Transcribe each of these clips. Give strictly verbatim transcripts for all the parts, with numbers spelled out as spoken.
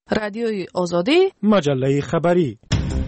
رادیوی آزادی، مجله خبری.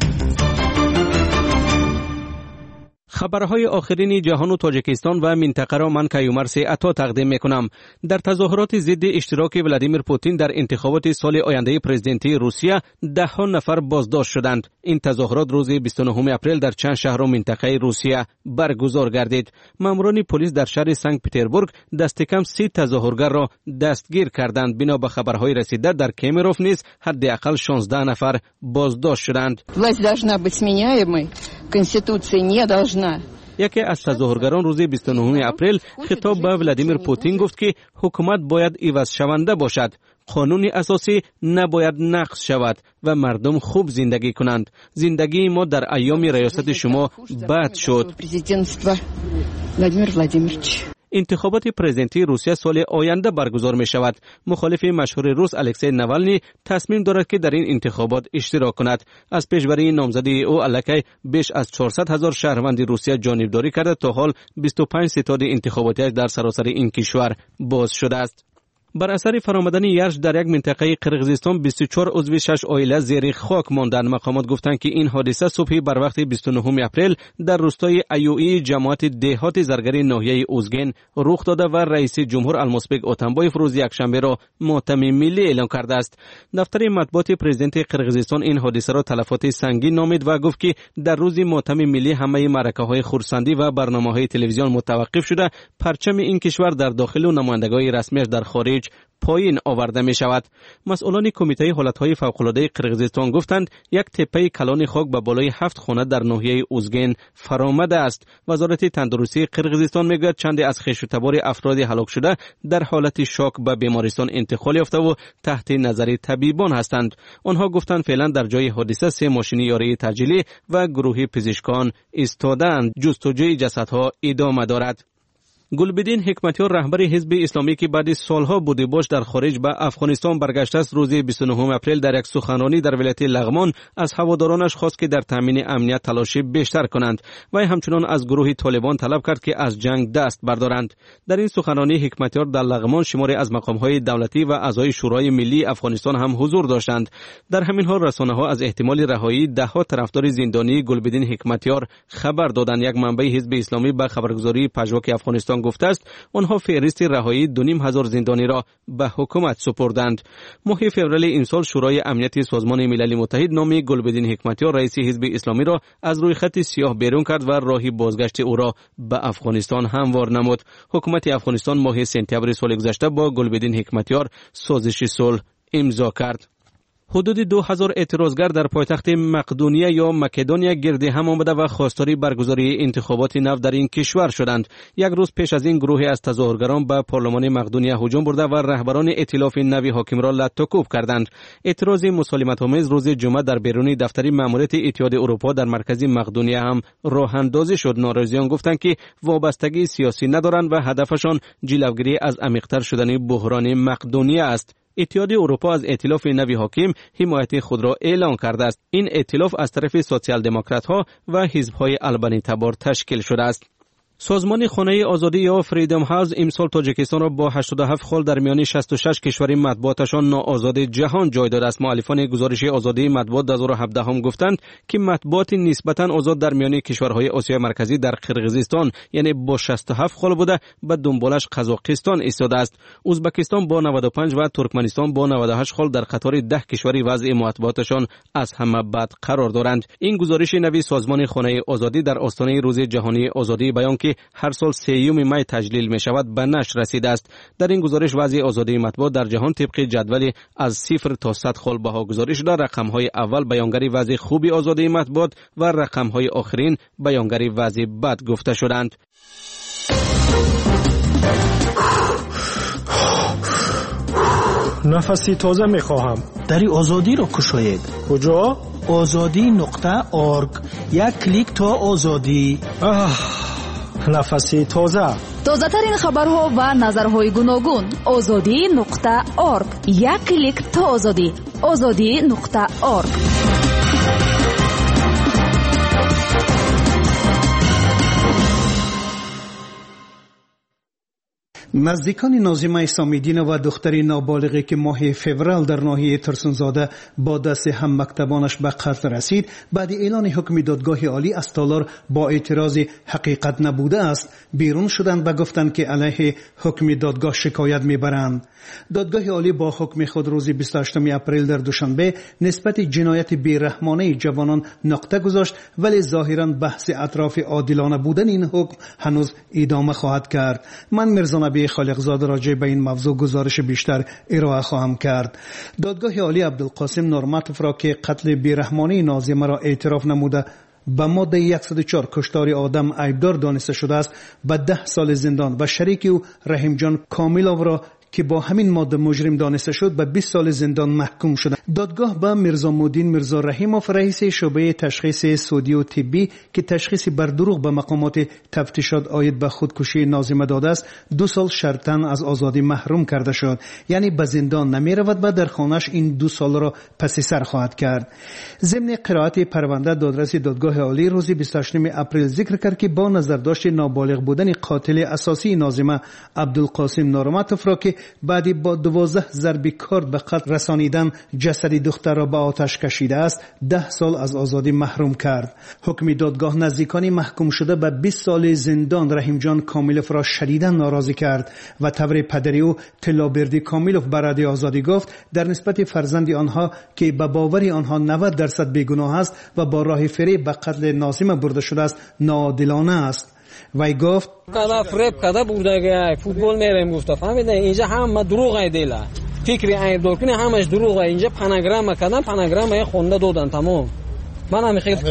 خبرهای آخرین جهان و تاجیکستان و منطقه را من کیومرث عطا تقدیم میکنم. در تظاهرات ضد اشتراک ولادیمیر پوتین در انتخابات سال آینده پرزیدنتی روسیه ده ها نفر بازداشت شدند. این تظاهرات روز بیست و نهم اپریل در چند شهر و منطقه روسیه برگزار گردید. ماموران پلیس در شهر سنت پترزبورگ دست کم سی تظاهرگر را دستگیر کردند. بنا به خبرهای رسیده در کیمیروف نیز حداقل شانزده نفر بازداشت شدند. власть должна быть сменяемой, конституция не должна. یکی از تظاهرگران روز بیست و نهم اپریل خطاب به ولادیمیر پوتین گفت که حکومت باید عوض شونده باشد، قانون اساسی نباید نقض شود و مردم خوب زندگی کنند. زندگی ما در ایام ریاست شما بد شد. انتخابات پرزیدنتی روسیه سال آینده برگزار می شود. مخالف مشهور روس الکسی ناوالنی تصمیم دارد که در این انتخابات اشتراک کند. از پیشبری نامزدی او الکی بیش از چهارصد هزار شهروند روسیه جانبداری کرده. تا حال بیست و پنج ستاد انتخاباتی در سراسر این کشور باز شده است. بر اثر فرآمدن یخ در یک منطقه قرقیزستان بیست و چهار عضو شش عائله زیر خاک ماندند. مقامات گفتند که این حادثه صبح بر وقت بیست و نهم اپریل در روستای ایوئی جماعت دهات زرگری ناحیه اوزگین رخ داده و رئیس جمهور المسبک اتنبایف روز یکشنبه را ماتم ملی اعلام کرده است. دفتر مطبوعات پرزیدنت قرقیزستان این حادثه را تلفات سنگین نامید و گفت که در روز ماتم ملی همه معرکه‌های خرسندی و برنامه‌های تلویزیون متوقف شده. پرچم این کشور در داخل و نمایندگی رسمیش در خارج پایین آورده می شود. مسئولان کمیته حالتهای فوق‌العاده قرقیزستان گفتند یک تپه کلان خاک به بالای هفت خانه در ناحیه اوزگین فرآمده است. وزارت تندرستی قرقیزستان میگوید چند از خویشتبار افراد هلاک شده در حالت شاک به بیمارستان انتقال یافته و تحت نظر طبیبان هستند. آنها گفتند فعلا در جای حادثه سه ماشین یاری ترجیحی و گروه پزشکان ایستاده‌اند. جستجوی جسدها ادامه دارد. گلبدین حکمتیار رهبر حزب اسلامی که بعد سالها بوده باش در خارج به افغانستان برگشته است، روز بیست و نهم اپریل در یک سخنرانی در ولایت لغمان از هوادارانش خواست که در تامین امنیت تلاش بیشتر کنند و همچنان از گروه طالبان طلب کرد که از جنگ دست بردارند. در این سخنرانی حکمتیار در لغمان شماری از مقام‌های دولتی و اعضای شورای ملی افغانستان هم حضور داشتند. در همین حال رسانه‌ها از احتمال رهایی ده‌ها طرفدار زندانی گلبدین حکمتیار خبر دادند. یک منبع حزب اسلامی به خبرگزاری پژواک افغانستان گفته است آنها فهرست رهایی دو نیم هزار زندانی را به حکومت سپردند. ماه فوریه این سال شورای امنیت سازمان ملل متحد نام گلبدین حکمتیار رئیس حزب اسلامی را از روی خط سیاه بیرون کرد و راه بازگشت او را به افغانستان هموار نمود. حکومت افغانستان ماه سپتامبر سال گذشته با گلبدین حکمتیار سازش صلح امضا کرد. حدود دو هزار اعتراضگر در پایتخت مقدونیه یا مکدونیا گرد هم آمده و خواستار برگزاری انتخابات نو در این کشور شدند. یک روز پیش از این گروهی از تظاهرگران به پارلمان مقدونیه هجوم برده و رهبران ائتلاف نوی حاکم را لط و کوب کردند. اعتراض مسالمت‌آمیز روز جمعه در بیرون دفتر ماموریت اتحاد اروپا در مرکز مقدونیه هم راه اندازی شد. ناراضیان گفتند که وابستگی سیاسی ندارند و هدفشان جلوگیری از عمیق‌تر شدن بحران مقدونیه است. اتحاد اروپا از ائتلاف نوی حاکم حمایت خود را اعلان کرده است. این ائتلاف از طرف سوسیال دموکرات ها و حزب‌های البانی تبار تشکیل شده است. سازمان خانه آزادی یا فریدم هاوس امسال تاجیکستان را با هشتاد و هفت خال در میان شصت و شش کشور مطبوعاتشان ناآزاد جهان جای داده است. مؤلفان گزارش آزادی مطبوعات دو هزار و هفده هم گفتند که مطبوعات نسبتاً آزاد در میان کشورهای آسیای مرکزی در قرقیزستان یعنی با شصت و هفت خال بوده، به دنبالش قزاقستان ایستاده است. ازبکستان با نود و پنج و ترکمنستان با نود و هشت خال در قطار ده کشوری وضع مطبوعاتشان از همه بد قرار دارند. این گزارش نوی سازمان خانه آزادی در آستانه روز جهانی آزادی بیان که هر سال سیوم می تجلیل می شود به نشر رسیده است. در این گزارش وضع آزادی مطبوعات در جهان طبق جدول از صفر تا صد خال بها گزارش شده. رقم های اول بیانگر وضع خوبی آزادی مطبوعات و رقم های آخرین بیانگر وضع بد گفته شدند. نفسی تازه می خواهم. دری آزادی را کشاید. کجا؟ آزادی نقطه آرگ. یک کلیک تا آزادی. آه نفسی تازه. تازه ترین خبرها و نظرهای گوناگون. آزادی نقطه آرگ. یک کلیک تا آزادی. آزادی نقطه آرگ. نزدیکان ناظمه سامیدین و دختری نابالغی که ماه فوریه در ناحیه ترسونزاده با دست هم مکتبانش به قتل رسید، بعد اعلان حکم دادگاه عالی از تالار با اعتراض حقیقت نبوده است بیرون شدند و گفتند که علیه حکم دادگاه شکایت میبرند. دادگاه عالی با حکم خود روز بیست و هشتم اپریل در دوشنبه نسبت جنایت بیرحمانه جوانان نقطه گذاشت، ولی ظاهرا بحث اطراف عادلانه بودن این حکم هنوز ادامه خواهد کرد. من میرزا نبی خالقزاده راجع به این موضوع گزارش بیشتر ارائه خواهم کرد. دادگاه عالی عبدالقاسم نورماتوف را که قتل بیرحمانه ناظمه را اعتراف نموده به ماده صد و چهار کشتار آدم عیبدار دانسته شده است، به ده سال زندان و شریک او رحیم جان کامیلوف را که با همین ماده مجرم دانسته شد به بیست سال زندان محکوم شد. دادگاه به میرزا مودین میرزا رحیموف رئیس شعبه تشخیص سودی و طبی که تشخیص بر دروغ به مقامات تفتیشات عاید به خودکشی ناظمه داده است دو سال شرطاً از آزادی محروم کرده شد، یعنی به زندان نمی رود و در خانه‌اش این دو سال را پس سر خواهد کرد. ضمن قرائت پرونده دادرس دادگاه عالی روز بیست و هشتم اپریل ذکر کرد که با نظرداشت نابالغ بودن قاتل اساسی ناظمه عبدالقاسم نورماتوف را که بعدی با دوازده ضرب کارد به قتل رسانیدن جسد دختر را به آتش کشیده است ده سال از آزادی محروم کرد. حکم دادگاه نزدیکان محکوم شده به بیست سال زندان رحیم جان کامیلوف را شدیداً ناراضی کرد و طور پدری او تلابردی کامیلوف برای آزادی گفت در نسبت فرزند آنها که به باور آنها نود درصد بیگناه است و با راه فریب به قتل ناظمه برده شده است ناعادلانه است. وی گفت کدا فریب کدا بوده فوتبال میریم گفت فهمیدین اینجا هم دروغ دیلا فکری عیب دار کنه همش دروغه. اینجا پناگرام کردن پناگرام خونده دادن تمام. من هم خیلی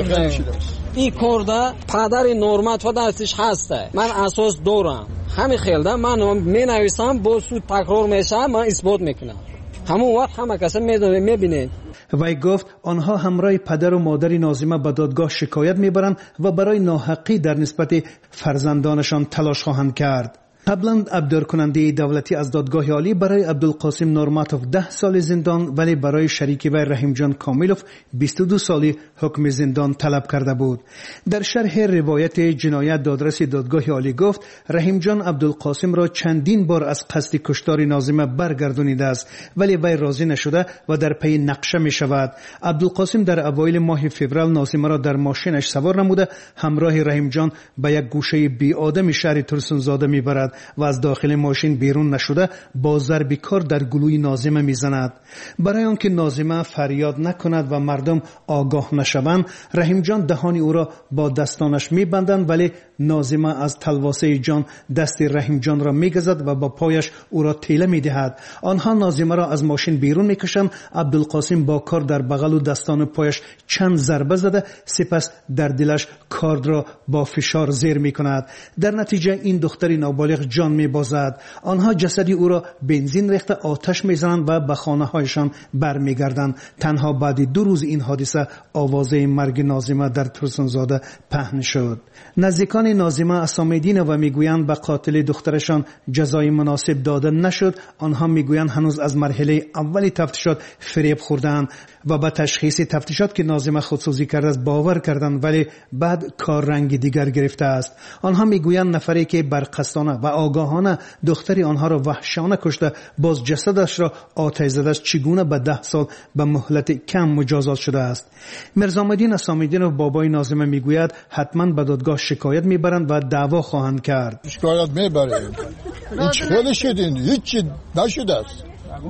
این کارده پدر نورمات و دستش هسته من اساس دارم همین خیلده من می نویسم با سود تکرار میشه من اثبات میکنم همون وقت همه کسی میدونه میبینه. وی گفت آنها همراه پدر و مادر ناظمه به دادگاه شکایت میبرند و برای ناحقی در نسبت فرزندانشان تلاش خواهند کرد. قبلا ابدار کننده دولتی از دادگاه عالی برای عبدالقاسم نورماتوف ده سال زندان ولی برای شریک وی رحیم جان کامیلوف بیست و دو سالی حکم زندان طلب کرده بود. در شرح روایت جنایت دادرس دادگاه عالی گفت رحیم جان عبدالقاسم را چندین بار از قصد کشتار ناظمه برگردانیده است ولی وی راضی نشده و در پی نقشه می شود. عبدالقاسم در اوایل ماه فوریه ناظمه را در ماشینش سوار نموده همراه رحیم جان به یک گوشه بی آدم شهر ترسونزاده می برد و از داخل ماشین بیرون نشده با ضرب کار در گلوی ناظمه میزند. برای آنکه ناظمه فریاد نکند و مردم آگاه نشوند رحیم جان دهان او را با دستانش میبندند ولی ناظمه از تلواسه جان دست رحیم جان را میگزد و با پایش او را تیله میدهد. آنها ناظمه را از ماشین بیرون میکشند. عبدالقاسم با کار در بغل و دستان پایش چند ضربه زده سپس در دلش کارد را با فشار زیر میکند. در نتیجه این دختری نابالغ جان میبازد. آنها جسدی او را بنزین ریخته آتش میزنند و به خانه هایشان برمیگردند. تنها بعد دو روز این حادثه آوازه مرگ ناظمه در ترسونزاده پهن شد. نزدیکان ناظمه اسامیدین و میگویند به قاتل دخترشان جزای مناسب داده نشد. آنها میگویند هنوز از مرحله اولی تفتیشات فریب خوردند و به تشخیص تفتیشات که ناظمه خودسوزی کرده است باور کردند ولی بعد کار رنگ دیگر گرفته است. آنها میگویند نفری که برقصدانه و آگاهانه دختری آنها را وحشیانه کشته باز جسدش را آتش زده است چگونه به ده سال به مهلت کم مجازات شده است. میرزا مودین اسامیدین و بابای ناظمه میگوید حتما به دادگاه شکایت میبرند و دعوا خواهند کرد. شکایت میبریم این خیلی شدین هیچی نشده است.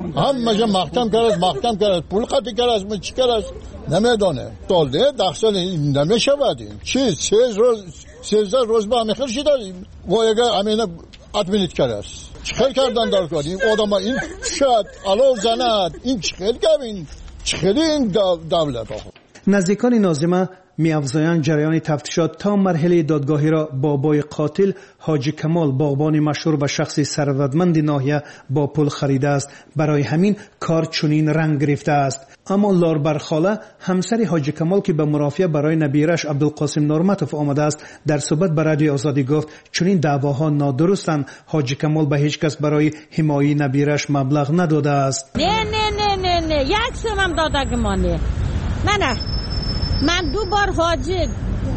همه محکم کرد محکم کرد پول قطع کرد چی کرد نمیدانه سالده ده سال نمیشود این چی سه روز سیزده روز با همه خیلی شده و اگر همینه ادمینیت کرد چخیل کردن در کار این آدم این شد علاو زند این چخیل کردن چخیل این دولت آخر. نزدیکان ناظمه می‌افزایند جریان تفتیشات تا مرحله دادگاهی را بابای قاتل حاجی کمال باغبان مشهور و شخصی ثروتمند ناحیه با پول خریده است. برای همین کار چنین رنگ گرفته است. اما لاربرخاله همسر حاجی کمال که به مرافعه برای نبیرش عبدالقاسم نورماتوف آمده است در صحبت با رادیو آزادی گفت چنین دعواها نادرستند. حاجی کمال به هیچ کس برای حمایت نبیرش مبلغ نداده است. نه نه نه نه نه یک سوم دادگمانه. نه نه من دو بار حاجی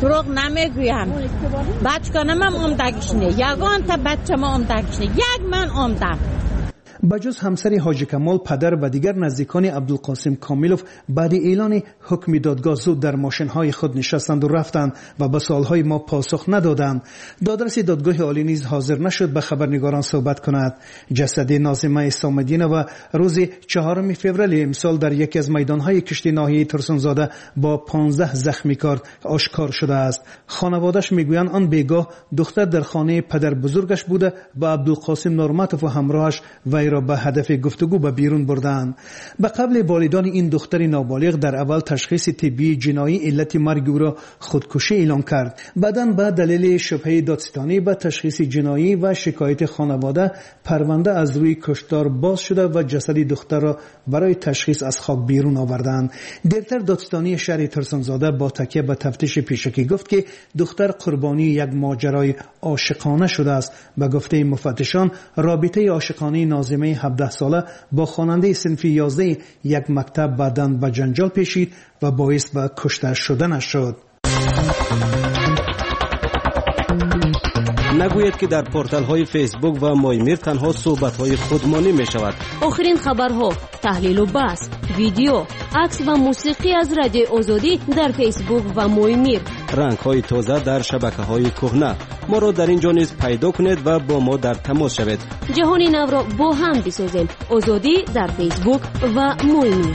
دروغ نمیگویم. بچگانم هم عمدگیش نه، یگان تا بچه ما عمدگیش نه، یک من عمده. بجز همسر حاجی کمال، پدر و دیگر نزدیکان عبدالقاسم کامیلوف بعد اعلان حکم دادگاه زود در ماشین‌های خود نشستند و رفتند و به سوال‌های ما پاسخ ندادند. دادرس دادگاه عالی نیز حاضر نشد به خبرنگاران صحبت کند. جسد ناظمه سامدینه و روز چهارم فوریه امسال در یکی از میدان‌های کشتی ناحیه ترسانزاده با پانزده زخمی کار آشکار شده است. خانواده‌اش میگویند آن بیگاه دختر در خانه پدر بزرگش بوده و عبدالقاسم نورمتوف و همراهش و را به هدف گفتگو به بیرون بردند. به قبل والدان این دختر نابالغ در اول تشخیص طبی جنایی علت مرگ او را خودکشی اعلام کرد. بعداً به دلیل شبهه دادستانی به تشخیص جنایی و شکایت خانواده پرونده از روی کشتار باز شده و جسد دختر را برای تشخیص از خاک بیرون آوردند. دیرتر دادستانی شهر ترسانزاده با تکیه به تفتیش پیشکی گفت که دختر قربانی یک ماجرای عاشقانه شده است. به گفته مفتشان رابطه عاشقانه ناظمه هفده ساله با خواننده صنف یازده یک مکتب بعداً به جنجال پیچید و باعث به کشته شدنش شد. نگوید که در پورتال های فیسبوک و مایمیر تنها صحبت های خودمانی می شود. آخرین خبرها، تحلیل و بحث، ویدیو، عکس و موسیقی از رادیو آزادی در فیسبوک و مایمیر. رنگ های تازه در شبکه های کهنه. ما را در اینجا نیز پیدا کنید و با ما در تماس شوید. جهانی نو را با هم بسازیم. آزادی در فیسبوک و مایمیر.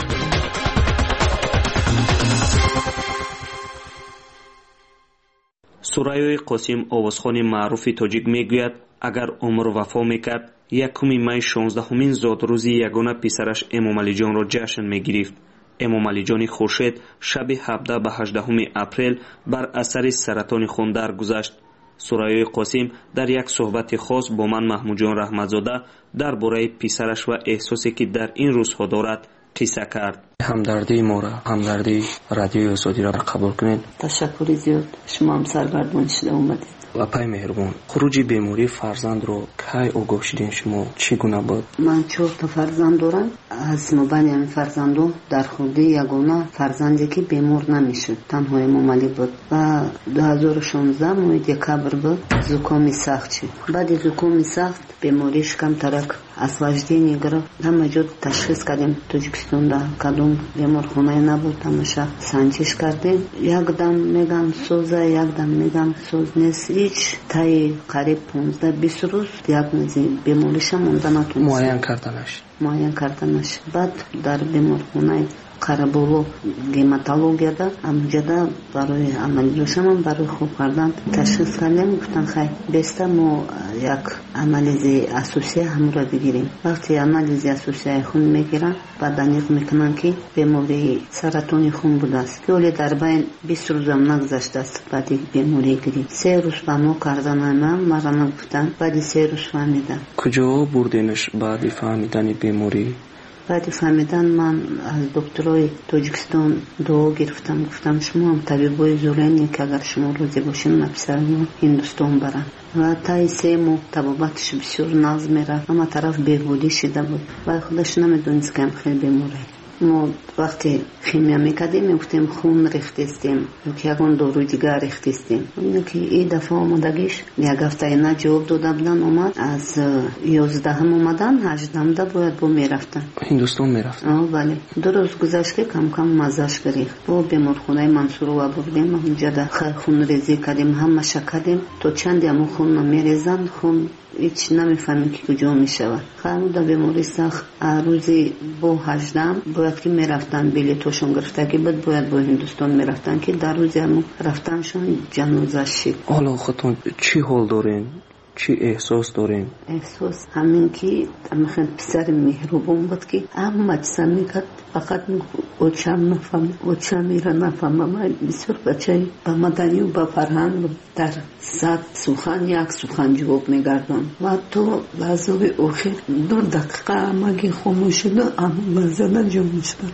سرایای قاسم آوازخوان معروف تاجیک میگوید اگر عمر وفا میکرد یکم می شانزدهمین زادروزی یگانه پسرش امام علی جان را جشن میگرفت. امام علی جان خورشید شب هفده به هجدهم اپریل بر اثر سرطان خون درگذشت. سرایای قاسم در یک صحبت خاص با من محمود جان رحمتزاده درباره پسرش و احساسی که در این روزها دارد قصه کرد. همدردی ما را، همدردی رادیو آزادی را قبول کنید. تشکر زیاد، شما هم سرگردان شده اومدید. و پای مهربان، خروج بیماری فرزند رو کی آگاه شدین شما؟ چگونه بود؟ من چهار تا فرزند دارم. از نوبانی همین فرزندو در خورده یگانه فرزندی که بیمار نمیشد تنها امام علی بود و دو هزار و شانزده ماه دکبر بود زکام سخت شد. بعد زکام سخت بیماریش کم ترک از وجدانی گرفت. همه جا تشخیص کردیم تاجیکستان در کدوم بیمارخانه نبود، همشه سنجش کردیم. یک دم میگن سوزه، یک دم میگن سوز نیست. هیچ تای قریب پانزده بیست روز دیاگنوزی بیماریش مونده نتونست معاین کردنش معاین کردنش. بعد در بیمارخانه قربولو گیماتولوژیا دا امجدا برای عملی روشم برای خوب کردن تشخیص کردیم. گفتن خیلی بسته ما یک انالیز اسوسی هم را بگیریم. وقتی انالیز اسوسی خون میگیرن بعد دقیق میکنن که بیماری سرطان خون بوده است که ولی در بین بیست روز هم نگذشته است. بعد بیماری گیری سه روز با ما کردن من مرا نگفتن. بعد سه روز فهمیدم. کجا بردینش بعد فهمیدن بیماری؟ بعد فهمیدن من از دکترای تاجیکستان دعا گرفتم. گفتم شما هم طبیبای زولینی که اگر شما روزی باشین من پسرم هندوستان برم و تای سه ماه طبابتش بسیار ناز میره. اما طرف بهبودی شده بود و خودش نمیدونست که هم خیلی بیماره. ما وقتی خیمیا میکردیم میگفتیم خون ریختیم که یکان داروی دیگر ریختیم. اینه که این دفعه آمدگیش یک هفته اینا جواب داده بودن. اومد از یازدهم اومدن هجدهم ده باید با میرفتن هندوستان میرفتن. آه بله. دو روز گذشت که کم کم مزش گریخت. با بیمارخانه منصور و بردیم اونجا ده خون ریزی کردیم همه شکردیم تا چندی همون خون میریزن. خون هیچ نمیفهمیم که کجا میشود. خیلی دا بیماری سخت. روزی با هجدهم باید که میرفتن بلیتوشون گرفته که بعد باید با هندوستان میرفتن که در روزی همون رفتنشون جنازه شد. حالا خودتون چی حال دارین؟ چی احساس دارین؟ احساس همین که همین پسر مهربان بود که همه چیز میکرد فقط اوچم نفهم اوچم میره نفهم. من بسیار بچه با مدنی و با فرهنگ در صد سخن یک سخن جواب میگردن و تو لحظه آخر دو دقیقه همگی خاموش شده اما لحظه جمع شده.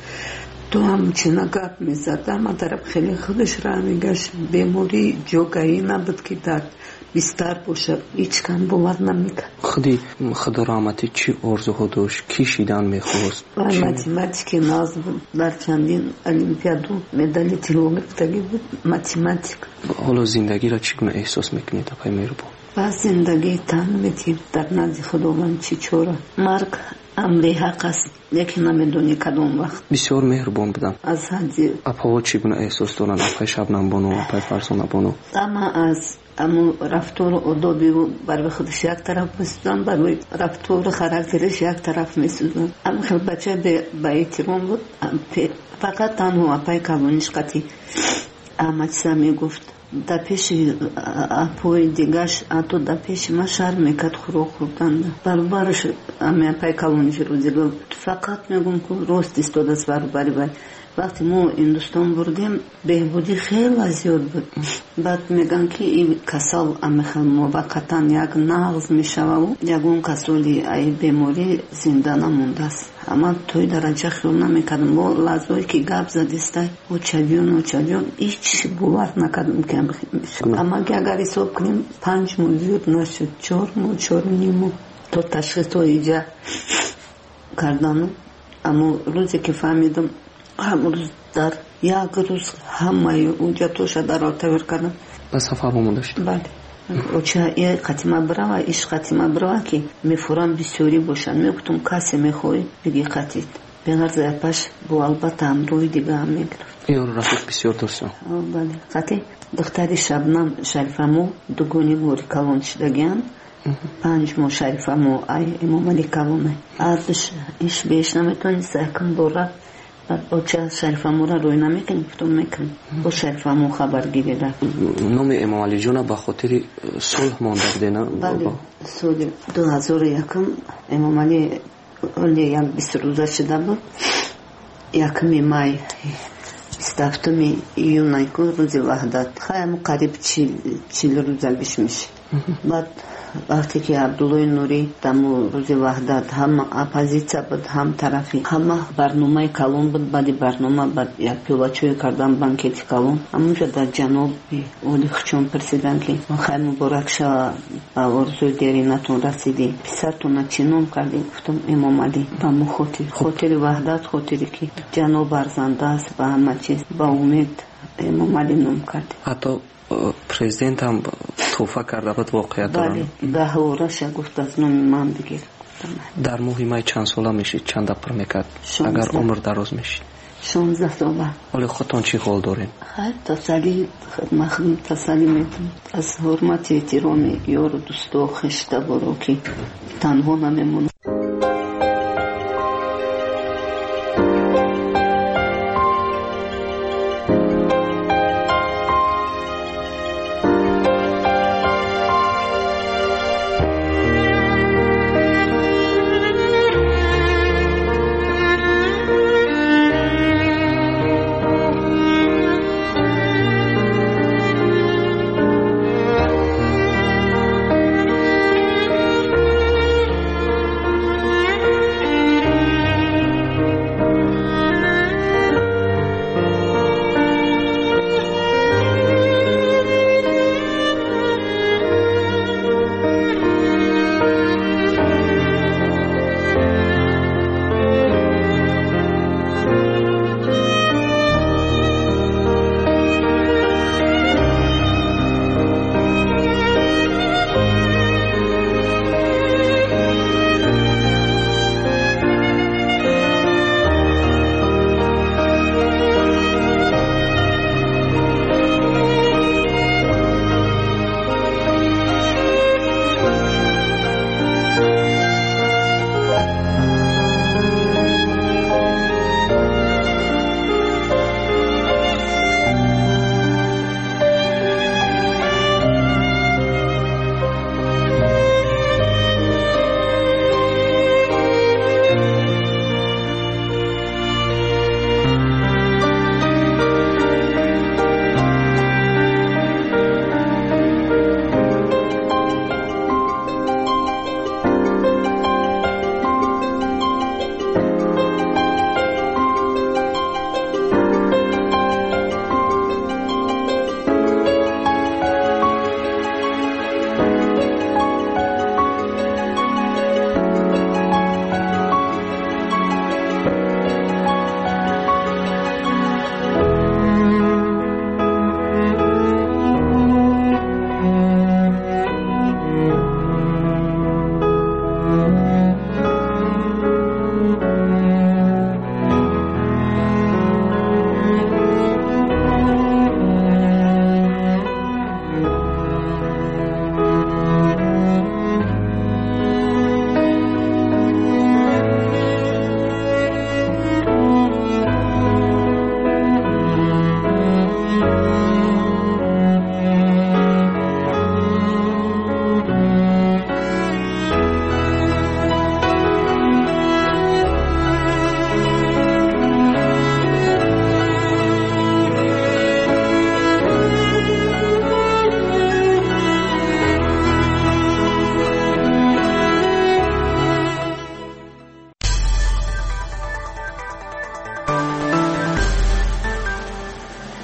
تو هم چنه گپ میزد. اما طرف خیلی خودش را میگشت. بیماری جوگایی نبود که در بیشتر باشه هیچ کم باور نمیکنه. خودی خدا رحمتی چی آرزوها داشت؟ کی شیدن میخواست؟ ماتماتیک ناز بود، در چندین المپیادو مدال طلا گرفتگی بود ماتماتیک. حالا زندگی را چگونه احساس میکنید آقای مهربان؟ با زندگی تن میدیم در نزد خداوند چی چوره. مرگ امری حق است، لیکن نمیدونی کدوم وقت. بسیار مهربان بودن. از حدی اپا چگونه احساس دارن آقای شبنم بانو آقای فرزانه بانو؟ اما از اما رفتار ادبی و برای خودش یک طرف میسودن، برای رفتار خاراکترش یک طرف میسودن. اما خیلی بچه به احترام بود، فقط تنها اپای کابونش قطعی احمد سا میگفت در پیش اپوی دیگرش اتو در پیش ما شرم میکرد خورو خوردن برای برش امی اپای کابونش رو دیگه فقط میگم که راست استاد است برای برای برای وقتی ما هندوستان بردیم بهبودی خیلی زیاد بود. بعد میگن که این کسال امیخل موقتا یک نغز میشوه و یکون کسالی ای بیماری زنده نمونده است. اما توی درجه خیلی نمیکردم. ما لحظه‌ای که گپ زدیسته و چلیون و چلیون هیچ باور نکردم که بخیم. اما که اگر حساب کنیم پنج ماه زیاد نشد، چهار ماه چهار نیم تا تشخیص و ایجا کردن. اما روزی که فهمیدم همون روز در یک روز همه اونجا توشه در آتور کردم. بس سفر بمونده شد؟ بله. اوچه این قطیمه برای ایش قطیمه برای که میفورم بسیاری باشن. میگفتم کسی میخوای بگی قطید بینر زیپش با البته هم روی دیگه هم میگرفت. این رفیق بسیار دوستان؟ بله. قطی دختری شبنم شریفمو دوگونی گوری کلون شدگیان پنج ماه شریفمو ای امام علی کلونه ارزش ایش بیش نمیتونی سکن دوره با چه شریفمو را روی نمیکنی بتون میکنی با شریفمو خبر گیریده. نام امام علی جون با خاطر صلح مانده بده نه؟ بله سال دو هزار و یکم امام علی اولی یک بیست روزه شده بود. یکمی مای بیست هفتمی یونای که روز وحدت خیلی قریب چیل روزه بیش میشه. بعد وقتی که عبدالله نوری دمو روز وحدت هم اپوزیسیا بود هم طرفی همه برنامه کلون بود. بعد برنامه بعد یک پیوچوی کردن بانکت کلون همونجا در جنوب اولی خچون پرسیدن که خیلی مبارک شو با ارزوی دیرینتون رسیدی پسرتون چینوم کردی. گفتم امام علی با مو خاطر خاطر وحدت خاطری که جنوب ارزنده است با همه چیز با امید امام علی نام کرد. حتی پرزیدنت هم توفه کرده بود واقعیت دارن؟ بله ده ورش گفت از نام من بگیر. در مهمه چند ساله میشید؟ چند اپر میکرد اگر عمر دراز میشید؟ شانزده ساله. ولی خودتان چی حال دارین؟ خیلی تسلی مخدوم تسلی میتونم از حرمت احترام یار و دوست و خشته برو که تنها نمیمونم.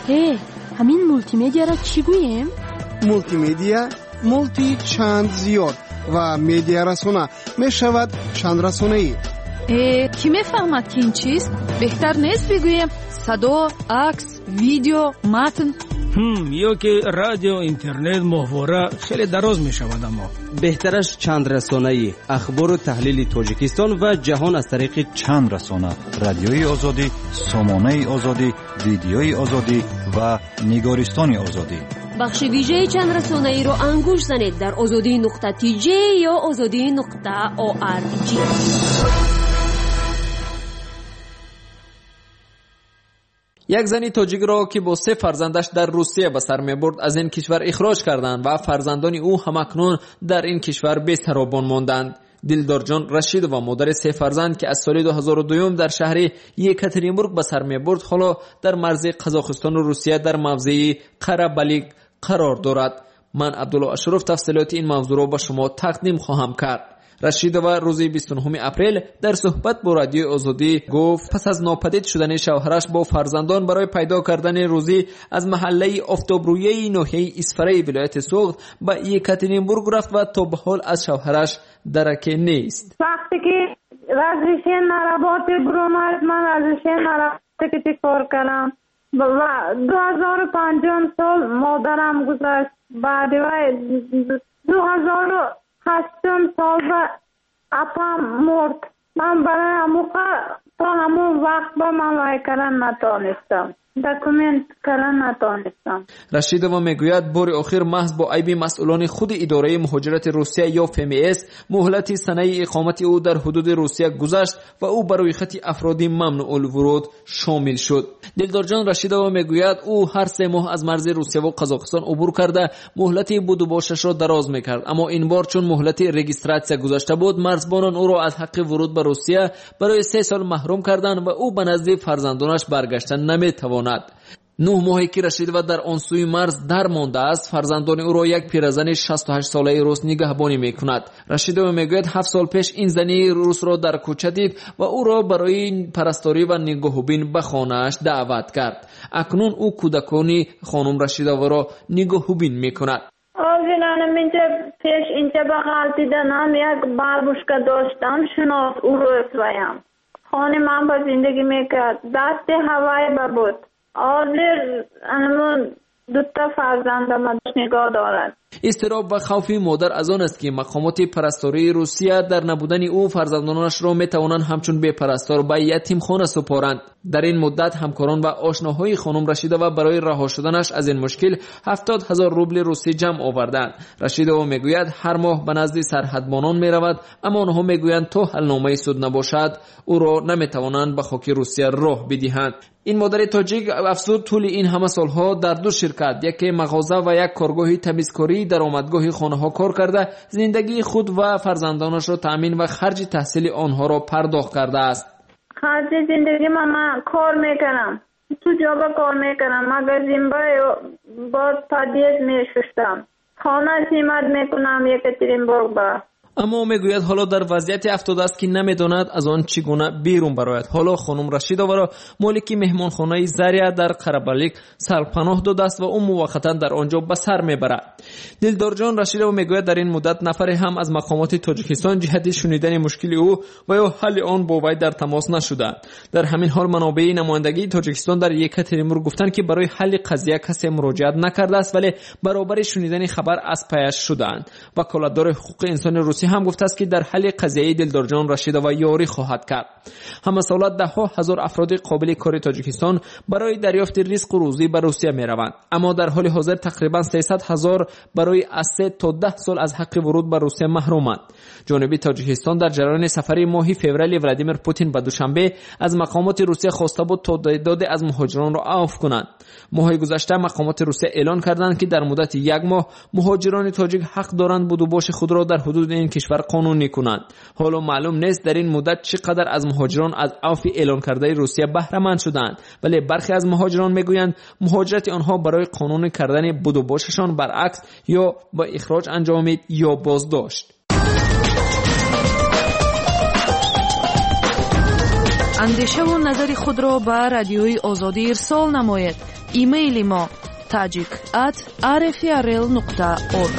هی همین مولتی مدیا را چی گوییم؟ مولتی مدیا مولتی چند زیاد و مدیا رسانه می شود چند رسانه ای. اه کی میفهمد که این چیست؟ بهتر نیست بگوییم صدا، عکس، ویدیو، متن؟ هم یا که رادیو، اینترنت، محتوا خیلی دراز می شود. اما بهترش چند رسانه‌ای، اخبار و تحلیل تاجیکستان و جهان از طریق چند رسانه، رادیوی آزادی، سامانه آزادی، ویدیوی آزادی و نگارستان آزادی. بخش ویژه چند رسانه‌ای رو انگوش زنید در آزادی نقطه تی جی یا آزادی نقطه او آر جی. یک زنی تاجیک را که با سه فرزندش در روسیه به سر می‌برد از این کشور اخراج کردند و فرزندان او همکنون در این کشور بی‌سرابان ماندند. دلدار جان رشید و مادر سه فرزند که از سال دو هزار و دو در شهر یکاترینبورگ به سر می‌برد حالا در مرز قزاقستان و روسیه در موضع قرابالیک قرار دارد. من عبدالله اشرف تفصیلات این موضوع را به شما تقدیم خواهم کرد. رشید و روز بیست و نهم اپریل در صحبت با رادیو آزادی گفت پس از ناپدید شدن شوهرش با فرزندان برای پیدا کردن روزی از محله آفتابرویه ناحیه اسفره ولایت سوغد به یکاترینبورگ رفت و تا به حال از شوهرش درک نیست. وقتی که رزش نربات برومد من رزش نربات که تکار کردم و دو هزار و پنج سال مادرم گذشت. بعد دو هزار و هشتم سال و اپم مرد. من برای هموقع تا همون وقت با من وای کردن نتانستم، دکومنت کردن نتانستم. رشید و میگوید بار آخر محض با عیب مسئولان خود اداره مهاجرت روسیه یا اف ام اس مهلت سنه اقامت او در حدود روسیه گذشت و او برای خط افرادی ممنوع الورود شامل شد. دلدار جان رشید و میگوید او هر سه ماه از مرز روسیه و قزاقستان عبور کرده مهلت بود و باشش را دراز میکرد، اما این بار چون مهلت رجیستراسیون گذشته بود مرزبانان او را از حق ورود به روسیه برای سه سال محروم کردند و او به نزد فرزندانش برگشتن نمیتواند. نه ماهی که رشید و در آن سوی مرز در مانده است فرزندان او را یک پیرزن شصت و هشت ساله روس نگهبانی میکند. رشید و میگوید هفت سال پیش این زنی روس را در کوچه دید و او را برای پرستاری و نگهبین به خانه‌اش دعوت کرد. اکنون او کودکانی خانم رشیدova را نگهبین میکند. آزینانم اینجا پیش اینجا بغل دیدنم یک بابوشکا داشتم شناس او رو اسوایم خانه من با زندگی میکرد دست هوای بود. آزیر همون دوتا فرزندم از نگاه دارد. اضطراب و خوف مادر از آن است که مقامات پرستاری روسیه در نبودن او فرزندانش را میتوانند همچون بی پرستار به یتیم خانه سپارند. در این مدت همکاران و آشناهای خانم رشیدova برای رها شدنش از این مشکل هفتاد هزار روبل روسی جمع آوردند. رشیدova میگوید هر ماه به نزد سرحدبانان میرود اما آنها میگویند تا حلنامه سود نباشد او را نمیتوانند به خاک روسیه راه بدهند. این مادر تاجیک افزود طول این همه سالها در دو شرکت یک مغازه و یک کارگاه تمیزکاری در آمدگاه خانه ها کار کرده زندگی خود و فرزندانش را تأمین و خرج تحصیل آنها را پرداخت کرده است. خرج زندگی من, من کار میکنم تو جابا کار میکنم مگزین با پدیز میشستم خانه سیمت میکنم یکاترینبورگ با. اما میگوید حالا در وضعیت افتاده است که نمیداند از آن چگونه بیرون برآید. حالا خانم رشیدova را مالک مهمانخانه زریعه در قرابالیک سرپناه داده است و او موقتا در آنجا به سر میبرد. دلدار جان رشیدova میگوید در این مدت نفری هم از مقامات تاجیکستان جهت شنیدن مشکل او و یا حل آن با وی در تماس نشدند. در همین حال منابع نمایندگی تاجیکستان در یکاترینبورگ گفتند که برای حل قضیه کسی مراجعت نکرده است ولی برابر شنیدن خبر از پیش شدند. وکالتدار حقوق انسان روسی هم گفته است که در حل قضیه دلدار جان رشیدova یاری خواهد کرد. همه سالات ده ها هزار افراد قابل کار تاجیکستان برای دریافت رزق و روزی به روسیه می روند، اما در حال حاضر تقریبا سیصد هزار برای از سه تا ده سال از حق ورود به روسیه محرومند. جانب تاجیکستان در جریان سفر ماه فوریه ولادیمیر پوتین به دوشنبه از مقامات روسیه خواسته بود تا تعداد از مهاجران را عفو کنند. ماه گذشته مقامات روسیه اعلان کردند که در مدت یک ماه مهاجران تاجیک حق دارند بود و باش خود را در حدود این کشور قانونی کنند. حالا معلوم نیست در این مدت چقدر از مهاجران از عفو اعلان کرده روسیه بهره مند شدند، ولی برخی از مهاجران میگویند مهاجرت آنها برای قانونی کردن بود و باششان برعکس یا با اخراج انجامید یا بازداشت. андеша ва назари худро ба радиои озодӣ ирсол намоед. имейли мо tajik at r f r l nokta org.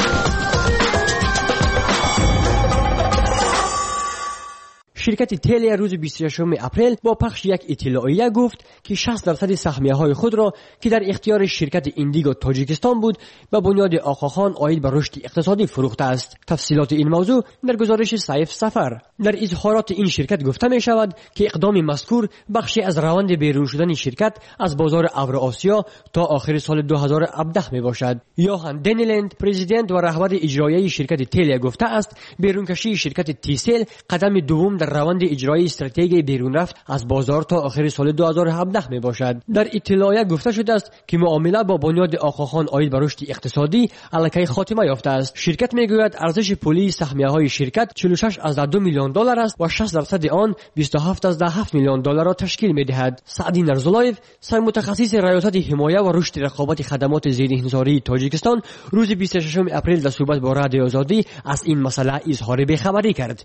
شرکت تلیا روز بیست و ششم اپریل با پخش یک اطلاعیه گفت که شصت درصد سهمیه‌های خود را که در اختیار شرکت ایندیگو تاجیکستان بود به بنیاد آقاخان عاید به رشد اقتصادی فروخته است. تفصیلات این موضوع در گزارش سیف سفر. در اظهارات این شرکت گفته می شود که اقدام مذکور بخشی از روند بیرون شدن شرکت از بازار اوراسیا تا آخر سال دو هزار و هفده می باشد. یوهان دنیلند، پرزیدنت و رهبر اجرایی شرکت تلیا گفته است بیرونکشی شرکت تیسل قدم دوم در روند اجرایی استراتژی بیرون رفت از بازار تا آخر سال دو هزار و هفده می باشد. در اطلاعیه گفته شده است که معامله با بنیاد آقاخان عاید به رشد اقتصادی الکی خاتمه یافته است. شرکت میگوید ارزش پولی سهمیه‌های شرکت چهل و شش ازده دو میلیون دلار است و شصت درصد آن بیست و هفت ازده هفت میلیون دلار را تشکیل می‌دهد. سعدی نرزولایف، سرمتخصص ریاست حمایت و رشد رقابت خدمات ضدانحصاری تاجیکستان، روز بیست و ششم اپریل در صحبت با رادیو آزادی از این مسئله اظهار بی‌خبری کرد.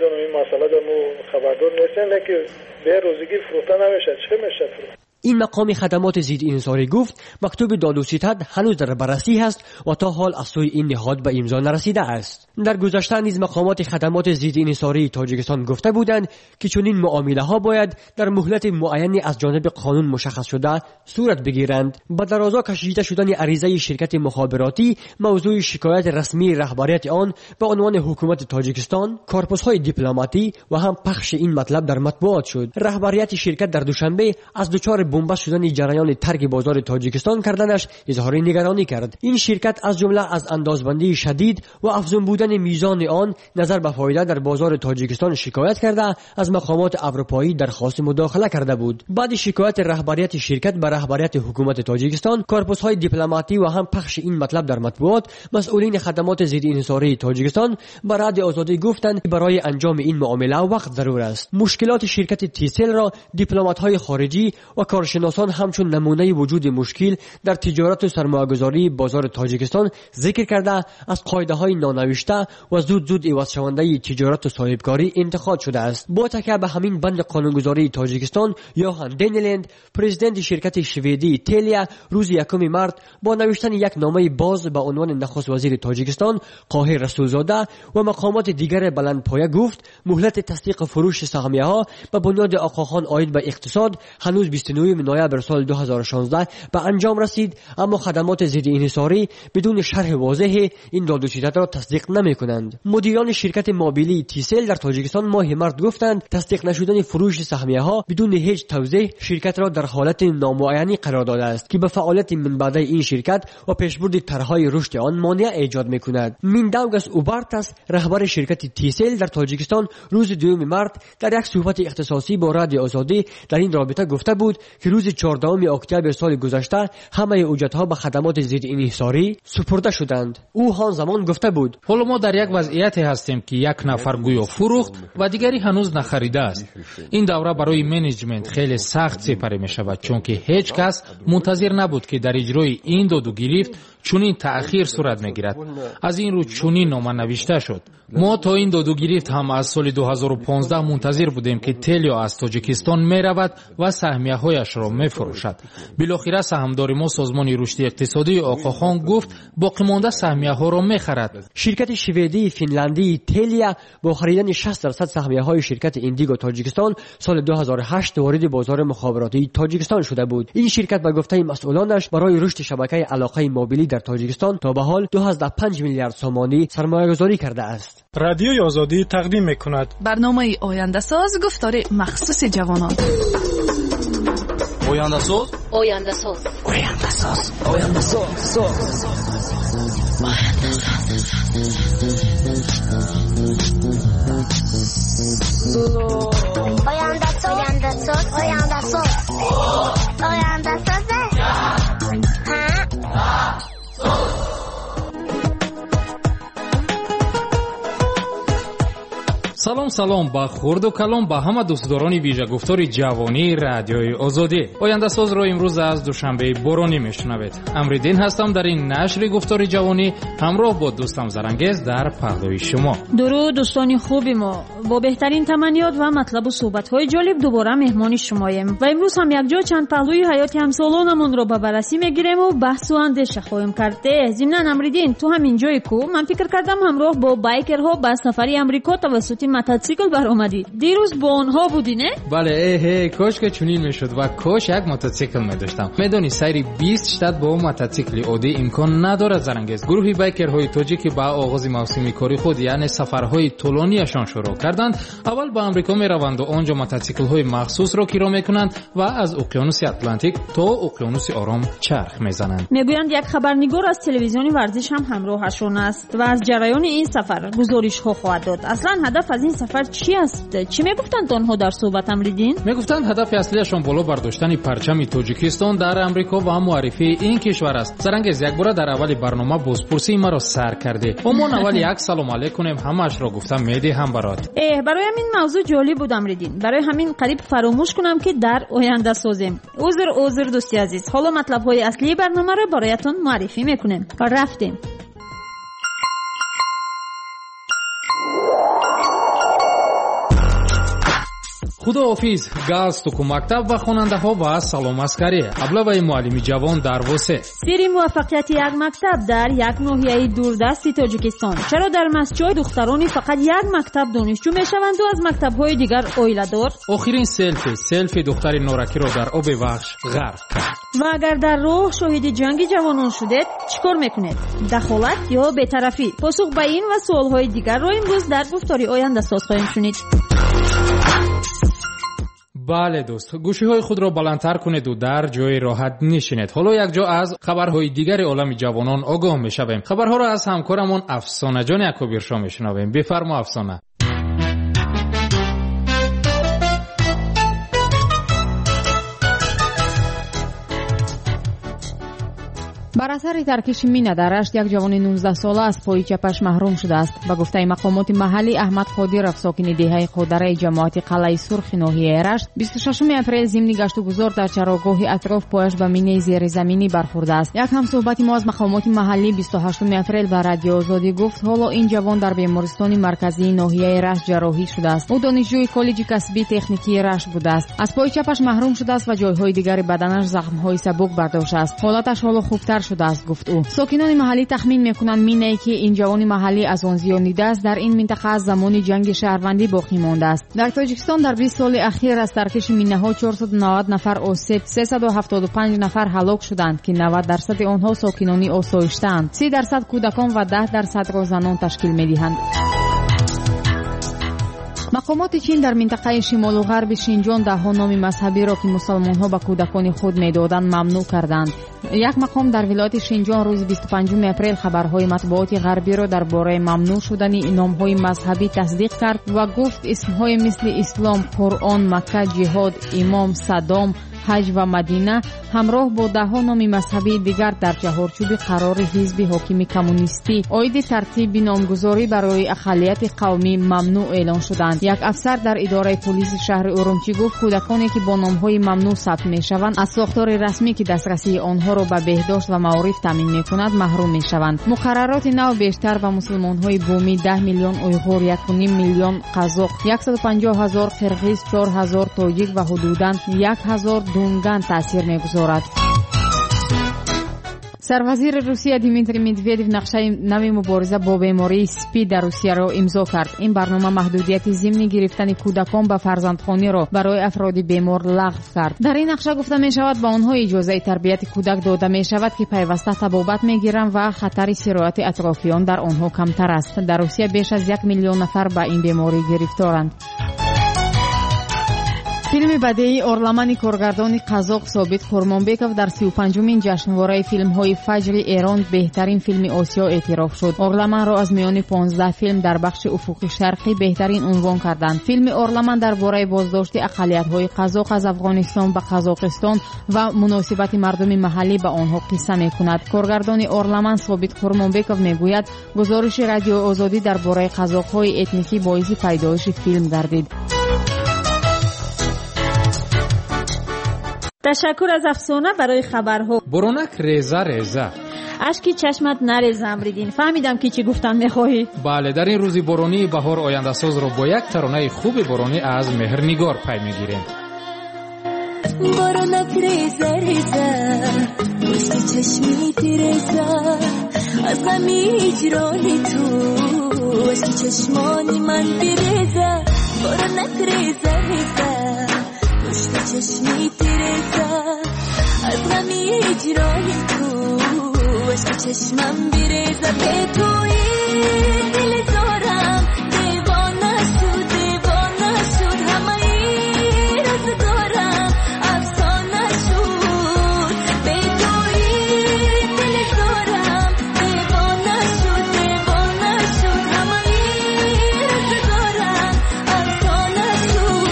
خبردار نیستن که به روزگی فروخته نمیشه. چه میشه فروخت؟ این مقام خدمات ضد انحصاری گفت مکتوب داد و ستد هنوز در بررسی است و تا حال از سوی این نهاد به امضا نرسیده است. در گذشته نیز مقامات خدمات ضد انحصاری تاجیکستان گفته بودند که چنین معامله ها باید در مهلت معینی از جانب قانون مشخص شده صورت بگیرند. با درازا کشیده شدن عریضه شرکت مخابراتی موضوع شکایت رسمی رهبریت آن به عنوان حکومت تاجیکستان، کارپوس‌های دیپلماتی و هم پخش این مطلب در مطبوعات شد. رهبریت شرکت در دوشنبه از دچار بنبست شدن جریان ترک بازار تاجیکستان کردنش اظهار نگرانی کرد. این شرکت از جمله از اندازبندی شدید و افزون بودن میزان آن نظر به فایده در بازار تاجیکستان شکایت کرده از مقامات اروپایی درخواست مداخله کرده بود. بعد شکایت رهبریت شرکت به رهبریت حکومت تاجیکستان، کارپوس‌های دیپلماتی و هم پخش این مطلب در مطبوعات، مسئولین خدمات ضد انحصاری تاجیکستان به رادیو آزادی گفتند که برای انجام این معامله وقت ضرور است. مشکلات شرکت تیسل را دیپلمات‌های خارجی و کارشناسان همچون نمونه وجود مشکل در تجارت و سرمایه‌گذاری بازار تاجیکستان ذکر کرده از قاعده‌های نانوشته و زود زود عوض شونده تجارت و صاحبکاری انتقاد شده است. با تکیه به همین بند قانونگذاری تاجیکستان، یوهان دنیلند، پرزیدنت شرکت شویدی تلیا، روز یکم مارس با نوشتن یک نامه باز به عنوان نخست وزیر تاجیکستان قاهر رسولزاده و مقامات دیگر بلندپایه گفت مهلت تصدیق فروش سهمیه‌ها به بنیاد آقاخان عاید به اقتصاد هنوز بیست و نه نوامبر سال دو هزار و شانزده به انجام رسید، اما خدمات ضد انحصاری بدون شرح واضح این داد و ستد را تصدیق نمی‌کنند. مدیران شرکت موبیلی تیسل در تاجیکستان ماه مارس گفتند تصدیق نشدن فروش سهمیه‌ها بدون هیچ توضیح شرکت را در حالت نامعینی قرار داده است که به فعالیت من بعد این شرکت و پیشبرد طرح‌های رشد آن مانع ایجاد می‌کند. مینداوگس اوبارتاس، رهبر شرکت تیسل در تاجیکستان، روز دوم مارس در یک صحبت اختصاصی با رادیو آزادی در این رابطه گفته بود که روز چهاردهم اکتبر سال گذشته همه اجرت‌ها به خدمات ضد انحصاری سپرده شدند. او هان زمان گفته بود حالا ما در یک وضعیتی هستیم که یک نفر گویا فروخت و دیگری هنوز نخریده است. این دوره برای منیجمنت خیلی سخت سپری می شود چون که هیچ کس منتظر نبود که در اجرای این داد و گرفت چنین تأخیر صورت میگیرد. از این رو چنین نامه نوشته شد. ما تا این داد و گرفت هم از سال دو هزار و پانزده منتظر بودیم که تلیا از تاجیکستان می رود و سهمیه‌هایش را می فروشد. بالاخره سهامدار ما سازمان رشد اقتصادی آقاخان گفت باقی مانده سهمیه‌ها را می خرد. شرکت شویدی فنلندی تلیا با خریدن شصت درصد سهمیه‌های شرکت ایندیگو تاجیکستان سال دو هزار و هشت وارد بازار مخابراتی تاجیکستان شده بود. این شرکت به گفته مسئولانش برای رشد شبکه علاقه موبیلی در تاجیکستان تا به حال دو هزار و پنج میلیارد سامانی سرمایه‌گذاری کرده است. رادیوی آزادی تقدیم می‌کند برنامه آینده ساز گفتار مخصوص جوانان. آینده ساز آینده ساز آینده ساز آینده ساز آینده ساز آینده ساز آینده ساز آینده ساز سلام салом салом ба хурду калом ба ҳама дӯстдорони вижагуфтори ҷавонии радиои озодӣ. Ояндасозро имрӯз аз душанбеи боронӣ мешунавед. Амриддин ҳастам дар ин нашри гуфтори ҷавонӣ ҳамроҳ бо дӯстам Зарангез дар паҳлӯи шумо. дуруд дӯстони хуби мо, бо беҳтарин таманниёт ва матлабу суҳбатҳои ҷолиб дубора меҳмони шумоем ва имрӯз ҳам якҷо чанд паҳлӯи ҳаёти ҳамсолонамонро ба баррасӣ мегирем ва баҳсу андеша хоҳем кард. зимнан Амриддин, ту ҳамин ҷои ку? Ман фикр кардам ҳамроҳ бо байкерҳо ба сафари Амрико тавассути мототсикл баромадӣ. дирӯз бо онҳо будӣ, не? бале, эҳе, кош ки чунин мешуд ва кош як мототсикл медоштам. медонӣ сайри бист штат бо мототсикли оддӣ имкон надорад. Зарангез, гурӯҳи байкерҳои тоҷик ки ба оғози мавсими кори худ, яъне сафарҳои тӯлонияшон шурӯъ карданд, аввал ба Амрико мераванд ва онҷо мототсиклҳои махсусро киро мекунанд ва аз уқёнуси Атлантик то уқёнуси Ором чарх мезананд. мегӯянд як хабарнигор аз телевизиони варзиш ҳам ҳамроҳашон аст ва аз ҷараёни ин сафар гузоришҳо хоҳад дод. аслан ҳадаф аз ин сафар чӣ аст? чӣ мегуфтанд онҳо дар суҳбат, Амриддин? мегуфтанд ҳадафи аслияшон боло бардоштани парчами Тоҷикистон дар Амрико ва муаррифии ин кишвар аст. Зарангез, якбора дар аввали барнома бозпурсии маро сар кардӣ. омон аввал як салом алейкунем ҳамаашро гуфта медиҳам барот. э бароям ин мавзӯъ ҷолиб буд, Амриддин. барои ҳамин қариб фаромӯш кунам ки дар оянда созем. узр узр дӯсти азиз, ҳоло матлабҳои аслии барномаро бароятон муаррифӣ мекунем. рафтем. худоҳофиз галстуку мактаб ва хонандаҳо ва салом аскарӣ. аблаваи муаллими ҷавон дар восе. сири муваффақияти як мактаб дар як ноҳияи дурдасти Тоҷикистон. чаро дар Масҷой духтарони фақат як мактаб донишҷӯ мешаванду аз мактабҳои дигар оиладор? охирин селфи селфи духтари норакиро дар оби вахш ғарқ кард. ва агар дар роҳ шоҳиди ҷанги ҷавонон шудед, чӣ кор мекунед? дахолат ё бетарафӣ? посух ба ин ва суолҳои дигарро имрӯз дар гуфтори ояндасоз хоҳем шунид. бале дӯст, гӯшиҳои худро баландтар кунеду дар ҷои роҳат нишинед. ҳоло якҷо аз хабарҳои дигари олами ҷавонон огоҳ мешавем. хабарҳоро аз ҳамкорамон Афсонаҷони Акобиршо мешунавем. бифармо Афсона. бар асари таркиши мина дар Рашт як ҷавони нуздаҳ сола аз пои чапаш маҳрум шудааст. ба гуфтаи мақомоти маҳаллӣ, Аҳмад Қодиров, сокини деҳаи Қодараи ҷамоати Қалъаи Сурхи ноҳияи Рашт, бисту шашуми апрел зимни гашту гузор дар чарогоҳи атроф пояш ба минаи зеризаминӣ бархӯрдааст. як ҳамсуҳбати мо аз мақомоти маҳаллӣ бисту ҳаштуми апрел ба Радио Озодӣ гуфт ҳоло ин ҷавон дар бемористони марказии ноҳияи Рашт ҷарроҳӣ шудааст. ӯ донишҷӯи коллеҷи касбии техникии Рашт будааст. аз пои чапаш маҳрум шудааст ва ҷойҳои дигари баданаш захмҳои сабук бардоштааст. ҳолаташ ҳоло хубтар шудааст, гуфт ӯ. сокинони маҳаллӣ тахмин мекунанд минае ки ин ҷавони маҳаллӣ аз он зиёнидааст дар ин минтақа аз замони ҷанги шаҳрвандӣ боқӣ мондааст. дар Тоҷикистон дар бист соли ахир аз таркиши минаҳо чорсаду навад нафар осеб, сесаду ҳафтоду панҷ нафар ҳалок шуданд ки навад дарсади онҳо сокинони осоиштаанд. си дарсад кӯдакон ва даҳ дарсадро занон ташкил медиҳанд. мақомоти чин дар минтақаи шимолу ғарби Шинҷон даҳҳо номи мазҳабиро ки мусалмонҳо ба кӯдакони худ медоданд мамнӯъ карданд. як мақом дар вилояти Шинҷон рӯзи бисту панҷуми апрел хабарҳои матбуоти ғарбиро дар бораи мамнӯъ шудани номҳои мазҳабӣ тасдиқ кард ва гуфт исмҳои мисли ислом, қуръон, Макка, ҷиҳод, имом, Садом, ҳаҷ ва Мадина ҳамроҳ бо даҳҳо номи мазҳабии дигар дар ҷаҳорчӯби қарори ҳизби ҳокими коммунистӣ оиди тартиби номгузорӣ барои ақаллияти қавмӣ мамнӯъ эълон шуданд. як афсар дар идораи полиси шаҳри Урумчӣ гуфт кӯдаконе ки бо номҳои мамнӯъ сабт мешаванд аз сохтори расмӣ ки дастрасии онҳоро ба беҳдошт ва маориф таъмин мекунад маҳрум мешаванд. муқаррароти нав бештар ба мусулмонҳои бумӣ даҳ миллион уйғур, яку ним миллион қазоқ, яксаду панҷоҳ ҳазор қирғиз, чор ҳазор тоҷик ва ҳудудан як ҳазор дунган таъсир мегузорад. сарвазири Русия Дмитрий Медведев нақшаи нави мубориза бо бемории СПИД дар Русияро имзо кард. ин барнома маҳдудияти зимни гирифтани кӯдакон ба фарзандхониро барои афроди бемор лағв кард. дар ин нақша гуфта мешавад ба онҳо иҷозаи тарбияти кӯдак дода мешавад ки пайваста табобат мегиранд ва хатари сирояти атрофиён дар онҳо камтар аст. дар Русия беш аз як миллион нафар ба ин беморӣ гирифторанд. филми бадеии орламани коргардони қазоқ собит хурмонбеков дар си و پنجمین ҷашнвораи филмҳои фаҷри эрон беҳтарин филми осиё эътироф шуд. орламанро аз миёни понздаҳ филм дар бахши уфуқи шарқӣ беҳтарин унвон карданд. филми орламан дар бораи боздошти ақалиятҳои қазоқ аз афғонистон ба қазоқистон ва муносибати мардуми маҳаллӣ ба онҳо қисса мекунад. коргардони орламан собит хурмонбеков мегӯяд гузориши радиои озодӣ дар бораи қазоқҳои этникӣ боиси пайдоиши филм гардид. تشکر از افسانه برای خبرها. برونک ریزه ریزه اشکی چشمت نریزه امریدین. فهمیدم که چی گفتن میخواهی. بله، در این روزی بارانی بهار آینده ساز رو با یک ترانه خوب بارانی از مهرنگار پی میگیریم. برونک ریزه ریزه پشت چشمی تیرزه از غمی هجرانی تو اشکی چشمانی من بیرزه. برونک ریزه ریزه پشت چشمی تیرزه از غمی هجرانی تو اشکی چشمم بیرزه. به توی دل زارم دیوانه شد دیوانه شد همه ای رز دارم افسانه شد. به توی دل زارم دیوانه شد دیوانه شد همه ای رز دارم افسانه شد.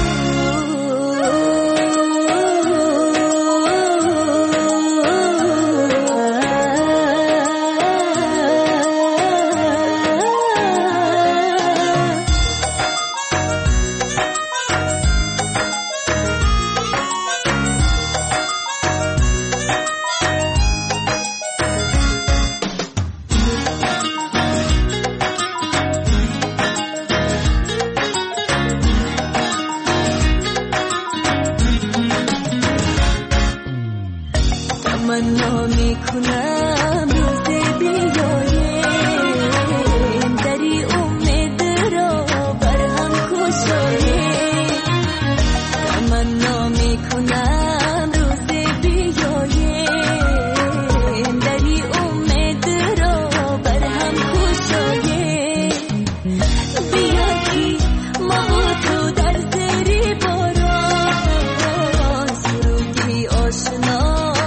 تمنا میکنم روز بیایم دری امید را بر هم کشایم. تمنا میکنم روز بیایم دری امید را بر هم کشایم. بیا که ما و تو در زیر باران سرودی آشنا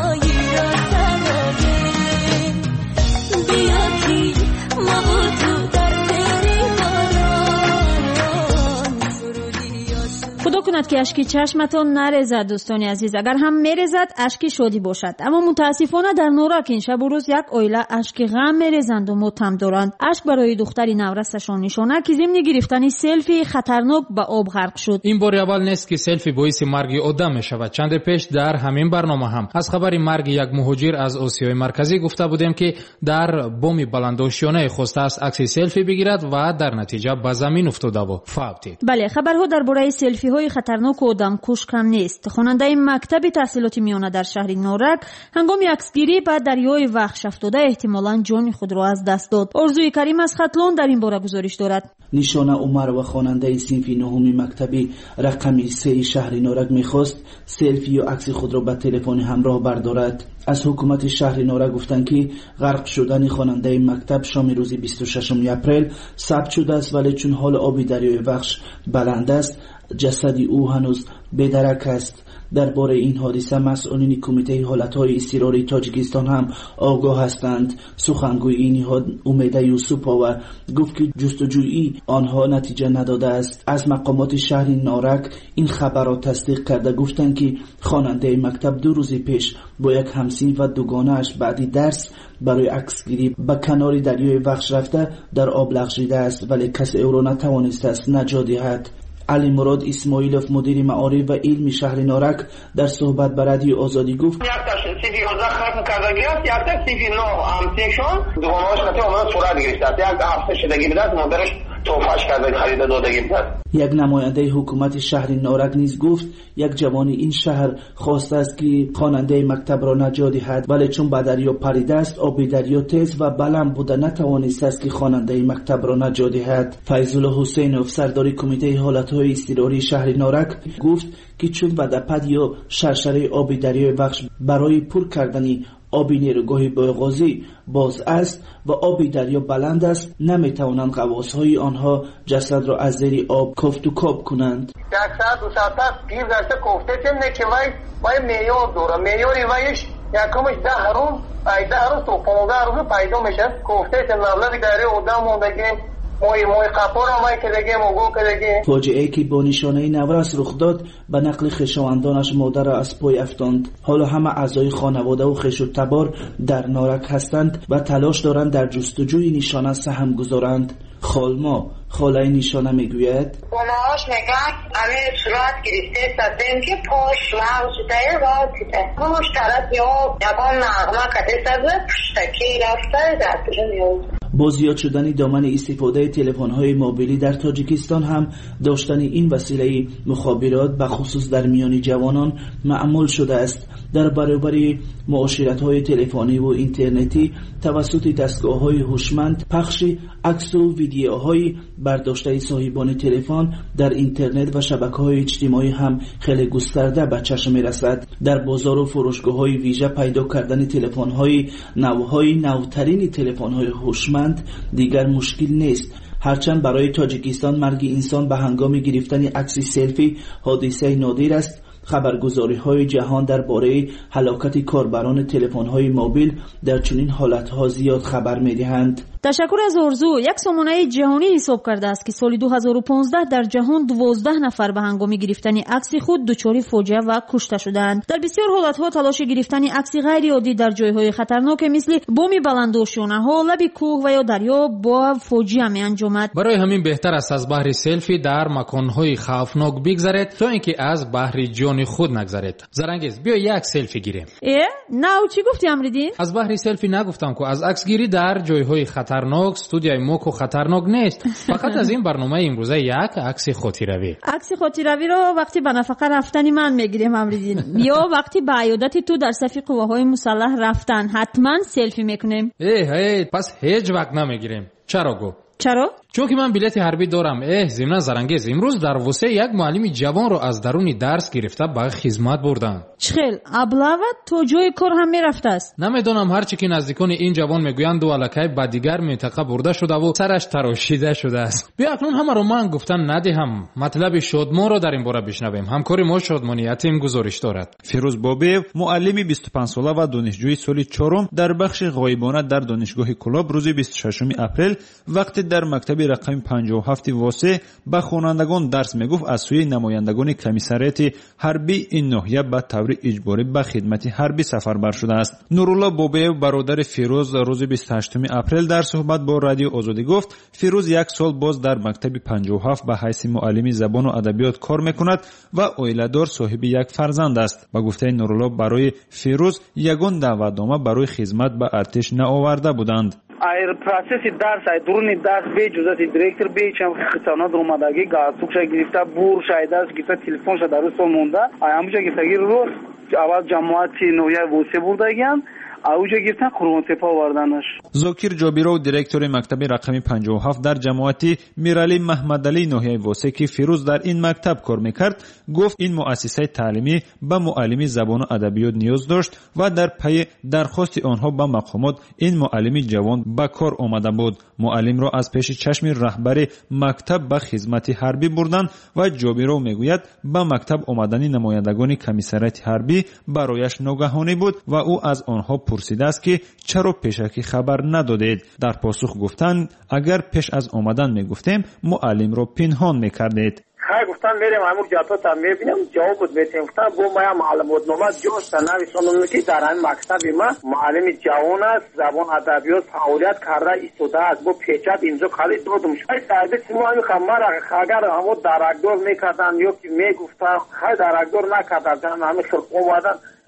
کند که اشکی چشمتان نریزد. دوستانی عزیز، اگر هم میریزد اشکی شادی باشد، اما متاسفانه در نورک این شب و روز یک عائله اشکی غم میریزند و ماتم دارند. اشک برای دختری نورستشان نشانه که ضمن گرفتن سلفی خطرناک به آب غرق شد. این بار اول نیست که سلفی باعث مرگ آدم میشود. چند پیش در همین برنامه هم از خبر مرگ یک مهاجر از آسیای مرکزی گفته بودیم که در بام بلندآشیانه خواسته است عکس سلفی بگیرد و در نتیجه به زمین افتاده و فوت دید. بله، خبرها درباره سلفی های خطرناک و آدم کش کم نیست. خواننده مکتب تحصیلات میانه در شهر نورک هنگام عکسگیری به دریای وخش افتاده احتمالاً جان خود را از دست داد. آرزوی کریم از خطلان در این باره گزارش دارد. نیشانه عمر و خواننده صنف نهم مکتبی رقمی سه شهر نورک میخواست سلفی و عکس خود را به تلفن همراه بردارد. از حکومت شهر نورک گفتند که غرق شدن خواننده مکتب شام روز بیست و ششم اپریل ثبت شده است، ولی چون حال آب دریای وخش بلند است جسد او هنوز بدرک است. درباره این حادثه مسئولین کمیته حالتهای اضطراری تاجیکستان هم آگاه هستند. سخنگوی این نهاد امیده یوسف‌آور گفت که جستجویی آنها نتیجه نداده است. از مقامات شهر نورک این خبر را تصدیق کرده گفتند که خواننده مکتب دو روز پیش با یک همسین و دوگانه‌اش بعدی درس برای عکسگیری به کنار دریای وخش رفته در آب لغزیده است، ولی کسی او را نتوانسته است نجات دهد. علی مراد اسماعیلوف مدیر معارف و علم شهر نورک در صحبت با رادیو آزادی گفت یک تا سیفی یازده ختم کردگی است، یک تا سیفی نه همسیشون دوگانهاش خطی آمدن صورت گرفته است. یک هفته شدگی بده است مادرش توفاش کرده خریده دادگی بده. یک نماینده حکومت شهر نورک نیز گفت یک جوان این شهر خواسته است که خواننده مکتب را نجات دهد، ولی چون به دریا پریده است آب دریا تیز و بلند بوده نتوانسته است که خواننده مکتب را نجات دهد. فیض‌الله حسینوف سردار کمیته حالتهای اضطراری شهر نورک گفت که چون ودپد یا شرشره آبی دریای بخش برای پر کردن آبی نیروگاه بایغازی باز است و آبی دریا بلند است، نمیتوانند غواصهای آنها جسد را از زیر آب کافت و کاب کنند. یک ساعت دو ساعت است گیر داشته کوفته چه که وای وای میار دوره میاری وایش یکمش ده روز ده روز تو پانزده روز پیدا میشه کوفته چه مبلغ داره آدم موندگیم موی موی قپور هم که دیگه موگو که دیگه. فاجعه‌ای که با نشانه نورس رخ داد به نقل خویشاوندانش مادر را از پای افتاند. حالا همه اعضای خانواده و خویش و تبار در نارک هستند و تلاش دارند در جستجوی نشانه سهم گذارند. خالما خاله نشانه میگوید گناهاش نگاه همه صورت گرفته سازیم که پاش لغز شده و دیده پاش طرف یا یکان نغمه کده سازه پشتکی رفته در پیش نیاز. با زیاد شدن دامن استفاده تلفن‌های موبیلی در تاجیکستان هم داشتن این وسیله مخابرات به خصوص در میان جوانان معمول شده است. در برابر معاشرت‌های تلفنی و اینترنتی توسط دستگاه‌های هوشمند پخش عکس و ویدیوهای برداشته صاحبان تلفن در اینترنت و شبکه‌های اجتماعی هم خیلی گسترده به چشم می‌رسد. در بازار و فروشگاه‌های ویژه پیدا کردن تلفن‌های نوهای نوترین تلفن‌های هوشمند دیگر مشکل نیست. هرچند برای تاجیکستان مرگ انسان به هنگام گرفتن عکس سلفی حادثه نادر است، خبرگزاری‌های جهان درباره هلاکت کاربران تلفن‌های موبیل در چنین حالت‌ها زیاد خبر می‌دهند. تشکر از ارزو. یک سامانه جهانی حساب کرده است که سال دو هزار و پانزده در جهان دوازده نفر به هنگام گرفتن عکس خود دچار فاجعه و کشته شدند. در بسیار حالت‌ها تلاش گرفتن عکس غیر عادی در جای‌های خطرناک مثل بام بلندوشانه‌ها، لب کوه و یا دریا با فاجعه می‌انجامد. برای همین بهتر است از بحر سلفی در مکان‌های خوفناک بگذرید تا اینکه از بحر جان خود نگذرید. زرنگیز بیا یک سلفی گیریم. اه نه چی گفتی امریدین؟ از بحر سلفی نگفتم که از عکس گیری در جای‌های خطرناک. استودیوی موکو خطرناک نیست. فقط از این برنامه امروزه یک عکس خاطره‌ای. عکس خاطره‌ای رو وقتی به نفقه رفتنی من میگیریم امریدین یا وقتی به عیادت تو در صف قواهای مسلح رفتن حتما سلفی میکنیم. ای ای پس هیچ وقت نمیگیریم. چرا گو؟ چرا؟ چون که من بلیت حربی دارم. اه ضمن زرنگیز امروز در وسه یک معلم جوان رو از درون درس گرفته به خدمت بردن. چخیل ابلاوت تو جای کار هم میرفته است. نمیدونم هرچی که نزدیکان این جوان میگویند و الکی به دیگر منطقه برده شده و سرش تراشیده شده است. بیا اکنون همه رو من گفتن ندهم. مطلب شادمان رو در این باره بشنویم. همکار ما شادمانی یتیم گزارش دارد. فیروز بابیев معلم بیست و پنج ساله و دانشجوی سال چهارم در بخش غایبانه در دانشگاه کلاب روز بیست و ششم اپریل وقتی در مکتب رقم پنجاه و هفت واسه به خوانندگان درس میگفت از سوی نمایندگان کمیسریات حربی این ناحیه به طور اجباری به خدمت حربی سفربر شده است. نورالله بابیев برادر فیروز روز بیست و هشتم اپریل در صحبت با رادیو آزادی گفت فیروز یک سال باز در مکتب پنجاه و هفت به حیث معلم زبان و ادبیات کار میکند و عائله‌دار صاحب یک فرزند است. با گفته نورالله برای فیروز یگان دعوتنامه برای خدمت به ارتش نآورده بودند. ایر پروسس درس ای درون درس به جزات دیرکتور به چم خطانات اومدگی گاسوک شای گرفته بور شاید است گرفته تلفن شده در سو مونده ای همونجا گرفتگی رو اول جماعتی نویا وسه بردگیان اوجا گرفتن قربان تپا آوردنش. زاکیر جابیرو دیرکتور مکتب رقم پنجاه و هفت در جماعتی میرعلی محمدعلی ناحیه واسه که فیروز در این مکتب کار میکرد گفت این مؤسسه تعلیمی به معلم زبان و ادبیات نیاز داشت و در پی درخواست آنها به مقامات این معلم جوان به کار آمده بود. معلم را از پیش چشم رهبر مکتب به خدمت حربی بردن و جابیرو میگوید به مکتب آمدن نمایندگان کمیسریات حربی برایش ناگهانی بود و او از آنها پرسیده است که چرا پیشکی خبر ندادید. در پاسخ گفتند اگر پیش از آمدن میگفتیم معلم را پنهان میکردید. خیلی گفتن میریم همون جاتا تا میبینیم جواب بود بهتیم گفتن با ما معلومات نامه جوش تا نویسانم که در این مکتب ما معلم جوان است زبان ادبیات فعالیت کرده ایستاده است با پیچت اینجا خالی دادم شاید سربیت ما همین خمر اگر همون درکدار میکردن یا که میگفتن خیلی درکدار نکردن همین خلق اومدن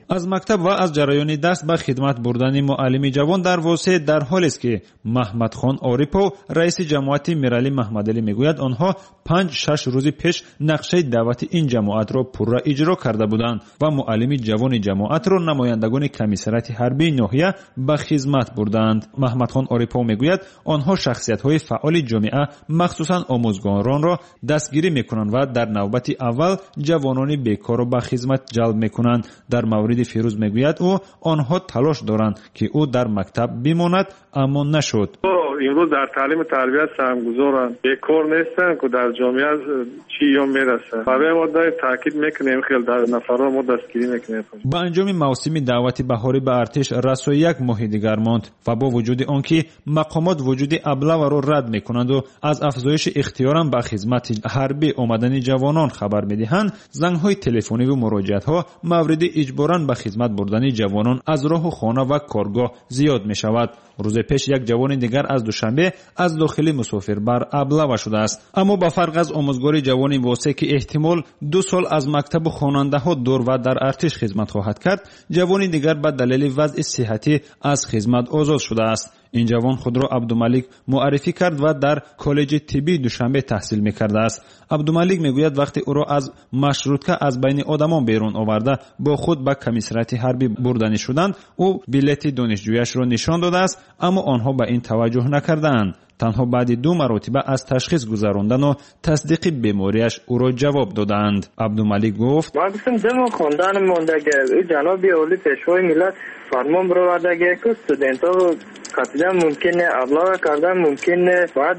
аз мактаб ва аз ҷараёни даст ба хидмат бурдани муаллими ҷавон дар восеъ дар ҳолест ки маҳмадхон орипов раиси ҷамоати мирали маҳмадалӣ мегӯяд онҳо панҷ шаш рӯзи пеш нақшаи даъвати ин ҷамоатро пурра иҷро карда буданд ва муаллими ҷавони ҷамоатро намояндагони комиссарияти ҳарбии ноҳия ба хизмат бурданд. маҳмадхон орипов мегӯяд онҳо шахсиятҳои фаъоли ҷомеа махсусан омӯзгоронро дастгирӣ мекунанд ва дар навбати аввал ҷавонони бекорро ба хизмат ҷалб мекунанд. дар мавриди фирӯз мегӯяд ӯ онҳо талош доранд ки ӯ дар мактаб бимонад, аммо нашуд. имрӯз дар таълиму тарбият сармгузоранд, бекор нестанд ки дар ҷомеа чӣ ё мерасанд. барои мо дорем таъкид мекунем хел дар нафарро мо дастгирӣ мекунем. ба анҷоми мавсими даъвати баҳорӣ ба артиш расо як моҳи дигар монд ва бо вуҷуди он ки мақомот вуҷуди аблаваро рад мекунанду аз афзоиши ихтиёран ба хизмати ҳарбӣ омадани ҷавонон хабар медиҳанд, зангҳои телефониву муроҷиатҳо мавриди иҷборан ба хизмат бурдани ҷавонон аз роҳу хона ва коргоҳ зиёд мешавад. рӯзе пеш як ҷавони дигар аз душанбе аз дохили мусофирбар аблава шудааст. аммо ба фарқ аз омӯзгори ҷавони восеъ ки эҳтимол ду сол аз мактабу хонандаҳо дур ва дар артиш хизмат хоҳад кард, ҷавони дигар ба далели вазъи сиҳатӣ аз хизмат озод шудааст. ин ҷавон худро абдумалик муаррифӣ кард ва дар коллеҷи тиббии душанбе таҳсил мекардааст. абдумалик мегӯяд вақте ӯро аз машрутка аз байни одамон берун оварда бо худ ба комиссарияти ҳарбӣ бурданӣ шуданд, ӯ билети донишҷӯяшро нишон додааст, аммо онҳо ба ин таваҷҷӯҳ накардаанд. танҳо баъди ду маротиба аз ташхис гузарондану тасдиқи бемориаш ӯро ҷавоб доданд. абдумалик гуфт: ман гуфтам демо хонданам мондаги ҷаноби оли пешвои миллат фармон бировардаги ку студентҳо қатидан мумкин не аблага кардан мумкин не баъд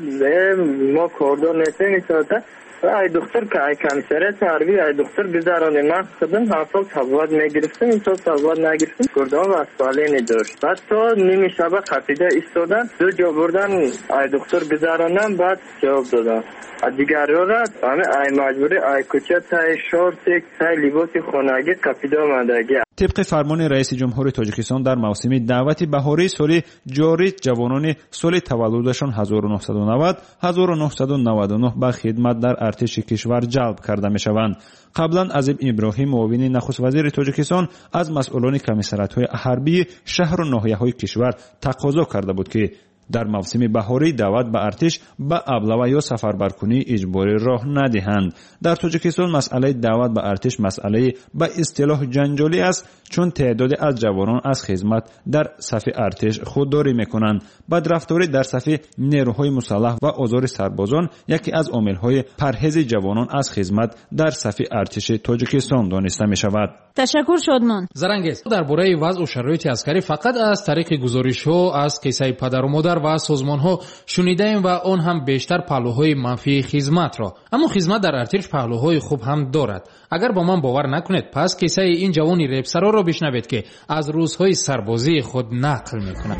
мо кордор нестем исоата ай духтар ай комиссарият ҳарбӣ ай духтар гузарони ман худам ҳафол сабват мегирифтам исо сабват нагирифтам курдон васфалини дошт баъд то ними шаба қатида истодан ду ҷо бурдан ай духтар гузаронам баъд ҷавоб додам дигарёра ами ай маҷбури ай кӯча тай шорти тай либоси хонагӣ қапида омадаги. طبق فرمان رئیس جمهور تاجیکستان در موسم دعوت بهاری سال جاری جوانان سال تولدشان هزار و نهصد و نود هزار و نهصد و نود و نه به خدمت در ارتش کشور جلب کرده میشوند. قبلا عظیم ابراهیم معاون نخست وزیر تاجیکستان از مسئولان کمیسریت‌های حربی شهر و ناحیه‌های کشور تقاضا کرده بود که در موسم بهاری دعوت به ارتش به ابله‌ها یا سفربرکنی اجباری راه ندهند. در تاجیکستان مسئله دعوت به ارتش مسئله به اصطلاح جنجالی است، چون تعدادی از جوانان از خدمت در صف ارتش خودداری میکنند. بدرفتاری در صف نیروهای مسلح و آزار سربازان یکی از عامل‌های پرهیز جوانان از خدمت در صف ارتش تاجیکستان دانسته می‌شود. تشکر شادمان. زرنگیز درباره وضع و شرایط عسکری فقط از طریق گزارش‌ها از کیسه پدر و مادر و سازمان‌ها شنیدیم و آن هم بیشتر پهلوهای منفی خدمت را. اما خدمت در ارتش پهلوهای خوب هم دارد. اگر با من باور نکنید پس کیسه این جوانی ریپسرا را بشنوید که از روزهای سربازی خود نقل می‌کند.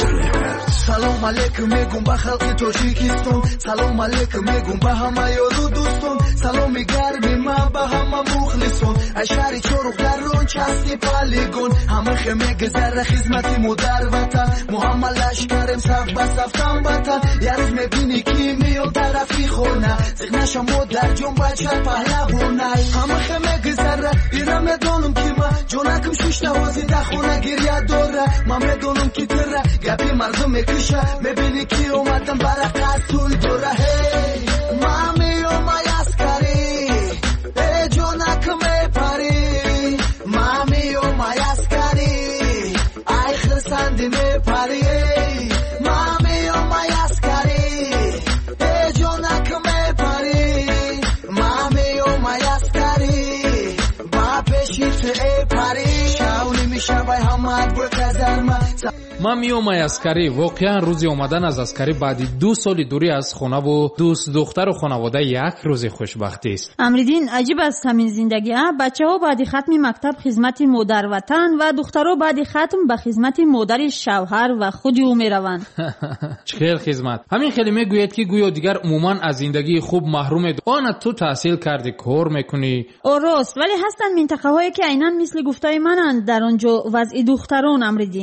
سلام علیکم میگم به خلق تاجیکستان، سلام علیکم میگم به همه یارو دوستان، سلام گرمی من به همه مخلصان، ای شهر چروق در رون چسکی پالیگون، همه خمه گذر خدمت مادر وطن، محمد لشکرم صف به صفتم وطن، یه روز میبینی کی میاد طرفی خونه، زغنشم مادر جون بچه پهلوونه، همه خمه گذر ایرم ندانم کی من، جونکم شش نوازی در خونه گریه داره، من میدونم کی تره، گپی مردم میکشه، میبینی کی اومدم برکت توی دوره، هی مامی و مای اسکری، ای جونکم میپری، مامی و مای اسکری، ای خرسندی میپری، مامی و مای اسکری، ای جونکم میپری، مامی و مای اسکری، با پیشیت ای پری، شاونی میشوی همه بر کزرما. من میومای اسکری واقعا روزی آمدن از اسکری بعد دو سال دوری از خانه و دوست دختر و خانواده یک روز خوشبختی است. امریدین عجیب است همین زندگی ها. بچه ها بعد ختم مکتب خدمت مادر وطن و دخترها بعد ختم به خدمت مادر شوهر و خود او میروند. چه خدمت. همین کلمه گوید که گویا دیگر عموما از زندگی خوب محرومید. آن تو تحصیل کردی کار میکنی. درست، ولی هستند منطقه هایی که عیناً مثل گفتای منند در آنجا وضع دختران امریدین. یعنی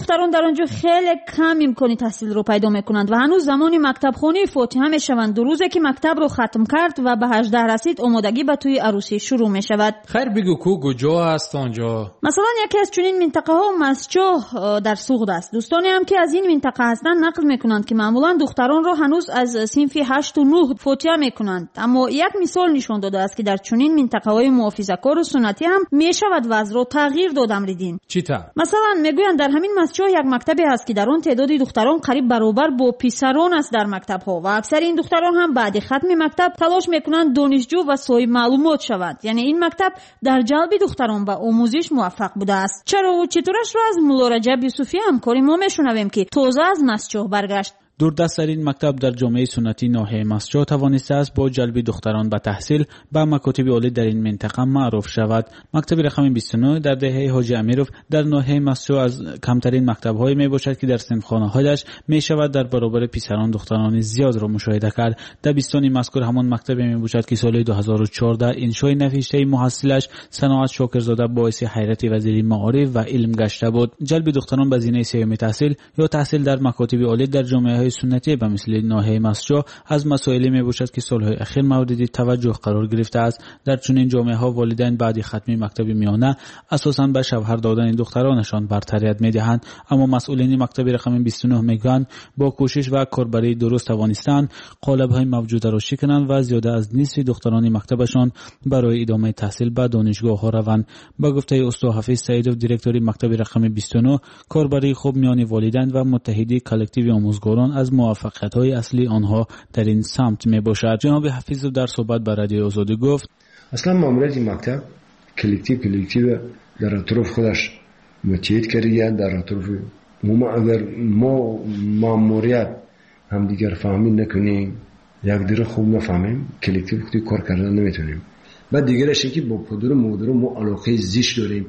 دختران در آنجا خیلی کم امکان تحصیل رو پیدا میکنند و هنوز زمان مکتب خونی فاتحه میشوند. دو روزه که مکتب رو ختم کرد و به هجده رسید آمادگی به توی عروسی شروع میشود. خیر بگو کو کجا است آنجا؟ مثلا یکی از چنین منطقه ها مسجد در سوغد است. دوستانی هم که از این منطقه هستند نقل میکنند که معمولا دختران رو هنوز از صنف هشت و نه فاتحه میکنند، اما یک مثال نشان داده است که در چنین منطقه های محافظه‌کار و سنتی هم میشود وضع رو تغییر داد. امریدین چیتا؟ مثلا میگویند در همین مسجد یک مکتبی هست که در آن تعداد دختران قریب برابر با پسران است در مکتب ها و اکثر این دختران هم بعد ختم مکتب تلاش میکنند دانشجو و صاحب معلومات شوند. یعنی این مکتب در جلب دختران به آموزش موفق بوده است. چرا و چطورش رو از مولا رجب یوسفی همکاری ما میشنویم که تازه از مسجد برگشت. دوردست‌ترین مکتب در جامعه سنتی ناحیه مسجد توانسته است با جلب دختران به تحصیل به مکاتب عالی در این منطقه معروف شود. مکتب رقم بیست و نه در دهه حاجی امیرov در ناحیه مسجد از کمترین مکتب‌های میباشد که در صنفخانه‌هایش میشود در برابر پسران دختران زیاد را مشاهده کرد. در بیستان مذکور همان مکتبی میباشد که سال دو هزار و چهارده انشای نوشته محصلش صناعت شاکرزاده باعث حیرت وزیر معارف و علم گشته بود. جلب دختران به زینه سیامی تحصیل یا تحصیل در مکاتب عالی در جامعه سنتی به مثل ناحیه مسجد از مسائلی می باشد که سالهای اخیر مورد توجه قرار گرفته است. در چنین جامعه ها والدین بعد ختم مکتب میانه اساساً به شوهر دادن دخترانشان برتریت می دهند، اما مسئولین مکتب رقم بیست و نه میگویند با کوشش و کاربری درست توانستند قالب های موجوده را شکنند و زیاده از نصف دختران مکتبشان برای ادامه تحصیل به دانشگاه ها روند. با گفته استاد حفیظ سعیدov دیرکتوری مکتب رقم بیست و نه، کاربری خوب میان والدین و متحدی کلکتیو آموزگاران از موفقیت‌های اصلی آنها در این سمت میباشد. جناب حفیظov در صحبت با رادیو آزادی گفت اصلا ماموریت مکتب کلکتیو کلکتیو در اطراف خودش متحد کرده. در اطراف ما اگر ما ماموریت هم دیگر فهمی نکنیم، یک دیگر خوب نفهمیم، کلکتیو خودی کار کردن نمیتونیم. بعد دیگرش اینکه با پدر و مادر ما علاقه زیش داریم.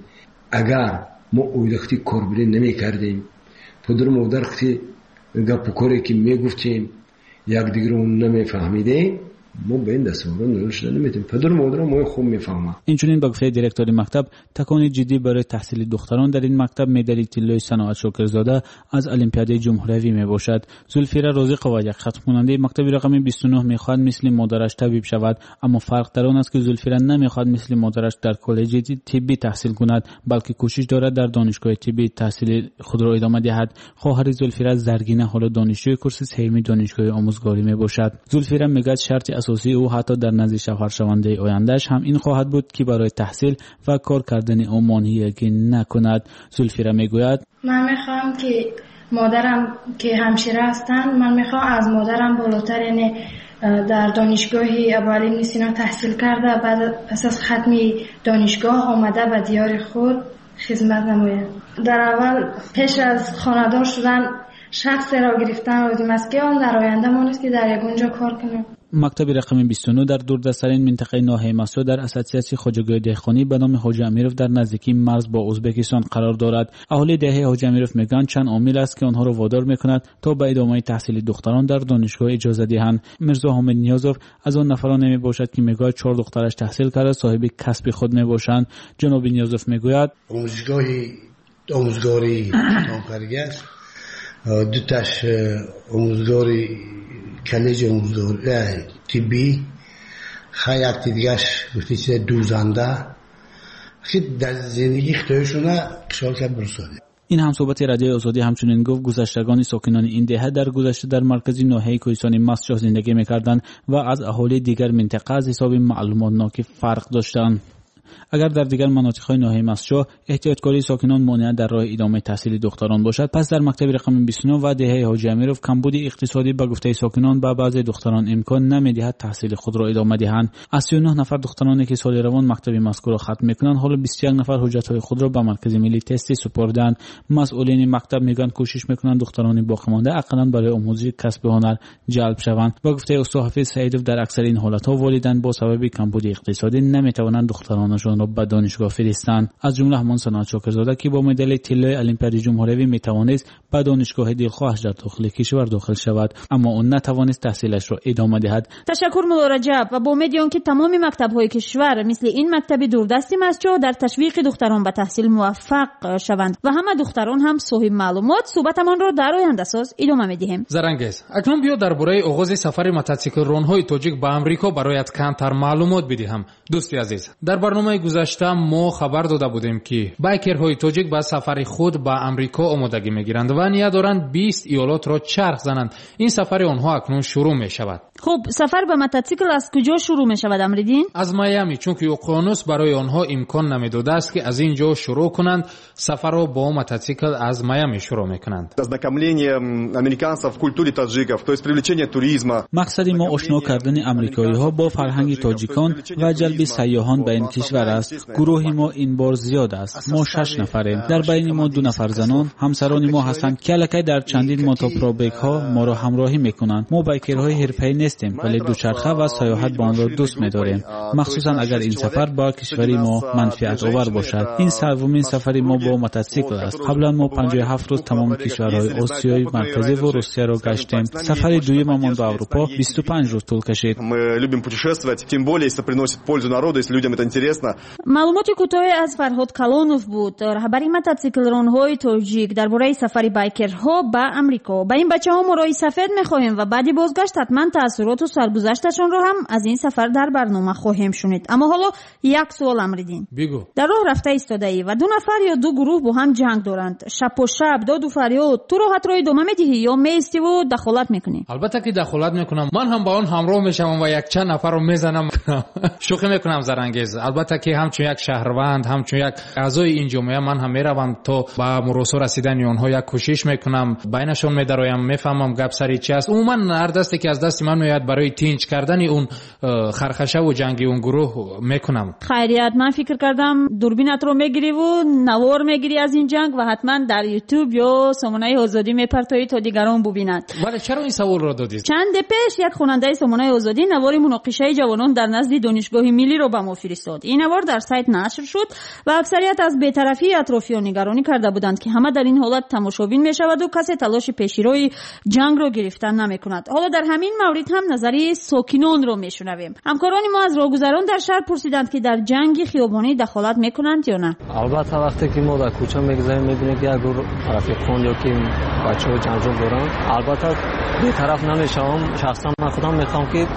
اگر ما اویدختی کاربری نمی کردیم، پدر و مادر خودی گپ و کاری که میگفتیم یک دیگر رو نمیفهمیدیم، ما به این دستوران نوشته نمیتیم. پدر مادر ما خوب میفهمن. اینچنین با گفته دیرکتور مکتب تکانی جدی برای تحصیل دختران در این مکتب مدال طلای صناعت شاکرزاده از المپیاد جمهوری میباشد. زلفیره رازق و یک خط خواننده مکتب رقم بیست و نه میخواد مثل مادرش طبیب شود، اما فرق در آن است که زلفیره نمیخواد مثل مادرش در کالج طبی تحصیل کند، بلکه کوشش دارد در دانشگاه طبی تحصیل خود را ادامه دهد. خواهر زلفیره زرگینه حالا دانشجوی کورس سه‌می دانشگاه آموزگاری میباشد. زلفیره میگه شرط اساسی او حتی در نزد شوهر شونده آیندهش هم این خواهد بود که برای تحصیل و کار کردن او مانعی نکند. زلفیره میگوید من میخوام که مادرم که همشیره هستن، من میخوام از مادرم بالاتر، یعنی در دانشگاهی ابوعلی سینا تحصیل کرده، بعد پس از ختم دانشگاه آمده به دیار خود خدمت نماید. در اول پیش از خانه‌دار شدن شخص را گرفتن لازم است که آن در آینده ما نیست که در یک اونجا کار کنیم. مکتب رقم بیست و نه در دوردست‌ترین منطقه ناحیه مسجد در اساتسیاسی خواجگاه دهقانی به نام حاجی امیرov در نزدیکی مرز با ازبکستان قرار دارد. اهالی دهه حاجی امیرov میگن چند عامل است که آنها را وادار میکند تا به ادامه تحصیل دختران در دانشگاه اجازه دهند. مرزا حامد نیازov از آن نفران نمیباشد که میگوید چهار دخترش تحصیل کرده صاحب کسب خود میباشند. جناب نیازov میگوید آموزگاه آموزگاری تانکرگی است، دو تاش آموزگاری کالج آموزگاری طبی، خیلی دیگهش گفتی دوزنده، خیلی در زندگی خودشونه کشال کرد برساده. این هم صحبت رادیو آزادی همچنین گفت گذشتگان ساکنان این دهه در گذشته در مرکزی ناحیه کوهستان مسجد زندگی میکردند و از اهالی دیگر منطقه از حساب معلومات ناکی فرق داشتند. اگر در دیگر مناطق‌های ناحیه مسجد احتیاطکاری ساکنان مانع در راه ادامه تحصیل دختران باشد، پس در مکتب رقم بیست و نه و دهه حاجی امیرov کمبود اقتصادی به گفته ساکنان به بعضی دختران امکان نمی‌دهد تحصیل خود را ادامه دهند. از سی و نه نفر دخترانی که سال روان مکتب مذکور را ختم می‌کنند، حالا بیست و یک نفر حجت‌های خود را به مرکز ملی تست سپردند. مسئولین مکتب میگن کوشش می‌کنند دختران باقی‌مانده اقلاً برای آموزش کسب هنر جلب شوند. با گفته استاد حفیظ سعیدov در اکثر این حالت‌ها والدین با سبب کمبود اقتصادی نمی‌توانند دخترانشان همکارانشان را به دانشگاه فرستند. از جمله همان سانات شاکرزاده که با مدال طلای المپیاد جمهوری میتوانست به دانشگاه دلخواهش در داخل کشور داخل شود، اما اون نتوانست تحصیلش را ادامه دهد. تشکر مولا رجب. و با امید آنکه تمام مکتب‌های کشور مثل این مکتب دوردستی مسجد در تشویق دختران به تحصیل موفق شوند و همه دختران هم صاحب معلومات، صحبتمان را در آینده ساز ادامه می‌دهیم. زرنگیز، اکنون بیا درباره آغاز سفر موتورسیکل ران‌های تاجیک به آمریکا برایت کمتر معلومات بدهم. دوستی عزیز، در برنامه گذشته ما خبر داده بودیم که بایکرهای تاجیک به سفر خود به آمریکا آمادگی می‌گیرند و نیت دارند بیست ایالات را چرخ زنند. این سفر آنها اکنون شروع می‌شود. خب سفر به موتورسیکل از کجا شروع می‌شود امریدین؟ از میامی، چون که اقیانوس برای آنها امکان نمی‌داده است که از اینجا شروع کنند. سفر را با موتورسیکل از میامی شروع می‌کنند. ознакомление американцев в культуре таджиков, то есть привлечение туризма. مقصد ما آشنا کردن امریکایی‌ها با فرهنگ تاجیکان و جلب سیاحان به این کشور است. گروه ما این بار زیاد است. ما شش نفریم. در بین ما دو نفر زنان همسران ما هستند که الکی در چندین موتورپروبیک‌ها ما را همراهی می‌کنند. ما بایکرهای حرفه‌ای نیستیم، ولی دوچرخه و سیاحت با آن را دوست می‌داریم، مخصوصا اگر این سفر با کشوری ما منفعت آور باشد. این سومین سفری ما با موتورسیکل است. قبلا ما پنجاه و هفت روز تمام کشورهای آسیای مرکزی و روسیه را گشتیم. سفر دویممان به اروپا بیست و پنج روز طول کشید. Мы любим путешествовать, тем более если приносит пользу народу, если людям это интересно. معلومات کوتاه از فرهاد کلانوف بود، رهبر موتورسیکل ران‌های تاجیک درباره سفر بایکرها به آمریکا. به این بچه‌ها مرای سفید می‌خواهیم و بعد بازگشت حتما تأثیرات و سرگذشتشان را هم از این سفر در برنامه خواهیم شنید. اما حالا یک سوال امریدین. بگو. در راه رفته ایستاده‌ای و دو نفر یا دو گروه با هم جنگ دارند. شب و شب داد و فریاد، تو راحت را ادامه می‌دهی یا می‌ایستی و دخالت می‌کنی؟ البته که دخالت می‌کنم. من هم با آن همراه میشم و یک چند نفر رو میزنم. شوخی می‌کنم زرنگیز. البته که همچون یک شهروند، همچون یک اعضای این جامعه من هم میروم تا با مراسم رسیدن اونها یک کوشش میکنم، بینشون میدرایم، میفهمم گپ سری چی است. عموما هر دستی که از دست من میاد برای تینج کردن اون خرخشه و جنگی اون گروه میکنم. خیریت، من فکر کردم دوربینت رو میگیری و نوار میگیری از این جنگ و حتما در یوتیوب یا سامانه آزادی میپرتایی تا دیگران ببینند. ولی چرا این سوال رو دادید؟ چند پیش یک خواننده سامانه آزادی نوار مناقشه جوانان در نزد دانشگاه ملی رو به ما فرستاد. این نوار در سایت نشر شد و اکثریت از بی‌طرفی اطرافیان نگرانی کرده بودند که همه در این حالت تماشابین میشود و کسی تلاش پیشروی جنگ رو گرفتن نمیکند. حالا در همین مورد هم نظری ساکنان رو میشنویم. همکاران ما از راهگذران در شهر پرسیدند که در جنگ خیابانی دخالت میکنند یا نه. البته وقتی که ما در کوچه میگذاریم میبینیم که اگر رفیقان یا که بچه‌ها جنگ دارن، البته بی‌طرف نمیشم. شخصا من خودم میخوام که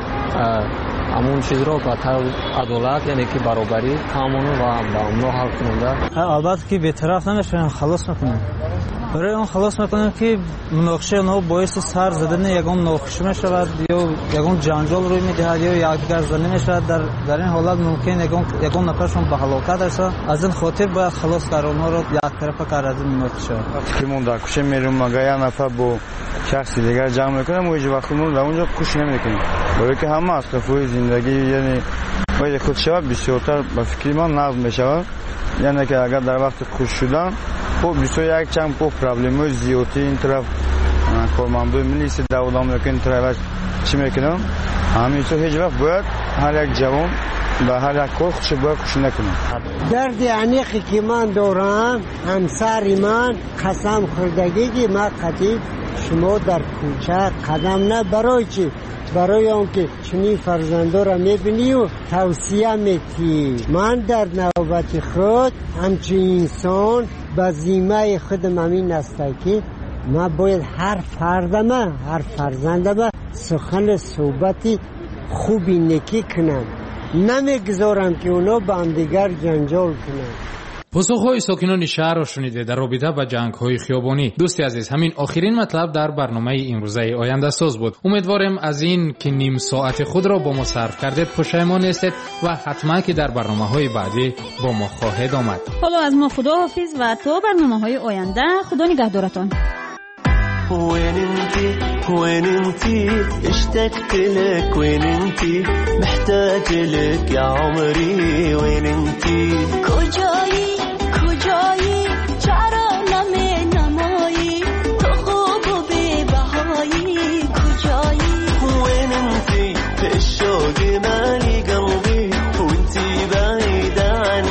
همون چیز رو با عدالت، یعنی که برابری قانون و با امن حل کننده. البته که بی‌طرف نمیشیم، خلاص میکنیم. برای اون خلاص میکنیم که مناقشه اونها باعث سر زدن یگان ناخوشی میشود یا یگان جنجال روی میدهد یا یکدیگر زنی میشود. در در این حالت ممکن یگان یگان نفرشون به هلاکت رسد. از این خاطر باید خلاص کردن اونها رو یک طرفه کردن مناقشه. وقتی ما در کوچه میریم مگه یک نفر با شخص دیگر جمع میکنیم و هیچ وقت ما در اونجا کوشش نمیکنیم. برای که همه از قفوی زندگی یعنی باید خود شود بسیارتر به فکر من نقد میشود. یعنی که اگر در وقت خوش شدن خب بسیار یک چند پو پرابلم‌های زیادی این طرف کارمندای ملیسی داودام میکنن طرف چی میکنن همیشه هیچ وقت باید هر یک جوان به هر یک کار خودش باید کوشش نکنه. درد عمیقی که من دارم همسر من قسم خوردگی که من قطعی شما در کوچه قدم نه برای چی؟ برای آنکه چنین فرزندا را میبینی و توصیه میکنی. من در نوبت خود همچون انسان به ذمه خودم همین است که من باید هر فردم هر فرزندم سخن صحبتی خوبی نکی کنم، نمیگذارم که اونا با هم دیگر جنجال کنن. پاسخ‌های ساکنان شهر را شنیده در رابطه با جنگ‌های خیابانی. دوستی عزیز، همین آخرین مطلب در برنامه امروزه آینده ساز بود. امیدوارم از این که نیم ساعت خود را با ما صرف کردید پشیمان نیستید و حتما که در برنامه‌های بعدی با ما خواهید آمد. حالا از ما خداحافظ و تا برنامه‌های آینده خدا نگهدارتان. وين انتي وين انتي اشتقت لك وين انتي محتاج لك يا عمري وين انتي کجایی کجایی چرا نمی نمایی تو خوب و بی بهایی کجایی وين انتي في الشوق مالي قلبي وانتي بعيد عن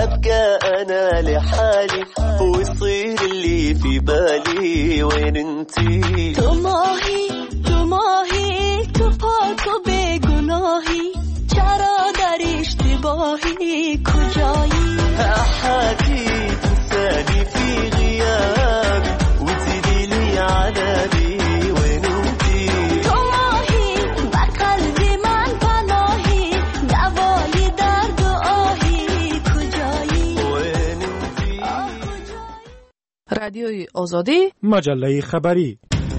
أبقى أنا لحالي ويصير اللي في بالي وين انتي تو ماهی تو ماهی تو پاک و بگناهی چرا در اشتباهی کجایی أحاكي تنساني في غيابي وتزيدي لي عذابي وين انتي تو ماهی با قلب من پناهی دوای درد و آهی کجایی وين انتي رادیوی آزادی مجله خبری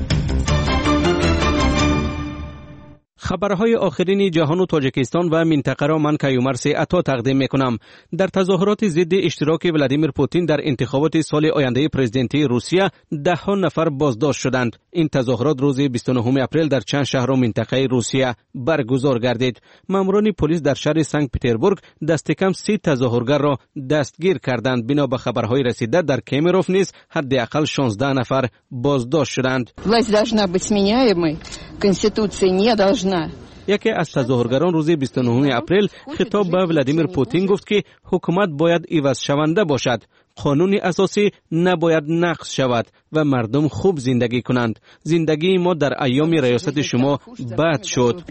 خبرهای آخرین جهان و تاجیکستان و منطقه را من کیومرث عطا تقدیم میکنم. در تظاهرات ضد اشتراک ولادیمیر پوتین در انتخابات سال آینده پرزیدنتی روسیه ده ها نفر بازداشت شدند. این تظاهرات روز بیست و نهم اپریل در چند شهر و منطقه روسیه برگزار گردید. ماموران پلیس در شهر سنت پترزبورگ دست کم سی تظاهرگر را دستگیر کردند. بنا به خبرهای رسیده در کیمیروف نیز حداقل شانزده نفر بازداشت شدند. власть должна быть сменяемой, конституция не должна. یکی از تظاهرگران روز بیست و نهم اپریل خطاب به ولادیمیر پوتین گفت که حکومت باید عوض شونده باشد، قانون اساسی نباید نقض شود و مردم خوب زندگی کنند. زندگی ما در ایام ریاست شما بد شد.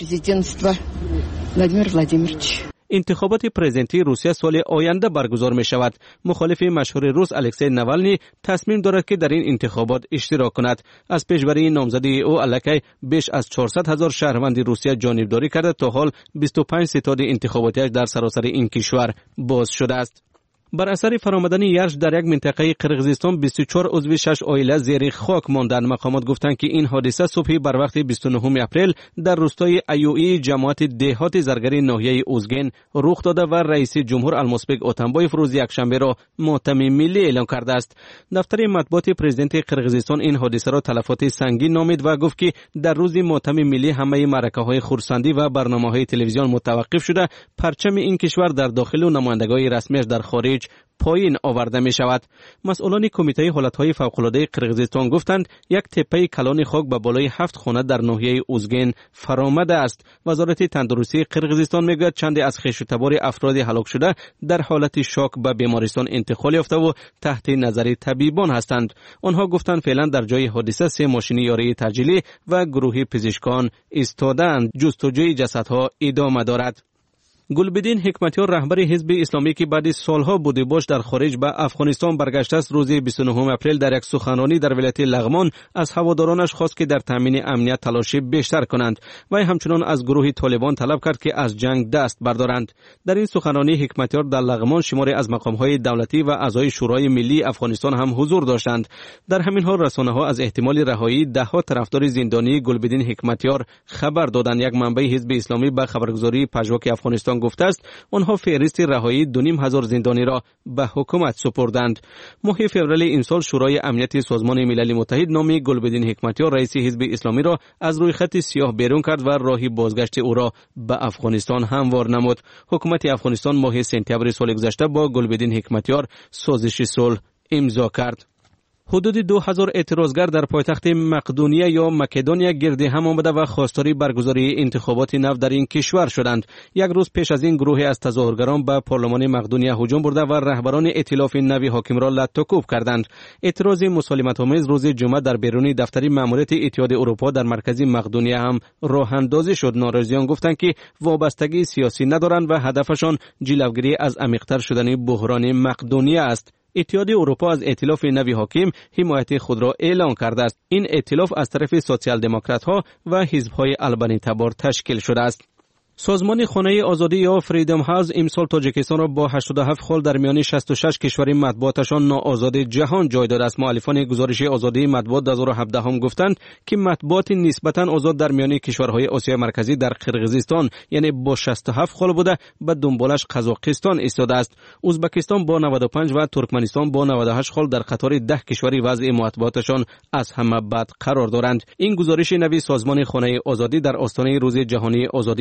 انتخابات پرزیدنتی روسیه سال آینده برگزار می شود. مخالف مشهور روس الکسی نوالنی تصمیم دارد که در این انتخابات اشتراک کند. از پیشبری نامزدی او الکی بیش از چهارصد هزار شهروند روسیه جانبداری کرده. تا حال بیست و پنج ستاد انتخاباتیش در سراسر این کشور باز شده است. بر اثر فرآمدن یخ در یک منطقه قرقیزستان بیست و چهار عضو شش عائله زیر خاک ماندند. مقامات گفتند که این حادثه صبح بر وقت بیست و نهم اپریل در روستای ایوئی جماعت دهات زرگری ناحیه اوزگن رخ داده و رئیس جمهور المسبک اتنبایف روز یکشنبه را ماتم ملی اعلام کرده است. دفتر مطبوعات پرزیدنت قرقیزستان این حادثه را تلفات سنگین نامید و گفت که در روز ماتم ملی همه معرکه‌های خرسندی و برنامه‌های تلویزیون متوقف شده. پرچم این کشور در داخل و نمایندگی رسمیش در خارج پایین آورده می شود. مسئولان کمیته حالتهای فوق‌العاده قرقیزستان گفتند یک تپه کلان خاک به بالای هفت خانه در ناحیه اوزگن فرآمده است. وزارت تندرستی قرقیزستان میگوید چند از خویش تبار افراد هلاک شده در حالت شاک به بیمارستان انتقال یافته و تحت نظر طبیبان هستند. آنها گفتند فعلا در جای حادثه سه ماشین یاری تجلی و گروه پزشکان ایستاده‌اند. جستجوی جسدها ادامه دارد. گلبدین حکمتیار رهبر حزب اسلامی که بعد سالها بوده باش در خارج به افغانستان برگشته است روز بیست و نهم اپریل در یک سخنرانی در ولایت لغمان از هوادارانش خواست که در تامین امنیت تلاش بیشتر کنند و همچنان از گروه طالبان طلب کرد که از جنگ دست بردارند. در این سخنرانی حکمتیار در لغمان شماری از مقام‌های دولتی و اعضای شورای ملی افغانستان هم حضور داشتند. در همین حال رسانه‌ها از احتمال رهایی ده‌ها طرفدار زندانی گلبدین حکمتیار خبر دادند. یک منبع حزب اسلامی به خبرگزاری پژواک افغانستان گفته است آنها فهرست رهایی دو نیم هزار زندانی را به حکومت سپردند. ماه فوریه این سال شورای امنیت سازمان ملل متحد نام گلبدین حکمتیار رئیس حزب اسلامی را از روی خط سیاه بیرون کرد و راه بازگشت او را به افغانستان هموار نمود. حکومت افغانستان ماه سپتامبر سال گذشته با گلبدین حکمتیار سازش صلح امضا کرد. حدود دو هزار اعتراضگر در پایتخت مقدونیه یا مکدونیا گرد هم آمده و خواستار برگزاری انتخابات نو در این کشور شدند. یک روز پیش از این گروه از تظاهرگران به پارلمان مقدونیه هجوم برده و رهبران ائتلاف نوی حاکم را لط و کوب کردند. اعتراض مسالمت‌آمیز روز جمعه در بیرون دفتر مأموریت اتحاد اروپا در مرکز مقدونیه هم راه اندازی شد. ناراضیان گفتند که وابستگی سیاسی ندارند و هدفشان جلوگیری از عمیق‌تر شدن بحران مقدونیه است. اتحاد اروپا از ائتلاف نوی حاکم حمایت خود را اعلان کرده است. این ائتلاف از طرف سوسیال دموکرات ها و حزب های البانی تبار تشکیل شده است. سازمان خانه آزادی یا فریدم هاوس امسال تاجیکستان را با هشتاد و هفت خال در میان شصت و شش کشور مطبوعاتشان ناآزاد جهان جای داده است. مؤلفان گزارش آزادی مطبوعات دو هزار و هفده هم گفتند که مطبوعات نسبتاً آزاد در میان کشورهای آسیای مرکزی در قرقیزستان یعنی با شصت و هفت خال بوده، به دنبالش قزاقستان ایستاده است. ازبکستان با نود و پنج و ترکمنستان با نود و هشت خال در قطار ده کشوری وضع مطبوعاتشان از همه بد قرار دارند. این گزارش نوی سازمان خانه آزادی در آستانه روز جهانی آزادی بیان که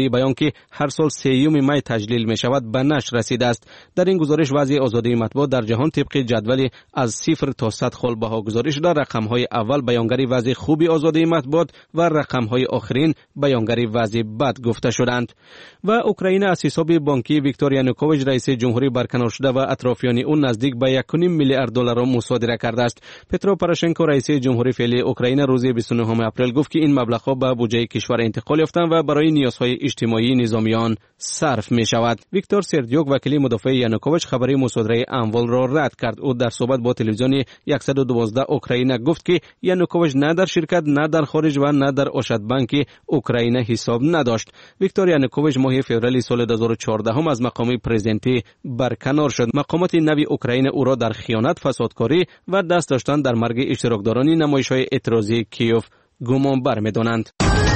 که هر سال سیوم می تجلیل می شود به نشر رسیده است. در این گزارش وضع آزادی مطبوعات در جهان طبق جدول از صفر تا صد خال بها گزارش در رقم های اول بیانگر وضع خوبی آزادی مطبوعات و رقم های آخرین بیانگر وضع بد گفته شدند. و اوکراین از حساب بانکی ویکتور یانوکوویچ رئیس جمهوری برکنار شده و اطرافیان او نزدیک به یک و نیم میلیارد دلار مصادره کرده است. پترو پروشنکو رئیس جمهوری فعلی اوکراین روز بیست و نهم اپریل گفت که این مبلغ‌ها به بودجه کشور انتقال یافتند و برای نیازهای اجتماعی نظامیان صرف می شود. ویکتور سردیوک وکیل مدافع یانوکوویچ خبری مصادره اموال را رد کرد. او در صحبت با تلویزیون صد و دوازده اوکراین گفت که یانوکوویچ نه در شرکت نه در خارج و نه در اشاد بانک اوکراین حساب نداشت. ویکتور یانوکوویچ ماه فوریه سال دو هزار و چهارده هم از مقام پرزیدنتی برکنار شد. مقامات نوی اوکراین او را در خیانت، فسادکاری و دست داشتن در مرگ اشتراکداران نمایش‌های اعتراضی کیوف گمان بر می‌دانند.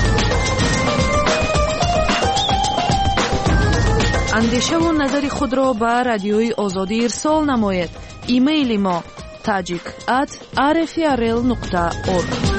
اندیشه و نظر خود را به رادیوی آزادی ارسال نمایید. ایمیل ما tajik at r f r l nokta org.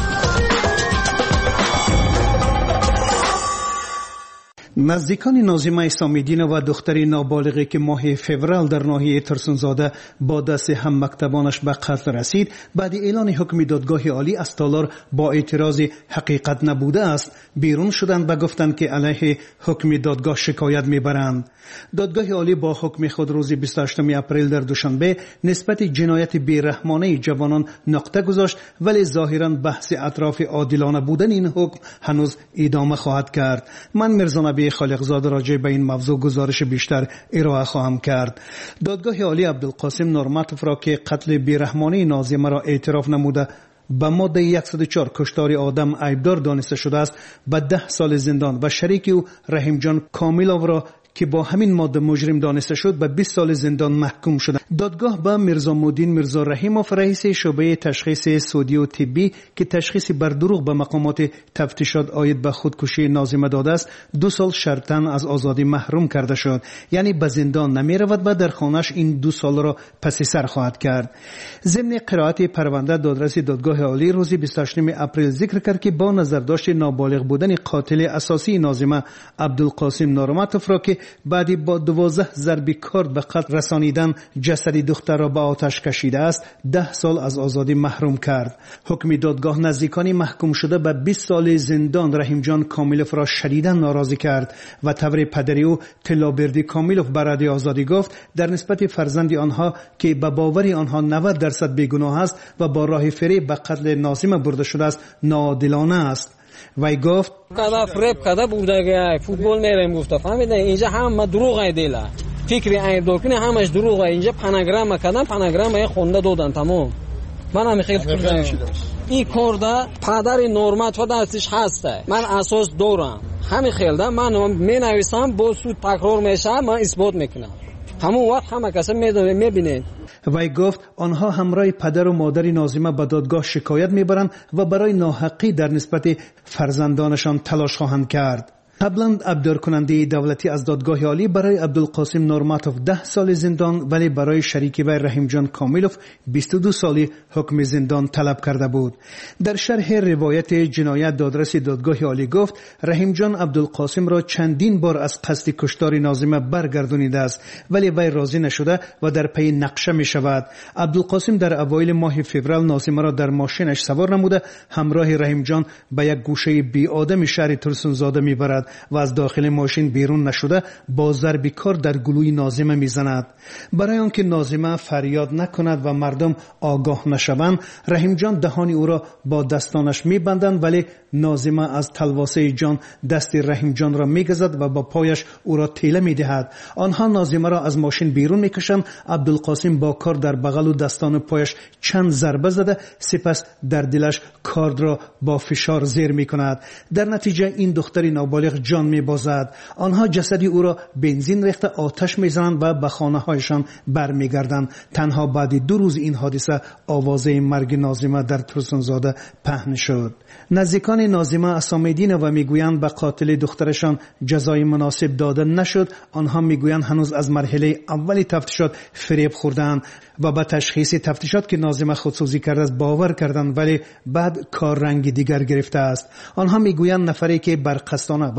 نزدیکان ناظمه سامیدین و دختری نابالغی که ماه فوریه در ناحیه ترسونزاده با دست هم مکتبانش به قتل رسید، بعد اعلان حکم دادگاه عالی از تالار با اعتراض حقیقت نبوده است بیرون شدند و گفتند که علیه حکم دادگاه شکایت میبرند. دادگاه عالی با حکم خود روز بیست و هشتم اپریل در دوشنبه نسبت جنایت بیرحمانه جوانان نقطه گذاشت، ولی ظاهرا بحث اطراف عادلانه بودن این حکم هنوز ادامه خواهد کرد. من مرزا نبی خالقزاد راجع به این موضوع گزارش بیشتر ارائه خواهم کرد. دادگاه عالی عبدالقاسم نورماتوف را که قتل بیرحمانه ناظمه را اعتراف نموده به ماده صد و چهار کشتار آدم عیبدار دانسته شده است به ده سال زندان و شریک او رحیم جان کامیلوف را که با همین ماده مجرم دانسته شد به بیست سال زندان محکوم شد. دادگاه به میرزا مودین میرزا رحیموف رئیس شعبه تشخیص سودی و طبی که تشخیص بر دروغ به مقامات تفتیشات عاید به خودکشی ناظمه داده است دو سال شرطاً از آزادی محروم کرده شد، یعنی به زندان نمی رود و در خانه‌اش این دو سال را پس سر خواهد کرد. ضمن قرائت پرونده دادرس دادگاه عالی روز بیست و هشتم اپریل ذکر کرد که با نظرداشت نابالغ بودن قاتل اساسی ناظمه عبدالقاسم نورماتوف را که بعدی با دوازده ضرب کارد به قتل رسانیدن جسد دختر را به آتش کشیده است ده سال از آزادی محروم کرد. حکم دادگاه نزدیکانی محکوم شده به بیست سال زندان رحیم جان کامیلوف را شدیداً ناراضی کرد و طور پدری او طلابردی کامیلوف به رادیو آزادی گفت در نسبت فرزند آنها که به باور آنها نود درصد بیگناه است و با راه فریب به قتل ناظمه برده شده است ناعادلانه است. وی گفت کدا فریب کدا بودگی فوتبال میریم گفت فهمیدین اینجا همه دروغه دیلا فکری این دورکنی همش دروغه اینجا پناگرام کردن پناگرام خونده دادن تمام. من هم خیلی فکر این کاردا پدر نورمات و دستش هسته من اساس دارم همین خیلده من می نویسم با سود تکرار میشه من اثبات میکنم همون وقت همه کسی میدونه میبینه. وی گفت آنها همراه پدر و مادر ناظمه به دادگاه شکایت میبرند و برای ناحقی در نسبت فرزندانشان تلاش خواهند کرد. قبلا ابدار کننده دولتی از دادگاه عالی برای عبدالقاسم نورماتوف ده سال زندان ولی برای شریک وی رحیم جان کامیلوف بیست و دو سالی حکم زندان طلب کرده بود. در شرح روایت جنایت دادرس دادگاه عالی گفت رحیم جان عبدالقاسم را چندین بار از قصد کشتار ناظمه برگردانیده است ولی وی راضی نشده و در پی نقشه می شود. عبدالقاسم در اوایل ماه فوریه ناظمه را در ماشینش سوار نموده همراه رحیم جان به یک گوشه بی آدم شهر ترسونزاده می برد و از داخل ماشین بیرون نشده با ضرب کار در گلوی ناظمه میزند. برای آنکه ناظمه فریاد نکند و مردم آگاه نشوند رحیم جان دهان او را با دستانش میبندند ولی ناظمه از تلواسه جان دست رحیم جان را میگزد و با پایش او را تیله میدهد. آنها ناظمه را از ماشین بیرون میکشند. عبدالقاسم با کار در بغل و دستان و پایش چند ضربه زده سپس در دلش کارد را با فشار زیر میکند. در نتیجه این دختری نابالغ جان میبازد. آنها جسدی او را بنزین ریخته آتش میزنند و به خانه هایشان برمیگردند. تنها بعد دو روز این حادثه آوازه مرگ ناظمه در ترسونزاده پهن شد. نزدیکان ناظمه اسامیدین و میگویند به قاتل دخترشان جزای مناسب داده نشد. آنها میگویند هنوز از مرحله اولی تفتیشات فریب خوردند و به تشخیص تفتیشات که ناظمه خودسوزی کرده است باور کردند ولی بعد کار رنگ دیگر گرفته است. آنها میگویند نفری که بر قصدانه و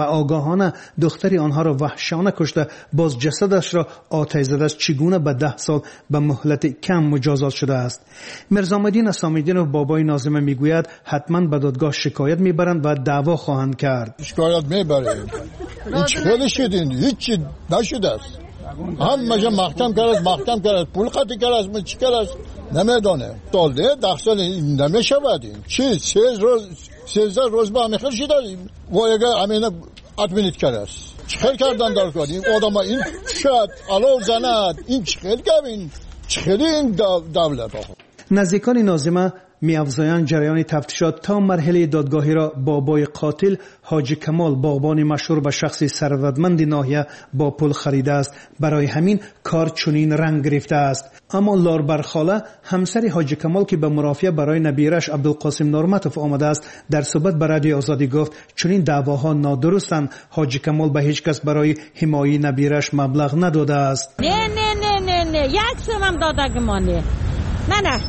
آگاهانه دختری آنها را وحشیانه کشته باز جسدش را آتش زده است، چگونه به ده سال به مهلت کم مجازات شده است. مرزامدین اسام‌الدینov بابای ناظمه میگوید حتما به دادگاه شکایت میبرند و دعوا خواهند کرد. شکایت میبریم. هیچ خیلی شدین هیچ نشده است. هم مجا محکم کرد محکم کرد پول خطی کرد من چی کرد نمیدانه. سالده ده سال نمیشود این چی سه روز سیزده روز با میخیر شده و اگر امینه ادمینیت کرد چخیل کردن در کار این آدم این شد علاو زند این چخیل کردن چخیلی این دولت آخر. نزدیکان ناظمه می‌افزایند جریان تفتیشات تا مرحله دادگاهی را بابای قاتل حاجی کمال باغبان مشهور به شخص ثروتمند ناحیه با پول خریده است. برای همین کار چنین رنگ گرفته است. اما لار برخاله همسر حاجی کمال که به مرافعه برای نبیرش عبدالقاسم نورمتوف آمده است در صحبت با رادیو آزادی گفت چنین دعواها نادرستند. حاجی کمال به هیچ کس برای حمایت نبیرش مبلغ نداده است. نه نه نه نه نه یک سوم دادگمانه نه نه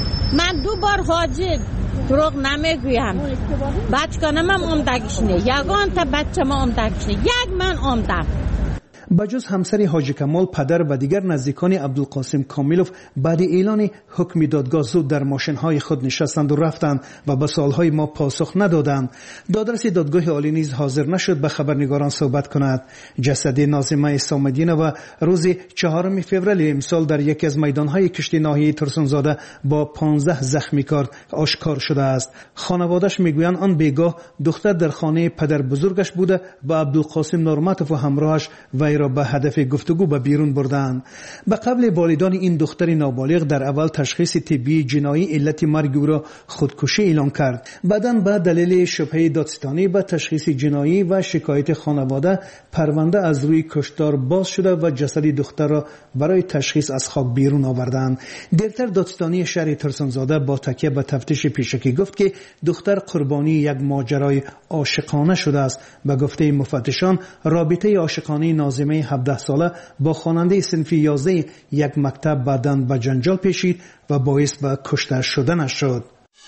من دو بار حاجی دروغ نمیگویم. بچگانم هم آمدگیشنه یگان تا بچه ما آمدگیشنه یک من آمدم. بجز همسر حاجی کمال پدر و دیگر نزدیکان عبدالقاسم کامیلوف بعد اعلان حکم دادگاه زود در ماشین‌های خود نشستند و رفتند و به سوال‌های ما پاسخ ندادند. دادرس دادگاه عالی نیز حاضر نشد به خبرنگاران صحبت کند. جسد ناظمه اسام‌الدینова روز چهارم فوریه امسال در یکی از میدان‌های کشتی ناحیه ترسونزاده با پانزده زخمی کار آشکار شده است. خانواده‌اش میگویند آن بیگاه دختر در خانه پدر بزرگش بوده و عبدالقاسم نورمتوف و همراهش و را به هدف گفتگو به بیرون بردند. به قبل والدان این دختر نابالغ در اول تشخیص طبی جنایی علت مرگ او را خودکشی اعلام کرد. بعداً به دلیل شبهه دادستانی به تشخیص جنایی و شکایت خانواده پرونده از روی کشتار باز شده و جسد دختر را برای تشخیص از خاک بیرون آوردند. دیرتر دادستانی شهر ترسونزاده با تکیه به تفتیش پیشکی گفت که دختر قربانی یک ماجرای عاشقانه شده است. به گفته مفتشان رابطه عاشقانه ناظمه هفده ساله با خواننده صنف یازده یک مکتب بعداً به جنجال پیچید و باعث به کشته شدنش شد.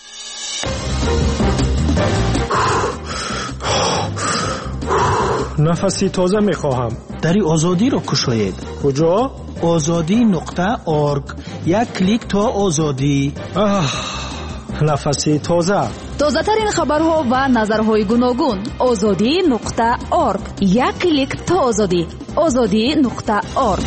نفسی تازه میخواهم. دری آزادی را کشاید. کجا؟ آزادی نقطه ارگ. یک کلیک تا آزادی. نفسی تازه. تازه ترین خبرها و نظرهای گوناگون. آزادی نقطه ارگ. یک کلیک تا آزادی. آزادی نقطه ارگ.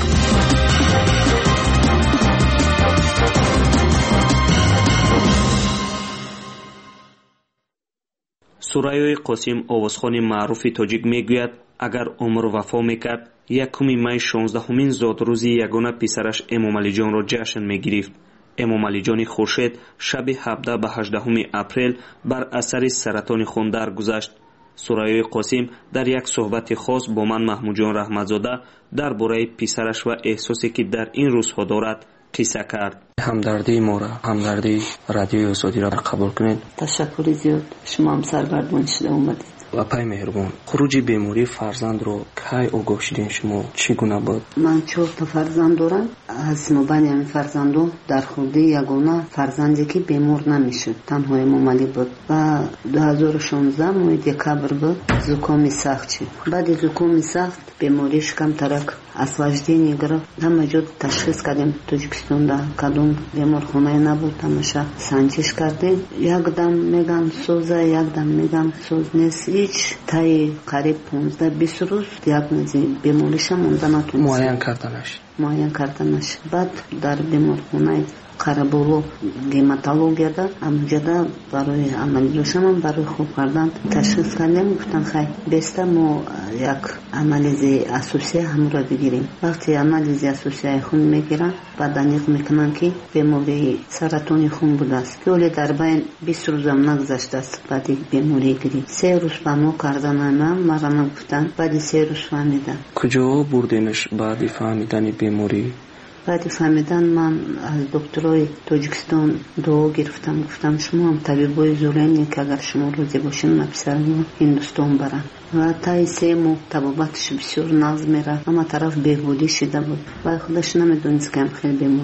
سرایای قاسم آوازخوان معروف تاجیک میگوید اگر عمر وفا میکرد یکم می شانزدهمین زادروزی یگانه پسرش امامعلی جان را جشن میگرفت. امامعلی جان خورشید شب هفده به هجدهم اپریل بر اثر سرطان خون درگذشت. سرایای قاسم در یک صحبت خاص با من محمود جان رحمتزاده درباره پسرش و احساسی که در این روزها دارد قصه کرد. همدردی ما را، همدردی رادیوی آزادی را قبول کنید. تشکر زیاد، شما هم سرگردان شده اومدید. و پای مهربان خروج بیماری فرزند رو کی آگاه شدین شما چگونه بود؟ من چهار تا فرزند دارم. از مبین این فرزندو در خورده یگانه فرزندی که بیمار نمیشد تنها امامعلی بود و دو هزار و شانزده ماه دکبر بود زکام سخت شد. بعد زکام سخت بیماریش کم ترک اسواجدینی گرفت. همه جا تشخیص کردیم تاجیکستان ده کدوم بیمارخانه نبود تماشا سنجش کردیم. یک دم میگن سوزه یک دم میگن سوز نیست. هیچ تای قریب پانزده بیست روز دیاگنوزی بیماریش مونده نتونست معاین کردنش معاین کردنش. بعد در بیمارخانه قربولو گیماتولوژیا ده امجدا برای عملیاتشون برای خوب کردن تشخیص کردیم. گفتن خیر بهتر ما یک عملیات اساسی همراه بگیریم. وقتی عملیات اساسی خون میگیرن بعد دانیق میکنن که بیماری سرطان خون بوده است. ولی در بین بیست روز هم نگذشته است بعد بیماری گرفت. سه روز بانو کردن من مرا گفتن بعد سه روز فهمیدم. کجا بردینش بعد فهمیدن بیماری؟ بعد فهمیدن من از دکترای تاجیکستان دعا گرفتم. گفتم شما هم طبیبای زورینی که اگر شما روزی باشین من پسرم هندوستان برم و تا سه ماه طبابتش بسیار ناز میره اما طرف بهبودی شده بود و خودش نمیدونست که هم خیلی بیماره.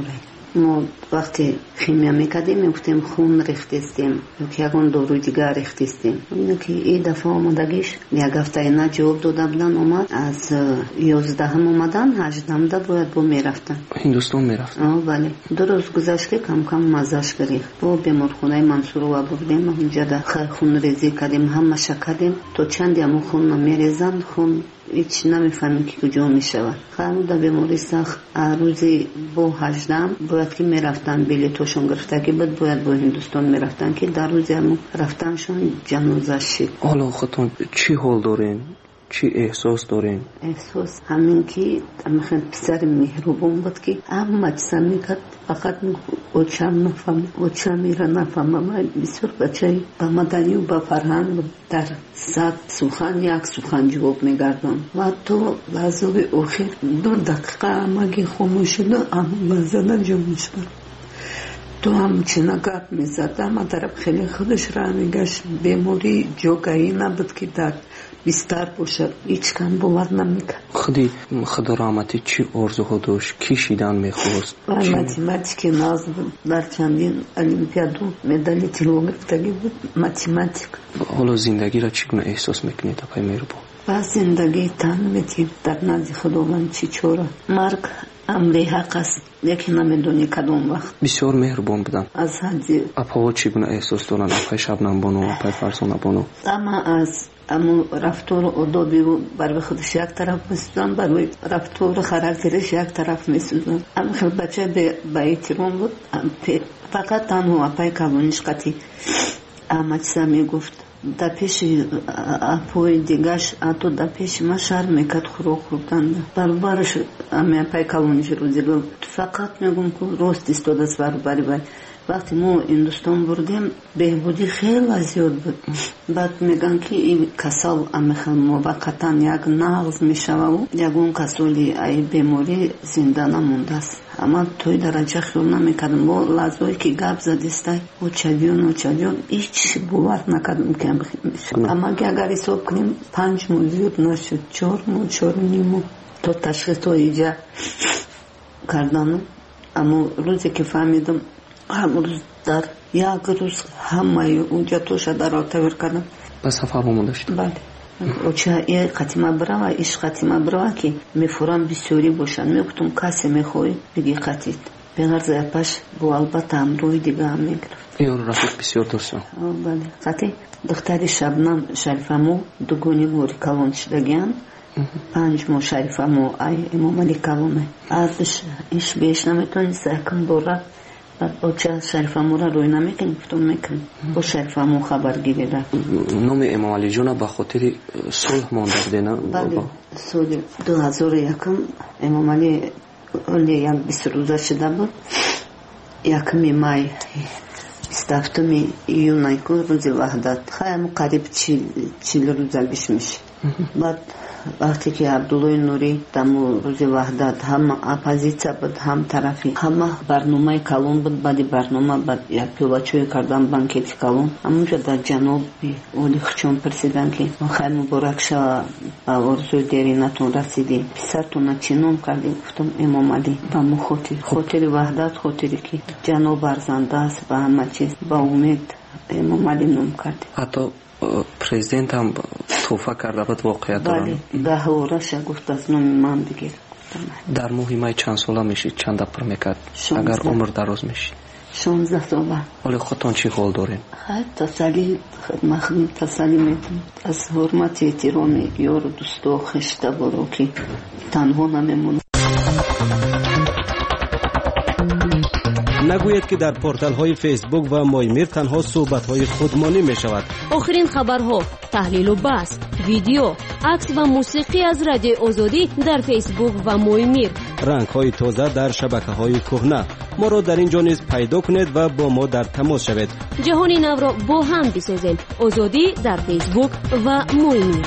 ما وقتی خیمیا میکردیم میگفتیم خون ریختیم که یکون داروی دیگر ریختیم. اینه که این دفعه آمدگیش یک هفته اینا جواب داده بودن اومد از یازدهم اومدن هجدهم ده باید با میرفتن هندوستان میرفتن. آه بله. دو روز گذشت که کم کم مزش گرفت. با بیمارخانه منصور و بردیم اونجا ده خون ریزی کردیم همه شکردیم تا چندی همون خون نمیریزن خون هیچ نمیفهمیم که کجا میشود. خانم در بیماری سخت روزی با هجدهم باید که میرفتن بلیتاشون گرفته که بعد باید با هندوستان میرفتن که در روزی همون رفتنشون جنازه شد. حالا خودتون چی حال دارین؟ چی احساس دارین؟ احساس همین که میخواد پسر مهربون بود که همه چیزا میکرد فقط اوچم نفهم اوچم میره نفهم. من بسیار بچه با مدنی و با فرهنگ در صد سخن یک سخن جواب میگردن و تو لحظه اخیر دو دقیقه همگی خاموش شده اما لحظه جمع شد. تو هم چنه گپ میزد اما طرف خیلی خودش را میگشت بیماری جوگایی نبود که در بیستر باشد هیچ کم باور نمیکرد. خودی خدا رحمتی چی آرزوها داشت؟ کی شیدن میخواست؟ ماتماتیک ناز بود. در چندین الیمپیادو مدال طلا گرفتگی بود ماتماتیک. حالا زندگی را چگونه احساس میکنید آقای مهربان؟ با زندگی تن میتیم در نزد خداوند چی چوره. مرگ امری حق است یکی نمیدونی کدوم وقت. بسیار مهربان بودن. از حدی. اپاها چگونه احساس دارن؟ اپای شبنم بانو اپای فرزانه بانو؟ اما از اما رفتار ادابی و برای خودش یک طرف میسودن برای رفتار خاراکترش یک طرف میسودن. اما خیلی بچه به احترام بود فقط تنها اپای کلونش قطعی اما چیزا میگفت در پیش اپوی دیگرش اتو در پیش ما شرم میکرد خوراک خوردن برای برش اما اپای کلونش روزی بود فقط میگم که راست استاد است برای برای برای وقتی ما هندوستان بردیم بهبودی خیلی زیاد بود. بعد میگن که این کسال امیخل موقتا یک نقض میشوه و یکون کسالی ای بیماری زنده نمونده است. اما توی درجه خیلی نمیکردم با لحظه‌ای که گپ زدیسته و چدیون و چدیون هیچ باور نکردم که میشه. اما که اگر حساب کنیم پنج ماه زیاد نشد چهار ماه چهار نیم تا تشخیص و ایجا کردن. اما روزی که فهمیدم همون در یک روز همه اونجا توش در آتور کردم. به سفر آمداشت؟ بله. اوچه ای قطیمه برا و ایش قطیمه برا که میفورم بسیاری باشن میگفتم کسی میخوای بگی قطید بگر زیپش با البته هم روی دیگه هم میگرفت. یار رفت بسیار دوستان. بله. قطی دختری شبنم شریفمو دوگونی بوری کلون شدگیان پنج ماه شریفمو ای امام علی کلونه ارزش ایش بیش نمیتونی سکن بورا با چه شریفمو را روی نمیکنی گفتم میکنی با شریفمو خبر گیریده. نام امام علی جون با خاطر صلح مانده بوده نه؟ بله سال دو هزار و یکم امام علی اولی یک بیست روزه شده بود یکمی مای بیست هفتمی یونایکو روز وحدت خیلی قریب چیل روزه بیش میشه. بعد وقتی که عبدالله نوری دمو روز وحدت هم اپوزیسیا بود هم طرفی همه برنامه کلون بود. بعد برنامه بعد یک پیوچوی کردن بانکت کلون همونجا در جنوب اولی خچون پرسیدن که خیلی مبارک شو با ارزوی دیرینتون رسیدی پسرتون چینون کردی گفتم امام علی با مو خاطر خاطر وحدت خاطری که جنوب ارزنده است و همه چیز با امید امام علی نام کردی. حتی پرزیدنت هم توفه کرده بود واقعیت دارن؟ بله ده هورش گفت از نام من بگیر. در ماهی مای چند ساله میشید؟ چند اپر میکرد اگر عمر دراز میشید؟ شانزده ساله. ولی خودتان چی حال دارین؟ خیلی تسلی مخدوم تسلی میتونم از حرمت احترام یار و دوستا خشته برو که تنها نمیمونه. نگوید که در پورتال های فیسبوک و مایمیر تنها صحبت های خودمانی می شود. آخرین خبرها، تحلیل و بحث، ویدیو، عکس و موسیقی از رادیو آزادی در فیسبوک و مایمیر. رنگ های تازه در شبکه های کهنه. ما را در اینجا نیز پیدا کنید و با ما در تماس شوید. جهانی نو را با هم بسازیم. آزادی در فیسبوک و مایمیر.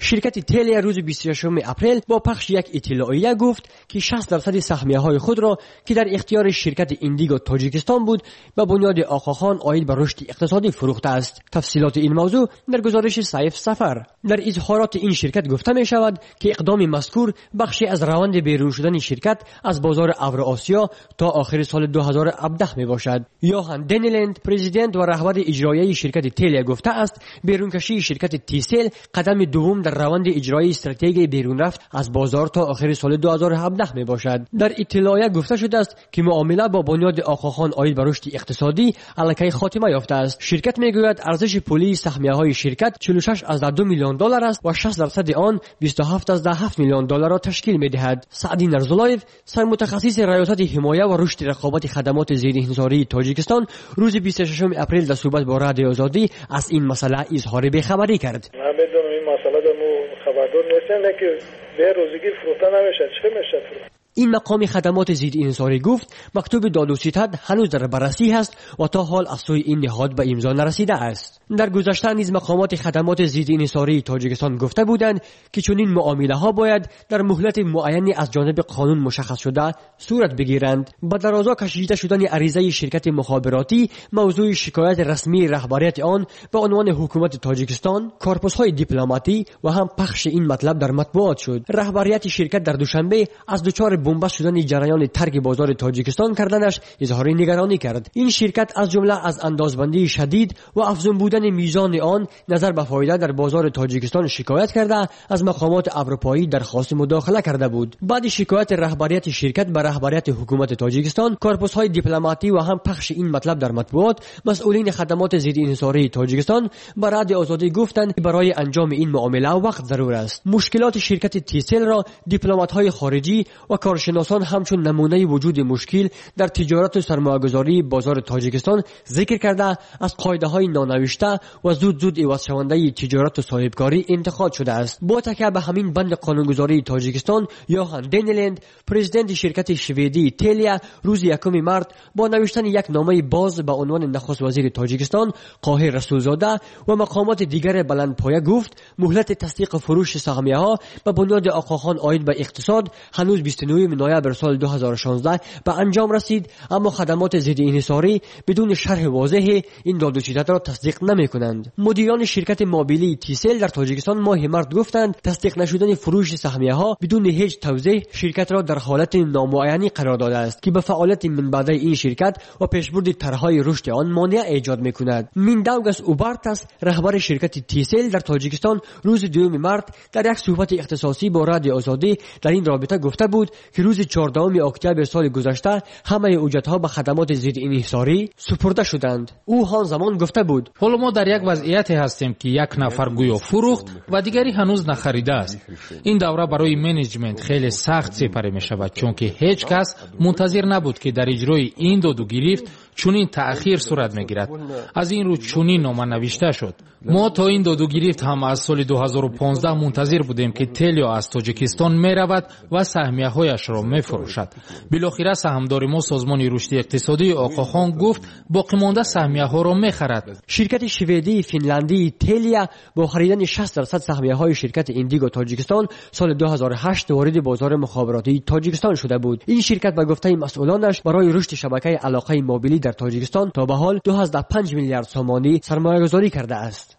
شرکت تلیا روز بیست و ششم اپریل با پخش یک اطلاعیه گفت که شصت درصد سهمیه‌های خود را که در اختیار شرکت ایندیگو تاجیکستان بود به بنیاد آقاخان عاید به رشد اقتصادی فروخته است. تفصیلات این موضوع در گزارش سیف سفر. در اظهارات این شرکت گفته می شود که اقدام مذکور بخشی از روند بیرون شدن شرکت از بازار اوراسیا تا آخر سال دو هزار و هفده می باشد. یوهان دنیلند پرزیدنت و رهبر اجرایی شرکت تلیا گفته است بیرونکشی شرکت تیسل قدم دوم در روند اجرایی استراتژی بیرون رفت از بازار تا آخر سال دو هزار و هفده می باشد. در اطلاعیه گفته شده است که معامله با بنیاد آقاخان عاید به رشد اقتصادی الکی خاتمه یافته است. شرکت میگوید ارزش پولی سهمیه‌های شرکت چهل و شش ازده دو میلیون دلار است و شصت درصد آن بیست و هفت ازده هفت میلیون دلار را تشکیل می‌دهد. سعدی نرزولایف سرمتخصص ریاست حمایه و رشد رقابت خدمات ضدانحصاری تاجیکستان روز بیست و ششم اپریل در صحبت با رادیو آزادی از این مسئله اظهار بی‌خبری کرد. من بدون این مسئله دمو خبردار نیستم که به روزگی فروخته نمیشه. چه میشه؟ این مقام خدمات ضد انحصاری گفت مکتوب داد و ستد هنوز در بررسی است و تا حال از سوی این نهاد به امضا نرسیده است. در گذشته نیز مقامات خدمات ضد انحصاری تاجیکستان گفته بودند که چنین معامله ها باید در مهلت معینی از جانب قانون مشخص شده صورت بگیرند. با درازا کشیده شدن عریضه شرکت مخابراتی موضوع شکایت رسمی رهبریت آن به عنوان حکومت تاجیکستان، کارپوس‌های دیپلماتی و هم پخش این مطلب در مطبوعات شد. رهبریت شرکت در دوشنبه از دچار بنبست شدن جریان ترک بازار تاجیکستان کردنش اظهار نگرانی کرد. این شرکت از جمله از اندازبندی شدید و افزون بودن میزان آن نظر به فایده در بازار تاجیکستان شکایت کرده از مقامات اروپایی درخواست مداخله کرده بود. بعد شکایت رهبریت شرکت به رهبریت حکومت تاجیکستان، کارپوس‌های دیپلماتی و هم پخش این مطلب در مطبوعات، مسئولین خدمات ضد انحصاری تاجیکستان به رادیو آزادی گفتند که برای انجام این معامله وقت ضرور است. مشکلات شرکت تیسل را دیپلمات‌های خارجی و کارشناسان همچون نمونه وجود مشکل در تجارت و سرمایه‌گذاری بازار تاجیکستان ذکر کرده از قاعده‌های نانوشته و زود زود عوض شونده تجارت و صاحبکاری انتقاد شده است. با تکیه به همین بند قانونگذاری تاجیکستان، یوهان دنیلند پرزیدنت شرکت شویدی تلیا روز یکم مارس با نوشتن یک نامه باز به عنوان نخست وزیر تاجیکستان قاهر رسولزاده و مقامات دیگر بلندپایه گفت مهلت تصدیق فروش سهمیه‌ها به بنیاد آقاخان عاید به اقتصاد هنوز بیست و نه نوامبر سال دو هزار و شانزده به انجام رسید، اما خدمات ضد انحصاری بدون شرح واضح این داد و ستد را تصدیق نمی‌کنند. مدیران شرکت مابیلی تیسل در تاجیکستان ماه مارس گفتند تصدیق نشدن فروش سهمیه‌ها بدون هیچ توضیح شرکت را در حالت نامعینی قرار داده است که به فعالیت من بعد این شرکت و پیشبرد طرح‌های رشد آن مانع ایجاد می‌کند. مینداوگس اوبارتاس رهبر شرکت تیسل در تاجیکستان روز دوم مارس در یک صحبت اختصاصی با رادیو آزادی در این رابطه گفته بود که روز چهاردهم اکتبر سال گذشته همه اجرت‌ها به خدمات ضد انحصاری سپرده شدند. او هان زمان گفته بود حالا ما در یک وضعیتی هستیم که یک نفر گویا فروخت و دیگری هنوز نخریده است. این دوره برای منیجمنت خیلی سخت سپری می شود چون که هیچ کس منتظر نبود که در اجرای این داد و گرفت چونین تأخیر صورت میگیرد. از این رو چونین نامه نوشته شد. ما تا این داد و گرفت هم از سال دو هزار و پانزده منتظر بودیم که تلیا از تاجیکستان می رود و سهمیه هایش را می فروشد. بالاخره سهامدار ما سازمان رشد اقتصادی آقاخان گفت باقی مانده سهمیه ها را می خرد. شرکت شویدی فنلندی تلیا با خریدن شصت درصد سهمیه های شرکت ایندیگو تاجیکستان سال دو هزار و هشت وارد بازار مخابراتی تاجیکستان شده بود. این شرکت به گفته مسئولانش برای رشد شبکه علاقه موبیلی در تاجیکستان تا به حال دو هزار و پنج میلیارد سومانی سرمایه‌گذاری کرده است.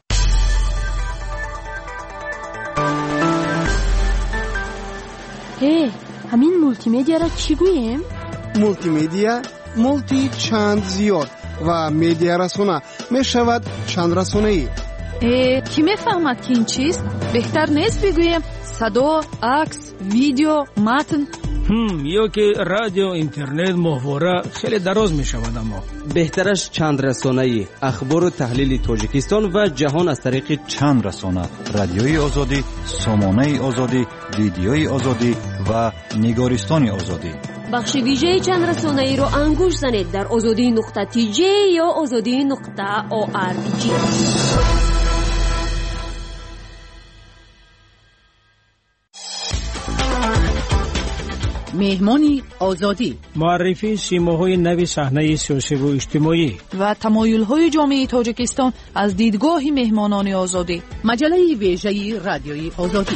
هی همین مولتی مدیا را چی گوییم؟ مولتی مدیا مولتی چند زیاد و مدیا رسانه می شود چند رسانه ای. کی میفهمد که این چیست؟ بهتر نیست بگوییم صدا، عکس، ویدیو، متن؟ هم یا که رادیو، اینترنت، محتوا خیلی دراز می شود. اما بهترش چند رسانه‌ای اخبار و تحلیل تاجیکستان و جهان از طریق چند رسانه: رادیوی آزادی، سامانه آزادی، ویدیوی آزادی و نگارستان آزادی. بخش ویژه چند رسانه‌ای رو انگوش زنید در آزادی نقطه تی جی یا آزادی نقطه او آر جی. مهمانی آزادی، معرفی سیماهای نو صحنه سیاسی و اجتماعی و تمایل‌های جامعه تاجیکستان از دیدگاه مهمانان آزادی. مجله ویژه رادیوی آزادی.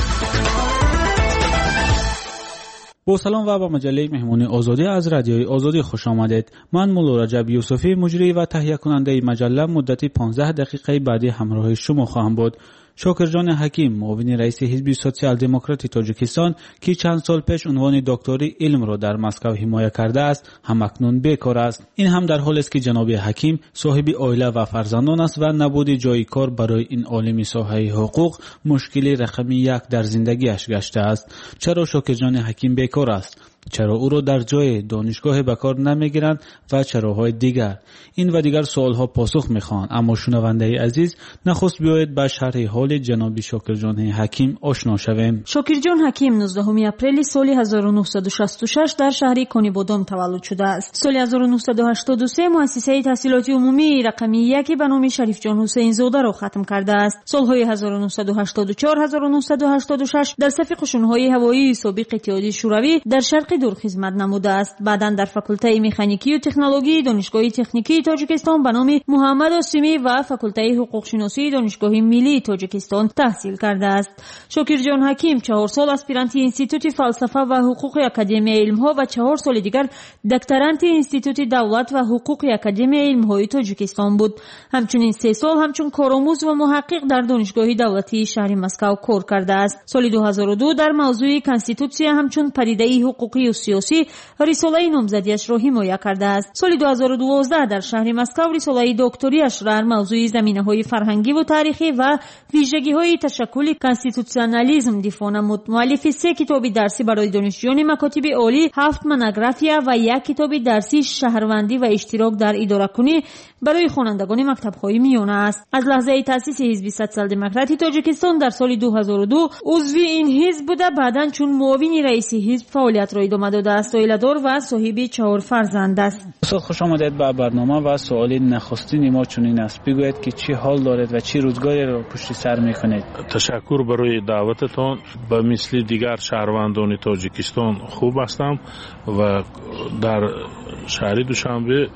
با سلام و با مجله مهمانی آزادی از رادیوی آزادی خوش آمدید. من مولا رجب یوسفی مجری و تهیه کننده مجله مدتی پانزده دقیقه بعدی همراه شما خواهم بود. شاکرجان حکیم، معاون رئیس حزب سوسیال دموکراتی تاجیکستان که چند سال پیش عنوان دکتری علم را در مسکو حمایت کرده است، همکنون بیکار است. این هم در حالی است که جناب حکیم صاحب عائله و فرزندان است و نبود جای کار برای این عالم ساحه حقوق مشکل رقم یک در زندگیش گشته است. چرا شاکرجان حکیم بیکار است؟ چرا او را در جای دانشگاه به کار نمیگیرند و چراهای دیگر؟ این و دیگر سوالها پاسخ میخوان. اما شنونده عزیز، نخست بیایید به شرح حال جناب شاکرجان حکیم آشنا شویم. شاکرجان حکیم نوزدهم اپریل سال هزار و نهصد و شصت و شش در شهر کنیبودان تولد شده است. سال هزار و نهصد و هشتاد و سه مؤسسه تحصیلات عمومی رقم یک به نام شریف جان حسین زاده را ختم کرده است. سالهای هزار و نهصد و هشتاد و چهار هزار و نهصد و هشتاد و شش در صف قشون‌های هوایی سابق اتحادیه شوروی در شرق دور خدمت نموده است. بعداً در فاکولته مکانیکی و تکنولوژی دانشگاه تکنیکی تاجیکستان به نام محمد آسیمی و فاکولته حقوق شناسی دانشگاه ملی تاجیکستان تحصیل کرده است. شاکرجان حکیم چهار سال اسپیرانت انستیتوت فلسفه و حقوق اکادمی علم‌ها و چهار سال دیگر دکترانت انستیتوت دولت و حقوق اکادمی علم‌های تاجیکستان بود. همچنین سه سال همچون کارآموز و محقق در دانشگاه دولتی شهر مسکو کار کرده است. سال دو هزار و دو در موضوع کانستیتوسیا همچون پدیده حقوقی و سیاسی رساله نامزدیش را حمایت کرده است. سال دو هزار و دوازده در شهر مسکو رساله دکتریش را در موضوع زمینه‌های فرهنگی و تاریخی و ویژگی‌های تشکل کانستیتوسیونالیسم دفاع نمود. مؤلف سه کتاب درسی برای دانشجویان مکاتب عالی، هفت مونوگرافیا و یک کتاب درسی شهروندی و اشتراک در اداره‌کنی برای خوانندگان مکتب‌های میانه است. از لحظه تأسیس حزب سوسیال دموکراتی تاجیکستان در سال دو هزار و دو عضو این حزب بوده. بعداً چون معاون رئیس حزب فعالیت را ادامه داده است. عائله‌دار و صاحب چهار فرزند است. استاد خوش آمدید به برنامه و سوال نخستین ما چنین است: بگویید که چه حال دارید و چه روزگاری را پشت سر می‌کنید؟ تشکر برای دعوتتان. به مثل دیگر شهروندان تاجیکستان خوب هستم و در شهر دوشنبه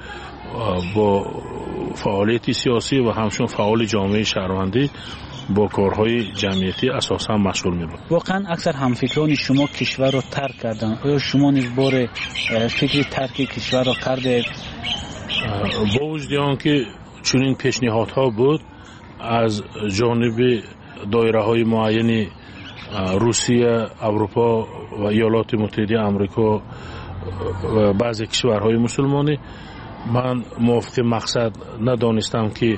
با فعالیت سیاسی و همچون فعال جامعه شهروندی با کارهای جمعیتی اساسا مشغول می‌بود. واقعا اکثر همفکران شما کشور را ترک کردند. آیا شما نیز بار فکر ترک کشور را کردید؟ با وجود آنکه چنین پیشنهادها بود از جانب دایره‌های معین روسیه، اروپا و ایالات متحده آمریکا و بعضی کشورهای مسلمانی، من موافق مقصد ندانستم که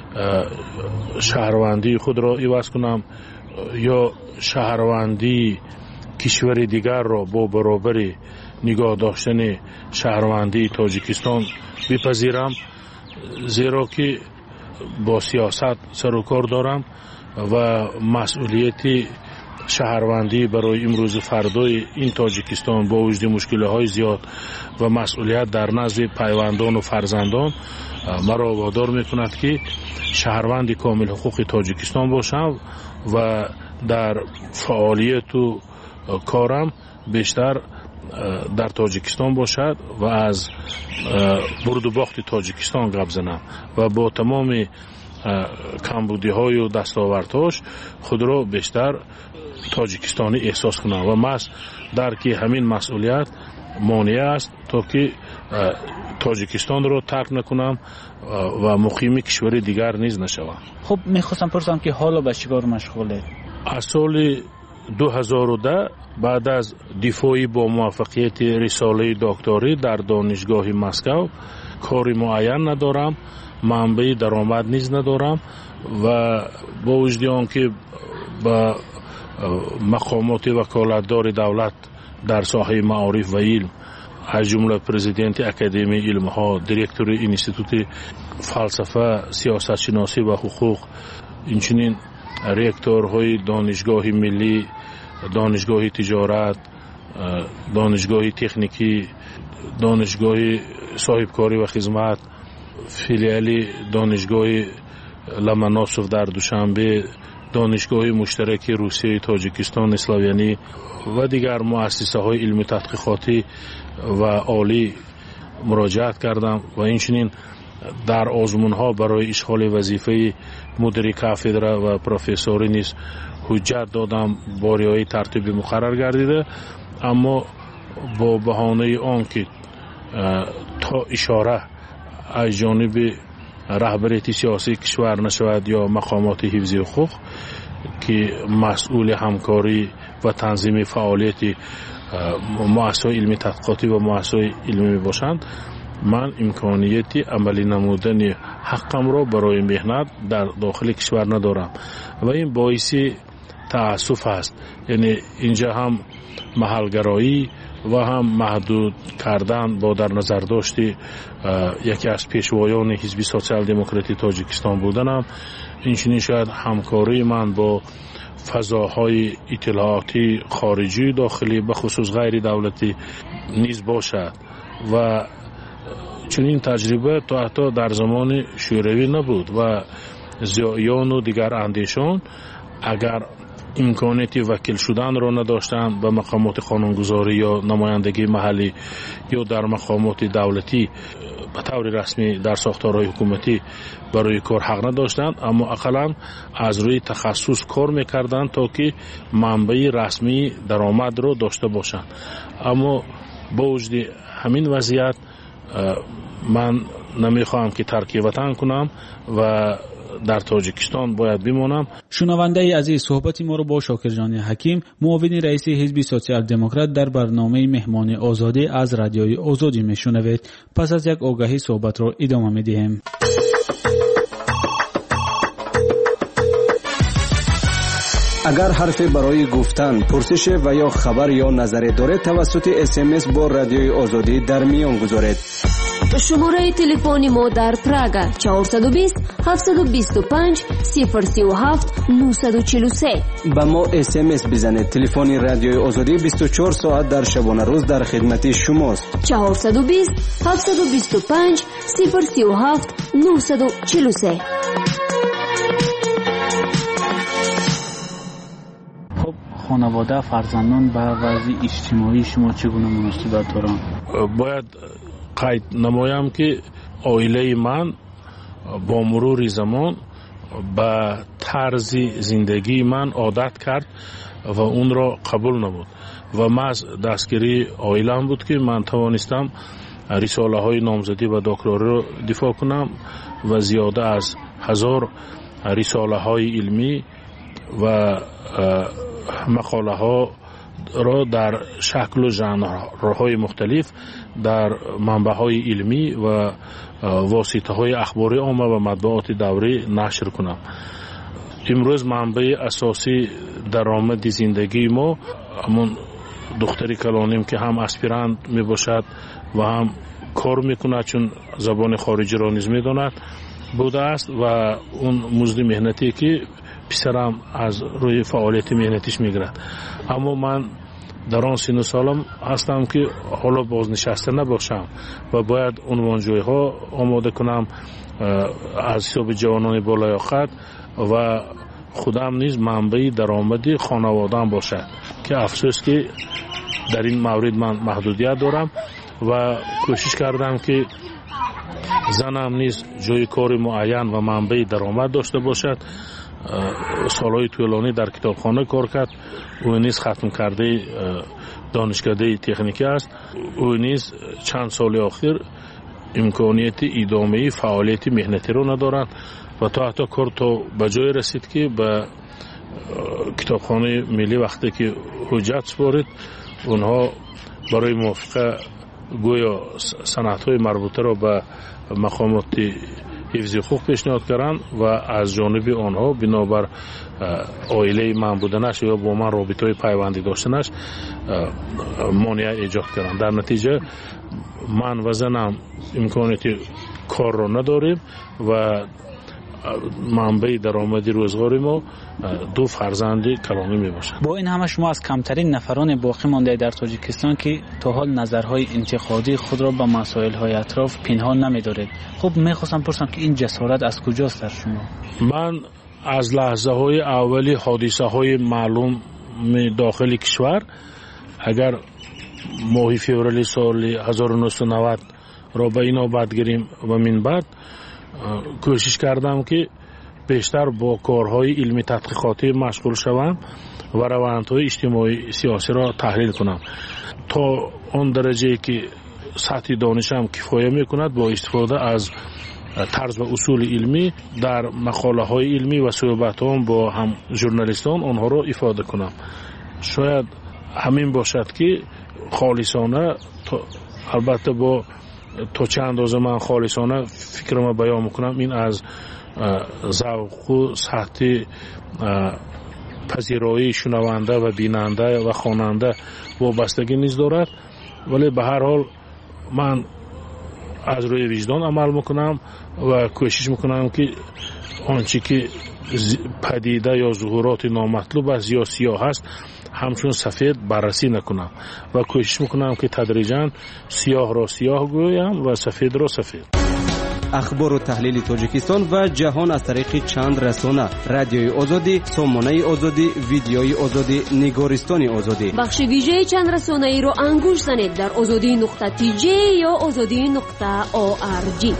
شهروندی خود را عوض کنم یا شهروندی کشور دیگر را با برابر نگاه داشتن شهروندی تاجیکستان بپذیرم، زیرا که با سیاست سر و کار دارم و مسئولیت شهروندی برای امروز فردای این تاجیکستان با وجود مشکل‌های زیاد و مسئولیت در نزد پیوندان و فرزندان مرا وادار می‌کند که شهروند کامل حقوق تاجیکستان باشم و در فعالیت و کارم بیشتر در تاجیکستان باشد و از برد و باخت تاجیکستان گپ زنم و با تمام کمبودی‌های و دستاوردهاش خود را بیشتر تاجیکستانی احساس کنم و من در که همین مسئولیت مانع است تا که تاجیکستان را ترک نکنم و مقیم کشور دیگر نیز نشوم. خب میخواستم پرسم که حالا به چیکار مشغوله؟ از سال دو هزار و ده بعد از دفاعی با موفقیت رساله دکتری در دانشگاه مسکو کاری معین ندارم، منبع درآمد نیز ندارم و با وجود آنکه با مقامات وکالتدار دولت در ساحه معارف و علم از جمله پرزیدنت اکادمی علم ها، دیرکتور انستیتوت فلسفه، سیاست شناسی و حقوق، اینچنین ریکتورهای دانشگاه ملی، دانشگاه تجارت، دانشگاه تکنیکی، دانشگاه صاحبکاری و خدمت، فیلیال دانشگاه لمناسوف در دوشنبه، دانشگاه مشترک روسیه، تاجیکستان، اسلاویانی و دیگر مؤسسه های علمی تحقیقاتی و عالی مراجعت کردم و اینچنین در آزمون ها برای اشغال وظیفه مدیر کافدره و پروفسوری نیز حجت دادم، باری های ترتیب مقرر گردیده، اما با بهانه آن که تا اشاره از جانب رهبریت سیاسی کشور نشود یا مقامات حفظی حقوق که مسئول همکاری و تنظیم فعالیت مؤسسات علمی تحقیقاتی و مؤسسات علمی باشند، من امکانیت عملی نمودن حقم را برای مهنت در داخل کشور ندارم و این باعث تأسف است. یعنی اینجا هم محلگرایی و هم محدود کردن با در نظر داشتی یکی از پیشوایان حزب سوسیال دموکراتی تاجیکستان بودنم، اینچنین شاید همکاری من با فضاهای اطلاعاتی خارجی داخلی به خصوص غیر دولتی نیز باشد و چنین تجربه تا حتی در زمان شوروی نبود و زیایان و دیگر اندیشان اگر امکانیت وکیل شدن را نداشتند به مقامات قانونگذاری یا نمایندگی محلی یا در مقامات دولتی به طور رسمی در ساختارهای حکومتی برای کار حق نداشتند، اما اقلا از روی تخصص کار میکردند تا که منبع رسمی درآمد را داشته باشند. اما با وجود همین وضعیت من نمیخواهم که ترک وطن کنم و در تاجیکستان باید بمانم. شنونده عزیز، صحبت ما رو با شاکرجان حکیم، معاون رئیس حزب سوسیال دموکرات در برنامه مهمان آزادی از رادیوی آزادی میشنوید. پس از یک آگهی صحبت رو ادامه میدیم. اگر حرفی برای گفتن، پرسش و یا خبر یا نظری دارید توسط اس ام اس با رادیوی آزادی در میان گذارید. شماره تلفن ما در پراگ چهارصد و بیست هفتصد و بیست و پنج صفر سی و هفت نهصد و چهل و سه. با ما اس ام اس بزنید. تلفن رادیوی آزادی بیست و چهار ساعت در شبانه روز در خدمت شماست. چهارصد و بیست هفتصد و بیست و پنج صفر سی و هفت نهصد و چهل و سه. خب خانواده، فرزندان به وضع اجتماعی شما چگونه مناسبت دارند؟ باید قید نمایم که عائله من با مرور زمان به طرز زندگی من عادت کرد و اون را قبول نمود و محض دستگیری عائله‌ام بود که من توانستم رساله های نامزدی و دکتراری را دفاع کنم و زیاده از هزار رساله های علمی و مقاله ها را در شکل و ژانرهای مختلف در منبع‌های علمی و واسطه‌های اخباری عامه و مطبوعات دوری نشر کنم. امروز منبع اساسی درآمد زندگی ما همون دختری کلانیم که هم اسپیرانت می باشد و هم کار میکند چون زبان خارجی را نیز میداند بوده است و اون مزد مهنتی که پسرم از روی فعالیت مهنتیش میگیرد. اما من در آن سن و سالم هستم که حالا بازنشسته نباشم و باید عنوانجویی ها آماده کنم از حساب جوانان بالیاقت و خودم نیز منبع درآمدی خانواده‌ام باشد که افسوس که در این مورد من محدودیت دارم و کوشش کردم که زنم نیز جای کار معین و منبع درآمد داشته باشد. سالهای طولانی در کتابخانه کار کرد. او نیز ختم کرده دانشکده تکنیکی است. او نیز چند سال اخیر امکانیت ادامه فعالیت مهنتی رو ندارند و تا حتی کار تا به جای رسید که به کتابخانه ملی وقتی که حجت سپارید اونها برای موافقه گویا سندهای مربوطه را به مقامات حفظی حقوق پیشنهاد کردند و از جانب آنها بنابر عائله من بودنش یا با من رابطه پیوندی داشتنش مانع ایجاد کردند. در نتیجه من و زنم امکانیت کار را نداریم و منبع درآمدی روزگاری ما دو فرزند کلامی می باشند. با این همه شما از کمترین نفران باقی مانده در تاجیکستان که تا حال نظرهای انتقادی خود را به مسائل های اطراف پنهان نمی دارید. خب می خواستم پرسم که این جسارت از کجاست در شما؟ من از لحظه های اولی حادثه های معلوم داخل کشور اگر ماه فوریه سال هزار و نهصد و نود را به اینا بعد گیریم و من بعد کوشش کردم که بیشتر با کارهای علمی تحقیقاتی مشغول شوم و روندهای اجتماعی سیاسی را تحلیل کنم تا آن درجه که سطح دانشم کفایه میکند با استفاده از طرز و اصول علمی در مقاله های علمی و صحبتام با هم ژورنالیستان آنها را افاده کنم. شاید همین باشد که خالصانه البته با تا چند اندازه من خالصانه فکرم بیان میکنم این از ذوق و سطح پذیرایی شنونده و بیننده و خواننده وابستگی نیز دارد، ولی به هر حال من از روی وجدان عمل میکنم و کوشش میکنم که آنچه که پدیده یا ظهورات نامطلوب است یا سیاه است همچون سفید بررسی نکنم و کوشش میکنم که تدریجاً سیاه را سیاه گویم و سفید را سفید. اخبار و تحلیل تاجیکستان و جهان از طریق چند رسانه: رادیوی آزادی، سامانه آزادی، ویدیوی آزادی، نگارستان آزادی. بخش ویژه چند رسانه ای را انگوش زنید در آزادی نقطه تی جی یا آزادی نقطه او آر جی.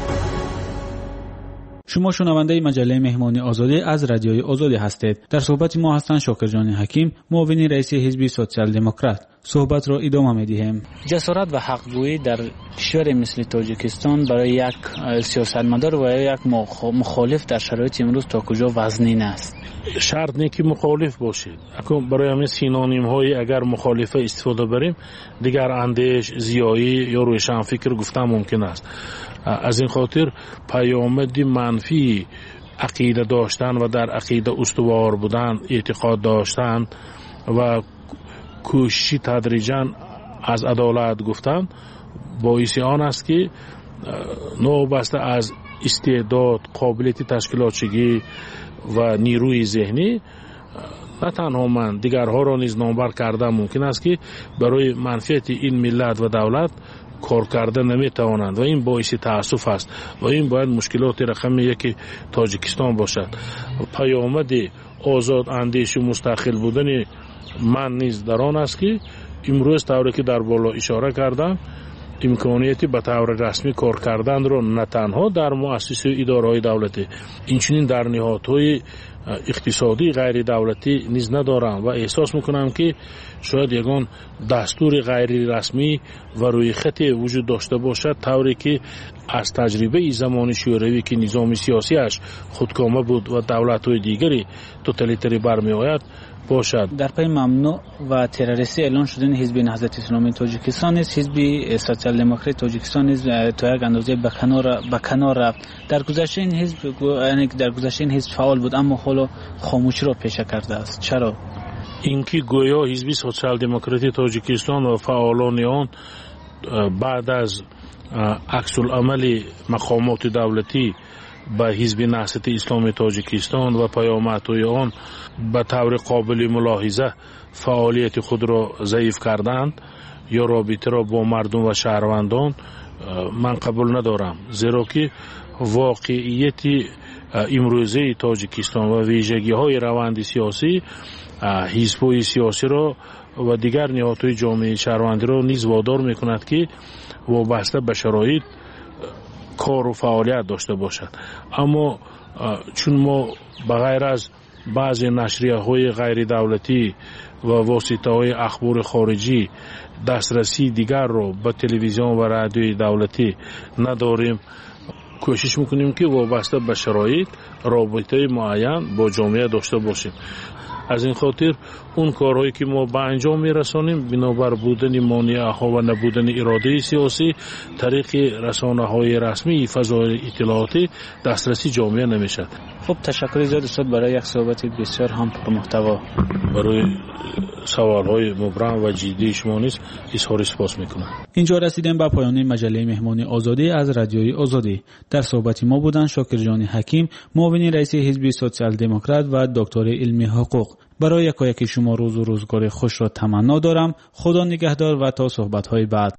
شما شنونده مجله مهمانی آزادی از رادیوی آزادی هستید. در صحبت ما هستند شاکرجان حکیم، معاون رئیس حزب سوسیال دموکرات. صحبت را ادامه می‌دهیم. جسارت و حق‌گویی در کشور مثل تاجیکستان برای یک سیاستمدار و یک مخالف در شرایط امروز تا کجا وزنین است؟ شرط نیست که مخالف باشید. برای همین سینونیم های اگر مخالفه استفاده بریم دیگر اندیش، زیایی یا روشن فکر گفتن ممکن است. از این خاطر پیامد منفی عقیده داشتن و در عقیده استوار بودن، اعتقاد داشتن و کوشش تدریجاً از عدالت گفتن باعث آن است که نوبسته از استعداد، قابلیت تشکیلاتچگی و نیروی ذهنی نه تنها من دیگرها را نیز نامبر کرده ممکن است که برای منفعت این ملت و دولت کار کرده نمیتوانند و این باعث تأسف است و این باید مشکلات رقم یک تاجیکستان باشد. پیامد آزاد اندیش و مستقل بودن من نیز در آن است که امروز طوری که در بالا اشاره کردم امکانیتی به طور رسمی کار کردن را نه تنها در مؤسسه و اداره‌های دولتی اینچنین در نهادهای اقتصادی غیر دولتی نیز ندارم و احساس میکنم که شاید یگان دستور غیر رسمی و روی خط وجود داشته باشد طوری که از تجربه زمان شوروی که نظام سیاسیش خودکامه بود و دولت‌های دیگری توتالیتری برمی آید باشد. در پی ممنوع و تروریستی اعلان شدن حزب نهضت اسلامی تاجیکستان است، حزب سوسیال دموکرات تاجیکستان است تا یک اندازه به کنار به کنار رفت. در گذشته این حزب یعنی در گذشته این حزب فعال بود اما حالا خاموشی را پیشه کرده است. چرا؟ اینکه گویا حزب سوسیال دموکراتی تاجیکستان و فعالان آن بعد از عکس العمل مقامات دولتی به حزب نهضت اسلامی تاجیکستان و پیامدهای آن به طور قابل ملاحظه فعالیت خود را ضعیف کردند یا رابطه را با مردم و شهروندان من قبول ندارم، زیرا که واقعیت امروزه تاجیکستان و ویژگی های روند سیاسی حزب‌های سیاسی را و دیگر نهادهای جامعه شهروندی را نیز وادار می‌کند که وابسته به شرایط کار و فعالیت داشته باشد. اما چون ما بغیر از بعضی نشریه‌های غیر دولتی و واسطه‌های اخبار خارجی دسترسی دیگر را به تلویزیون و رادیوی دولتی نداریم، کوشش میکنیم که وابسته به شرایط رابطه معین با جامعه داشته باشیم. از این خاطر اون کارهایی که ما به انجام میرسانیم بنابر بودن مانع‌ها و نبودن اراده سیاسی طریق رسانه‌های رسمی فضای اطلاعاتی دسترسی جامعه نمیشد. خب تشکر زیاد استاد برای یک صحبت بسیار هم پرمحتوا. برای سوال‌های مبرم و جدی شما نیز اظهار سپاس میکنم. اینجا رسیدیم به پایان مجله مهمانی آزادی از رادیوی آزادی. در صحبت ما بودند شاکرجان حکیم، معاون رئیس حزب سوسیال دموکرات و دکتر علمی حقوق. برای یکایک شما روز و روزگار خوش را تمنا دارم. خدا نگهدار و تا صحبت‌های بعد.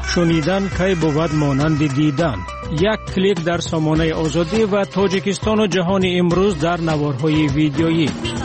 شنیدن کی بود مانند دیدن. یک کلیک در سامانه آزادی و تاجیکستان و جهان امروز در نوارهای ویدیویی.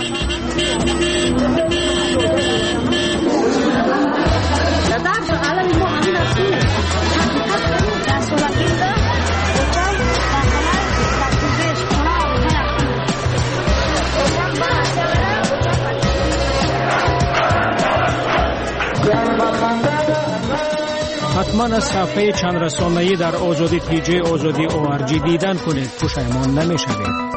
حتما از صفحه چند رسانه‌ای در آزادی تی جی آزادی او آر جی دیدن کنید، پشیمان نمی‌شوید.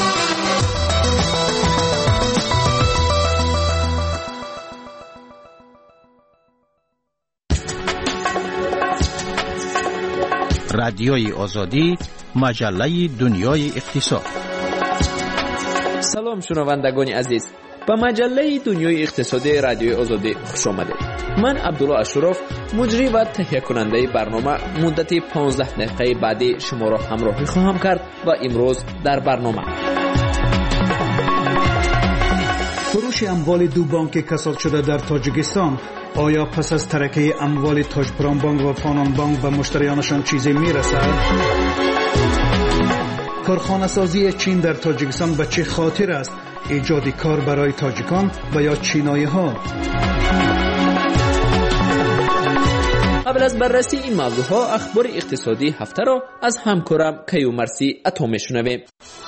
رادیوی آزادی، مجله دنیای اقتصاد. سلام شنوندگان عزیز، به مجله دنیای اقتصادی رادیوی آزادی خوش آمدید. من عبدالله اشرف، مجری و تهیه کننده برنامه، مدت پانزده دقیقه بعدی شما را همراهی خواهم کرد و امروز در برنامه فروش اموال دو بانک کساد شده در تاجیکستان. آیا پس از ترکه اموال تاجپرام بانک و فانان بانک به مشتریانشان چیزی میرسد؟ کارخانه سازی چین در تاجیکستان به چه خاطر است؟ ایجاد کار برای تاجیکان و یا چینایی ها؟ قبل از بررسی این موضوع ها، اخبار اقتصادی هفته را از همکارم کیومرثی عطا میشنویم.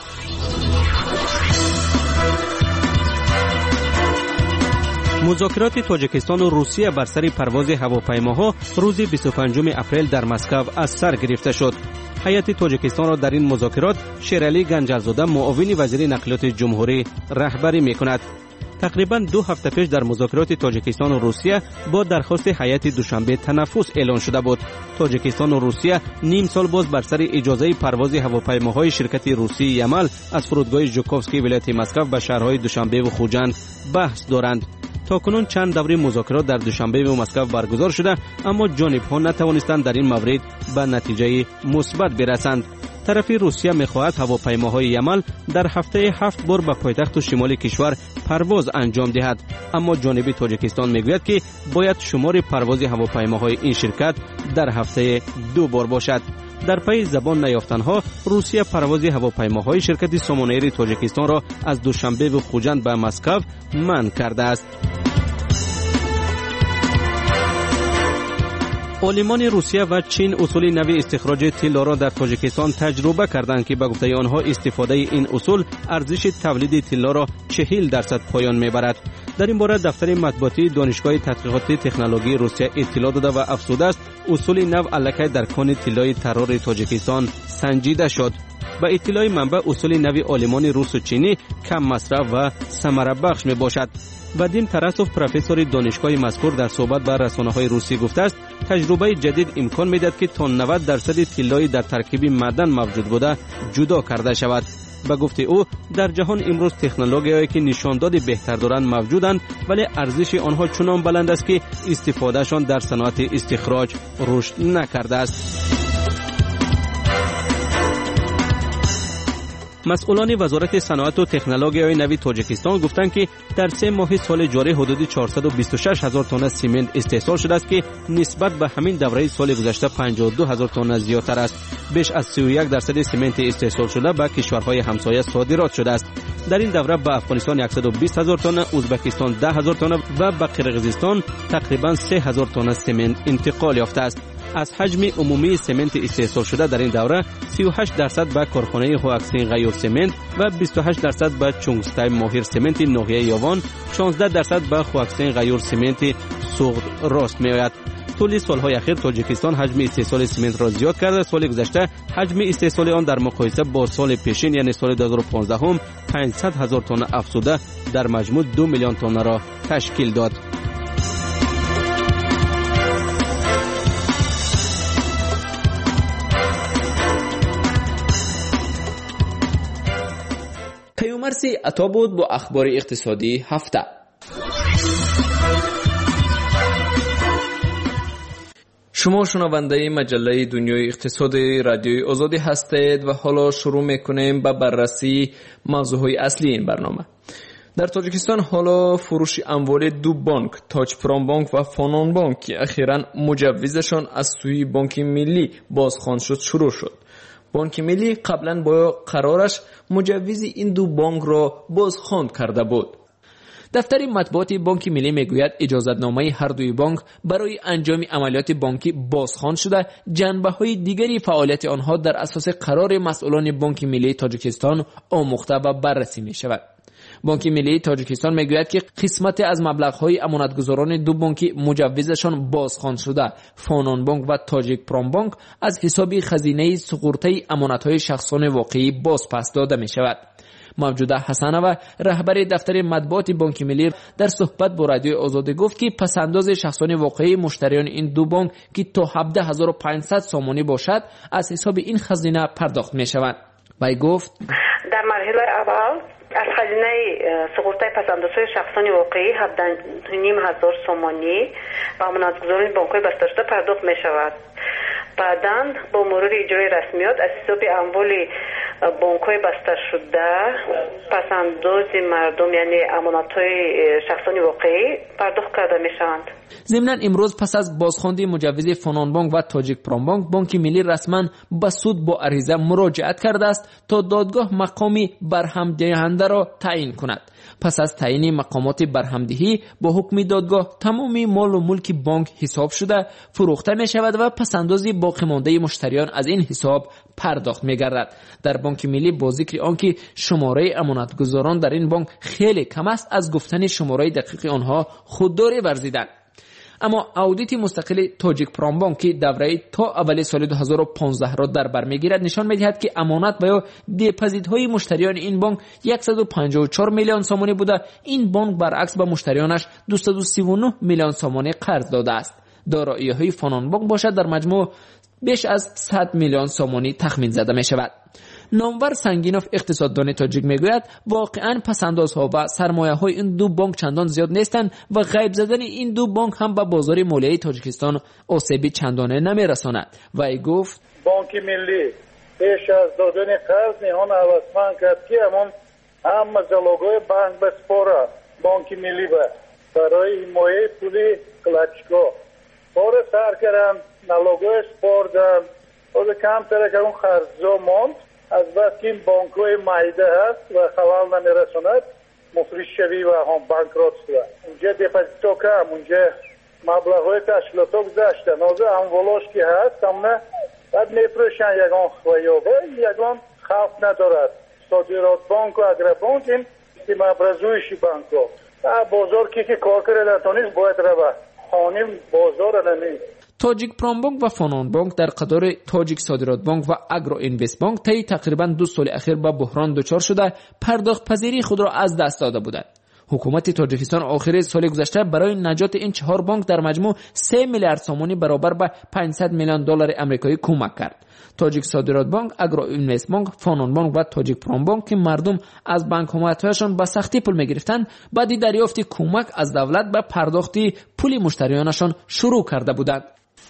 مذاکرات تاجیکستان و روسیه بر سر پرواز هواپیماها روز بیست و پنجم اپریل در مسکو از سر گرفته شد. هیئت تاجیکستان را در این مذاکرات شیرعلی گنجالزاده معاون وزیر نقلیات جمهوری رهبری میکند. تقریبا دو هفته پیش در مذاکرات تاجیکستان و روسیه با درخواست هیئت دوشنبه تنفس اعلان شده بود. تاجیکستان و روسیه نیم سال باز بر سر اجازه پرواز هواپیماهای شرکت روسی یمل از فرودگاه ژوکوفسکی ولایت مسکو به شهرهای دوشنبه و خوجند بحث دارند. تاکنون چند دوره مذاکرات در دوشنبه و مسکو برگزار شده، اما جانب‌ها نتوانستند در این مورد به نتیجه مثبت برسند. طرف روسیه می‌خواهد هواپیماهای یمل در هفته هفت بار به پایتخت و شمال کشور پرواز انجام دهد، اما جانب تاجیکستان میگوید که باید شمار پرواز هواپیماهای این شرکت در هفته دو بار باشد. در پی زبان نیافتنها، روسیه پرواز هواپیماهای شرکت سامانه‌ای تاجیکستان را از دوشنبه و خوجند به مسکو منع کرده است. عالمان روسیه و چین اصول نوی استخراج طلا را در تاجیکستان تجربه کردند که به گفته آنها استفاده این اصول ارزش تولید طلا را چهل درصد پایان میبرد. در این باره دفتر مطبوعاتی دانشگاه تحقیقات تکنولوژی روسیه اطلاع داده و افزوده است اصول نو الکی در کان طلای طرار تاجیکستان سنجیده شد. به اطلاع منبع اصول نوی عالمان روس و چینی کم مصرف و ثمره بخش می باشد. ودیم ترسوف پروفسور دانشگاه مذکور در صحبت با رسانه‌های روسی گفته است تجربه جدید امکان می‌دهد که تا نود درصد طلای در ترکیب معدن موجود بوده جدا کرده شود. به گفته او در جهان امروز تکنولوژی‌هایی که نشانداد بهتر دارند موجودند، ولی ارزش آنها چنان بلند است که استفادهشان در صنعت استخراج رشد نکرده است. مسئولان وزارت صنعت و تکنولوژی نوی تاجیکستان گفتند که در سه ماه سال جاری حدود چهارصد و بیست و شش هزار تن سیمنت استحصال شده است که نسبت به همین دوره سال گذشته پنجاه و دو هزار تن زیادتر است. بیش از سی و یک درصد سیمنت استحصال شده به کشورهای همسایه صادرات شده است. در این دوره به افغانستان صد و بیست هزار تن، ازبکستان ده هزار تن و به قرقیزستان تقریبا سه هزار تن سیمنت انتقال یافته است. از حجم عمومی سمنت استحصال شده در این دوره سی و هشت درصد به کارخانه هواکسین غیور سمنت و بیست و هشت درصد به چونگستای ماهر سمنت ناحیه یاوان، شانزده درصد به هواکسین غیور سمنت سوغد راست میآید. طول سالهای اخیر تاجیکستان حجم استحصال سمنت را زیاد کرده. سال گذشته حجم استحصال آن در مقایسه با سال پیشین یعنی سال دو هزار و پانزده هم پانصد هزار تن افزوده در مجموع دو میلیون تن را تشکیل داد. کیومرثی عطا بود با اخبار اقتصادی هفته. شما شنونده مجله دنیای اقتصادی رادیوی آزادی هستید و حالا شروع میکنیم با بررسی موضوعهای اصلی این برنامه. در تاجیکستان حالا فروش اموال دو بانک، تاج پرام بانک و فانان بانک که اخیراً مجوزشان از سوی بانک ملی بازخواند شد شروع شد. بانک ملی قبلا با قرارش مجوز این دو بانک را بازخواند کرده بود. دفتر مطبوعات بانک ملی میگوید اجازتنامه هر دوی بانک برای انجام عملیات بانکی بازخواند شده، جنبه‌های دیگری فعالیت آنها در اساس قرار مسئولان بانک ملی تاجیکستان آموخته و بررسی می شود. بانک ملی تاجیکستان میگوید که قسمت از مبلغ‌های امانتگزاران دو بانک مجوزشان بازخواند شده، فانان بانک و تاجیک پرام بانک، از حساب خزینه سقورته امانت‌های شخصان واقعی باز پس داده می شود. موجوده حسنه رهبر دفتر مطبوعات بانک ملی در صحبت با رادیوی آزادی گفت که پسنداز شخصان واقعی مشتریان این دو بانک که تا هفده هزار و پانصد سامانی باشد از حساب این خزینه پرداخت می شود. وی گفت در مرحله اول از خزینه سقورته پسندازهای شخصان واقعی هفده و نیم هزار سامانی با امانتگزاران بانک‌های بسته شده پرداخت می شود. بعداً با مرور اجرای رسمیات از حساب اموال بانک‌های بسته شده پسنداز مردم یعنی امانت‌های شخصان واقعی پرداخت کرده می‌شوند. ضمناً امروز پس از بازخواندی مجوز فانان بانک و تاجیک پرام بانک، بانک ملی رسما به سود با عریضه مراجعت کرده است تا دادگاه مقامی برهم‌دهنده را تعیین کند. پس از تعیین مقامات برهمدهی با حکم دادگاه تمامی مال و ملک بانک حساب شده فروخته می شود و پسندازی باقی مانده مشتریان از این حساب پرداخت می گردد. در بانک ملی با ذکر آنکه شماره امانتگزاران در این بانک خیلی کم است، از گفتن شماره دقیق آنها خودداری ورزیدند. اما اودیت مستقل تاجیک پرام بانک که دوره تا اول سال دو هزار و پانزده را در بر میگیرد نشان میدهد که امانت و یا دپوزیت‌های مشتریان این بانک صد و پنجاه و چهار میلیون سامانی بوده. این بانک برعکس به مشتریانش دویست و سی و نه میلیون سامانی قرض داده است. دارایی‌های فانان بانک باشد در مجموع بیش از صد میلیون سامانی تخمین زده می شود. نامور سنگینوف اقتصاددان تاجیک میگوید واقعا پسندازها و سرمایه‌های این دو بانک چندان زیاد نیستند و غیب زدن این دو بانک هم به بازار مالیه تاجیکستان آسیبی چندانه نمیرساند. و ای گفت بانک ملی پیش از دادن قرض نهان هوسمند کرد که همون هم زالوگای بانک به سپاره بانک ملی به برای حمایه پولی کلچکو بار سر کردن نالوگای سپردن از کم تره که اون خرجا ماند. از بس که این بانک های معیده هست و خلال نمیرساند مفلس شوی و هم بانکرات شده. اونجا دپوزیتا کم، اونجا مبلغ های تشکیلات ها گذاشتن. از اموالاش که هست همونه بعد میفروشن یگان خیابه یگان خوف ندارد. صادرات بانک و اگر بانک این مبرزویشی بانک ها بازار که که کار کرده تانیش باید روه خانیم بازار نمی. تاجیک پرام بانک و فانان بانک در قطار تاجیک صادرات بانک و اگرو اینوست بانک طی تقریبا دو سال اخیر با بحران دچار شده پرداخت پذیری خود را از دست داده بودند. حکومت تاجیکستان آخر سال گذشته برای نجات این چهار بانک در مجموع سه میلیارد سامانی برابر به پانصد میلیون دلار آمریکایی کمک کرد. تاجیک صادرات بانک، اگرو اینوست بانک، فانان بانک و تاجیک پرام بانک که مردم از بانک‌هایشان به سختی پول می‌گرفتند، بعد دریافت کمک از دولت به پرداخت پول مشتریانشان شروع کرده بودند.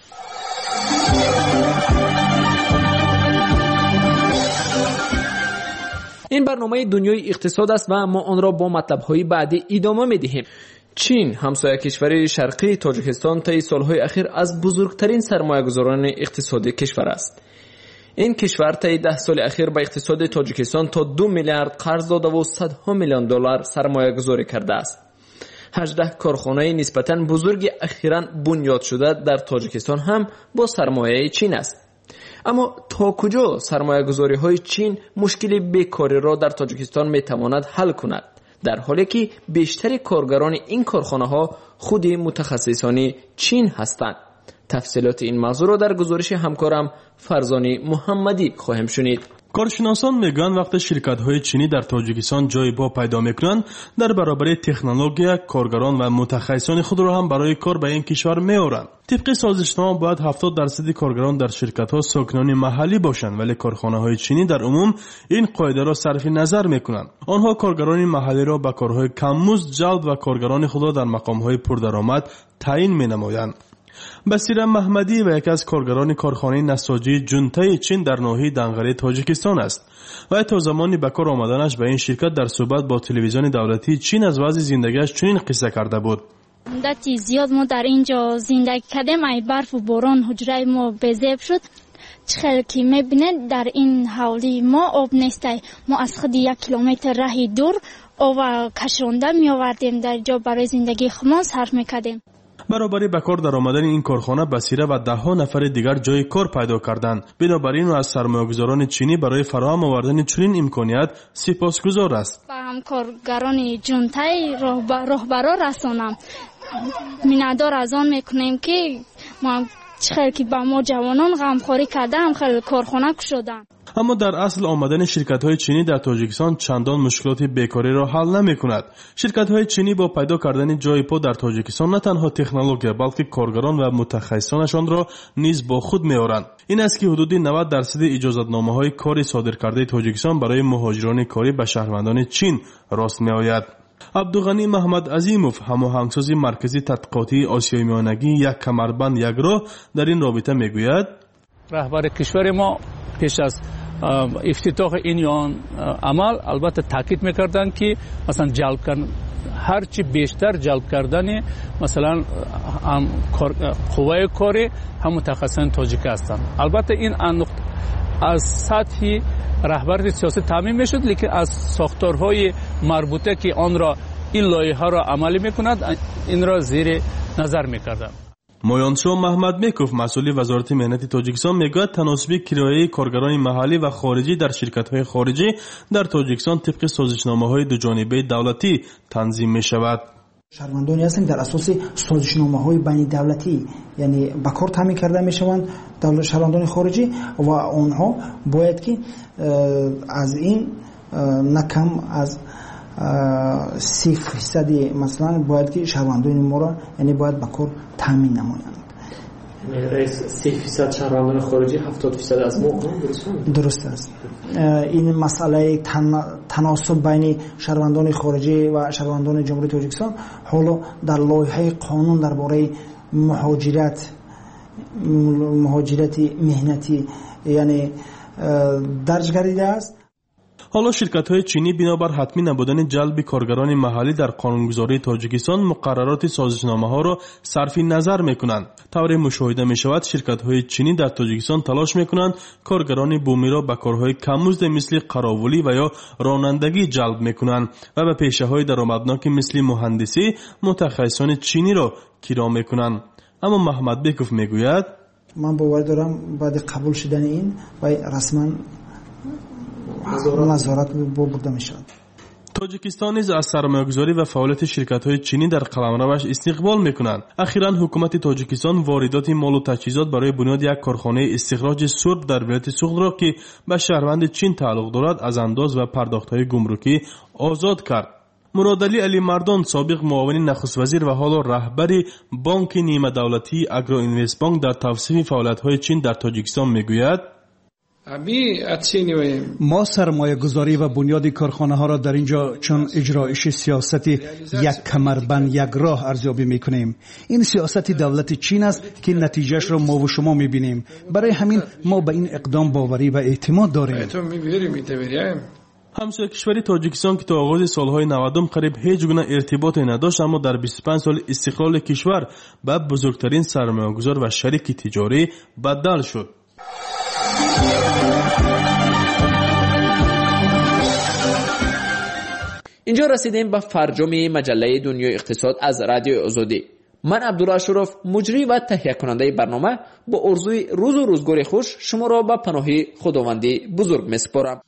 این برنامه دنیای اقتصاد است و ما آن را با مطلب‌های بعدی ادامه می‌دهیم. چین همسایه کشور شرقی تاجیکستان طی سالهای اخیر از بزرگترین سرمایه‌گذاران اقتصادی کشور است. این کشور طی ده سال اخیر به اقتصاد تاجیکستان تا دو میلیارد قرض داده و صدها میلیون دلار سرمایه‌گذاری کرده است. هجده کارخانه نسبتاً بزرگ اخیراً بنیاد شده در تاجیکستان هم با سرمایه چین است. اما تا کجا سرمایه گذاری های چین مشکل بیکاری را در تاجیکستان می تواند حل کند، در حالی که بیشتر کارگران این کارخانه ها خود متخصصان چین هستند؟ تفصیلات این موضوع را در گزارش همکارم فرزانه محمدی خواهیم شنید. کارشناسان میگن وقتی شرکت‌های چینی در تاجیکستان جای پا پیدا میکنند، در برابر تکنولوژی کارگران و متخصصان خود را هم برای کار به این کشور میآورند. طبق سازشنامه باید هفتاد درصد کارگران در شرکت‌ها ساکنان محلی باشند، ولی کارخانه‌های چینی در عموم این قاعده را صرف نظر میکنند. آنها کارگران محلی را به کارهای کم‌مزد جلب و کارگران خود را در مقام‌های پردرآمد تعیین مینمایند. بصیر محمدی و یکی از کارگران کارخانه نساجی جونتای چین در ناحیه دنقره تاجیکستان است. و تا زمانی به کار آمدنش به این شرکت در صحبت با تلویزیون دولتی چین از وضع زندگیش چنین قصه کرده بود. مدتی زیاد ما در اینجا زندگی کردیم، ای برف و باران حجره ما بزیب شد. چخیل که میبینید در این حولی ما آب نیسته. ما از خود یک کیلومتر راه دور آب کشانده می آوردیم در جا برای زندگی خودمان صرف میکردیم. برابری به کار در آمدن این کارخانه بصیره و ده ها نفر دیگر جای کار پیدا کردند. بنابراین و از سرمایه‌گذاران چینی برای فراهم آوردن چنین امکانیت سپاسگزار است. با همکارگران جونتای راهبرا رسانم میندار از آن میکنیم که ما چخیل که با ما جوانان غمخوری کرده هم خیلی کارخانه کشودن. اما در اصل آمدن شرکت‌های چینی در تاجیکستان چندان مشکلات بیکاری را حل نمی‌کند. شرکت‌های چینی با پیدا کردن جای پا در تاجیکستان نه تنها تکنولوژی بلکه کارگران و متخصصانشان را نیز با خود می‌آورند. این است که حدود نود درصد اجازه‌نامه‌های کاری صادر کرده تاجیکستان برای مهاجران کاری به شهروندان چین راست می‌آید. عبدالغنی محمد عظیموف هماهنگساز مرکزی تحقیقاتی آسیای میانگی یک کمربند یک راه در این رابطه میگوید رهبر کشور ما پیش از افتتاح این عمل البته تاکید میکردن که مثلا جلب کردن هر چی بیشتر جلب کردن مثلا هم قوه کاری هم متخصصان تاجیک هستند. البته این از سطح رهبری سیاسی تعمین میشد، لیکن از ساختارهای مربوطه که آن را این لایحه را عملی میکند این را زیر نظر میکردند. مویانسو محمد میکوف مسئول وزارت مهنت تاجیکستان میگوید تناسب کرایه کارگران محلی و خارجی در شرکت‌های خارجی در تاجیکستان طبق سازشنامه‌های دو جانبه دولتی تنظیم میشود. شهروندانی هستند در اساس سازشنامه‌های بین دولتی یعنی به کار تامین کرده میشوند دولت شهروندان خارجی و آنها باید که از این نکم از سی فیصد مثلا باید که شهروندان ما را یعنی باید به کار تامین نمایند. رئیس سی فیصد شهروندان خارجی هفتاد فیصد از ما درست است. این مسئله تن... تناسب بین شهروندان خارجی و شهروندان جمهوری تاجیکستان حالا در لایحه قانون درباره مهاجرت مهاجرت مهنتی یعنی درج گردیده است. حالا شرکت‌های چینی بنابر حتمی نبودن جلب کارگران محلی در قانونگذاری تاجیکستان مقررات سازشنامه‌ها را صرف نظر می‌کنند. طور مشاهده می‌شود شرکت‌های چینی در تاجیکستان تلاش می‌کنند کارگران بومی را به کارهای کم‌مزد مثل قراولی و یا رانندگی جلب می‌کنند و به پیشه‌های درآمدناک مثل مهندسی متخصصان چینی را کرا می‌کنند. اما محمد بیکوف می‌گوید من باور دارم بعد قبول شدن این و رسما نظارت برده می شود. تاجیکستان نیز از سرمایه‌گذاری و فعالیت شرکت‌های چینی در قلمروش استقبال می‌کنند. اخیراً حکومت تاجیکستان واردات مال و تجهیزات برای بنیاد یک کارخانه استخراج سرب در ولایت سوغد را که به شهروند چین تعلق دارد از انداز و پرداخت‌های گمرکی آزاد کرد. مرادعلی علی مردان سابق معاون نخست وزیر و حالا رهبر بانک نیمه دولتی اگرو اینوست بانک در توصیف فعالیت‌های چین در تاجیکستان می‌گوید ما سرمایه گذاری و بنیاد کارخانه ها را در اینجا چون اجرایش سیاست یک کمربند یک راه ارزیابی می کنیم. این سیاست دولت چین است که نتیجهش را ما و شما می بینیم. برای همین ما به این اقدام باوری و اعتماد داریم. همسایه کشوری تاجیکستان که تا آغاز سالهای نودم قریب هیچ گونه ارتباطی نداشت اما در بیست و پنج سال استقلال کشور به بزرگترین سرمایه‌گذار و شریک تجاری بدل شد. اینجا رسیدیم به فرجام مجله دنیای اقتصاد از رادیو آزادی. من عبدالله اشرف مجری و تهیه کننده برنامه با آرزوی روز و روزگار خوش شما را به پناه خداوندی بزرگ میسپارم.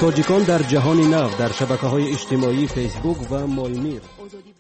تاجیکان در جهان نو در شبکه‌های اجتماعی فیسبوک و مایمیر.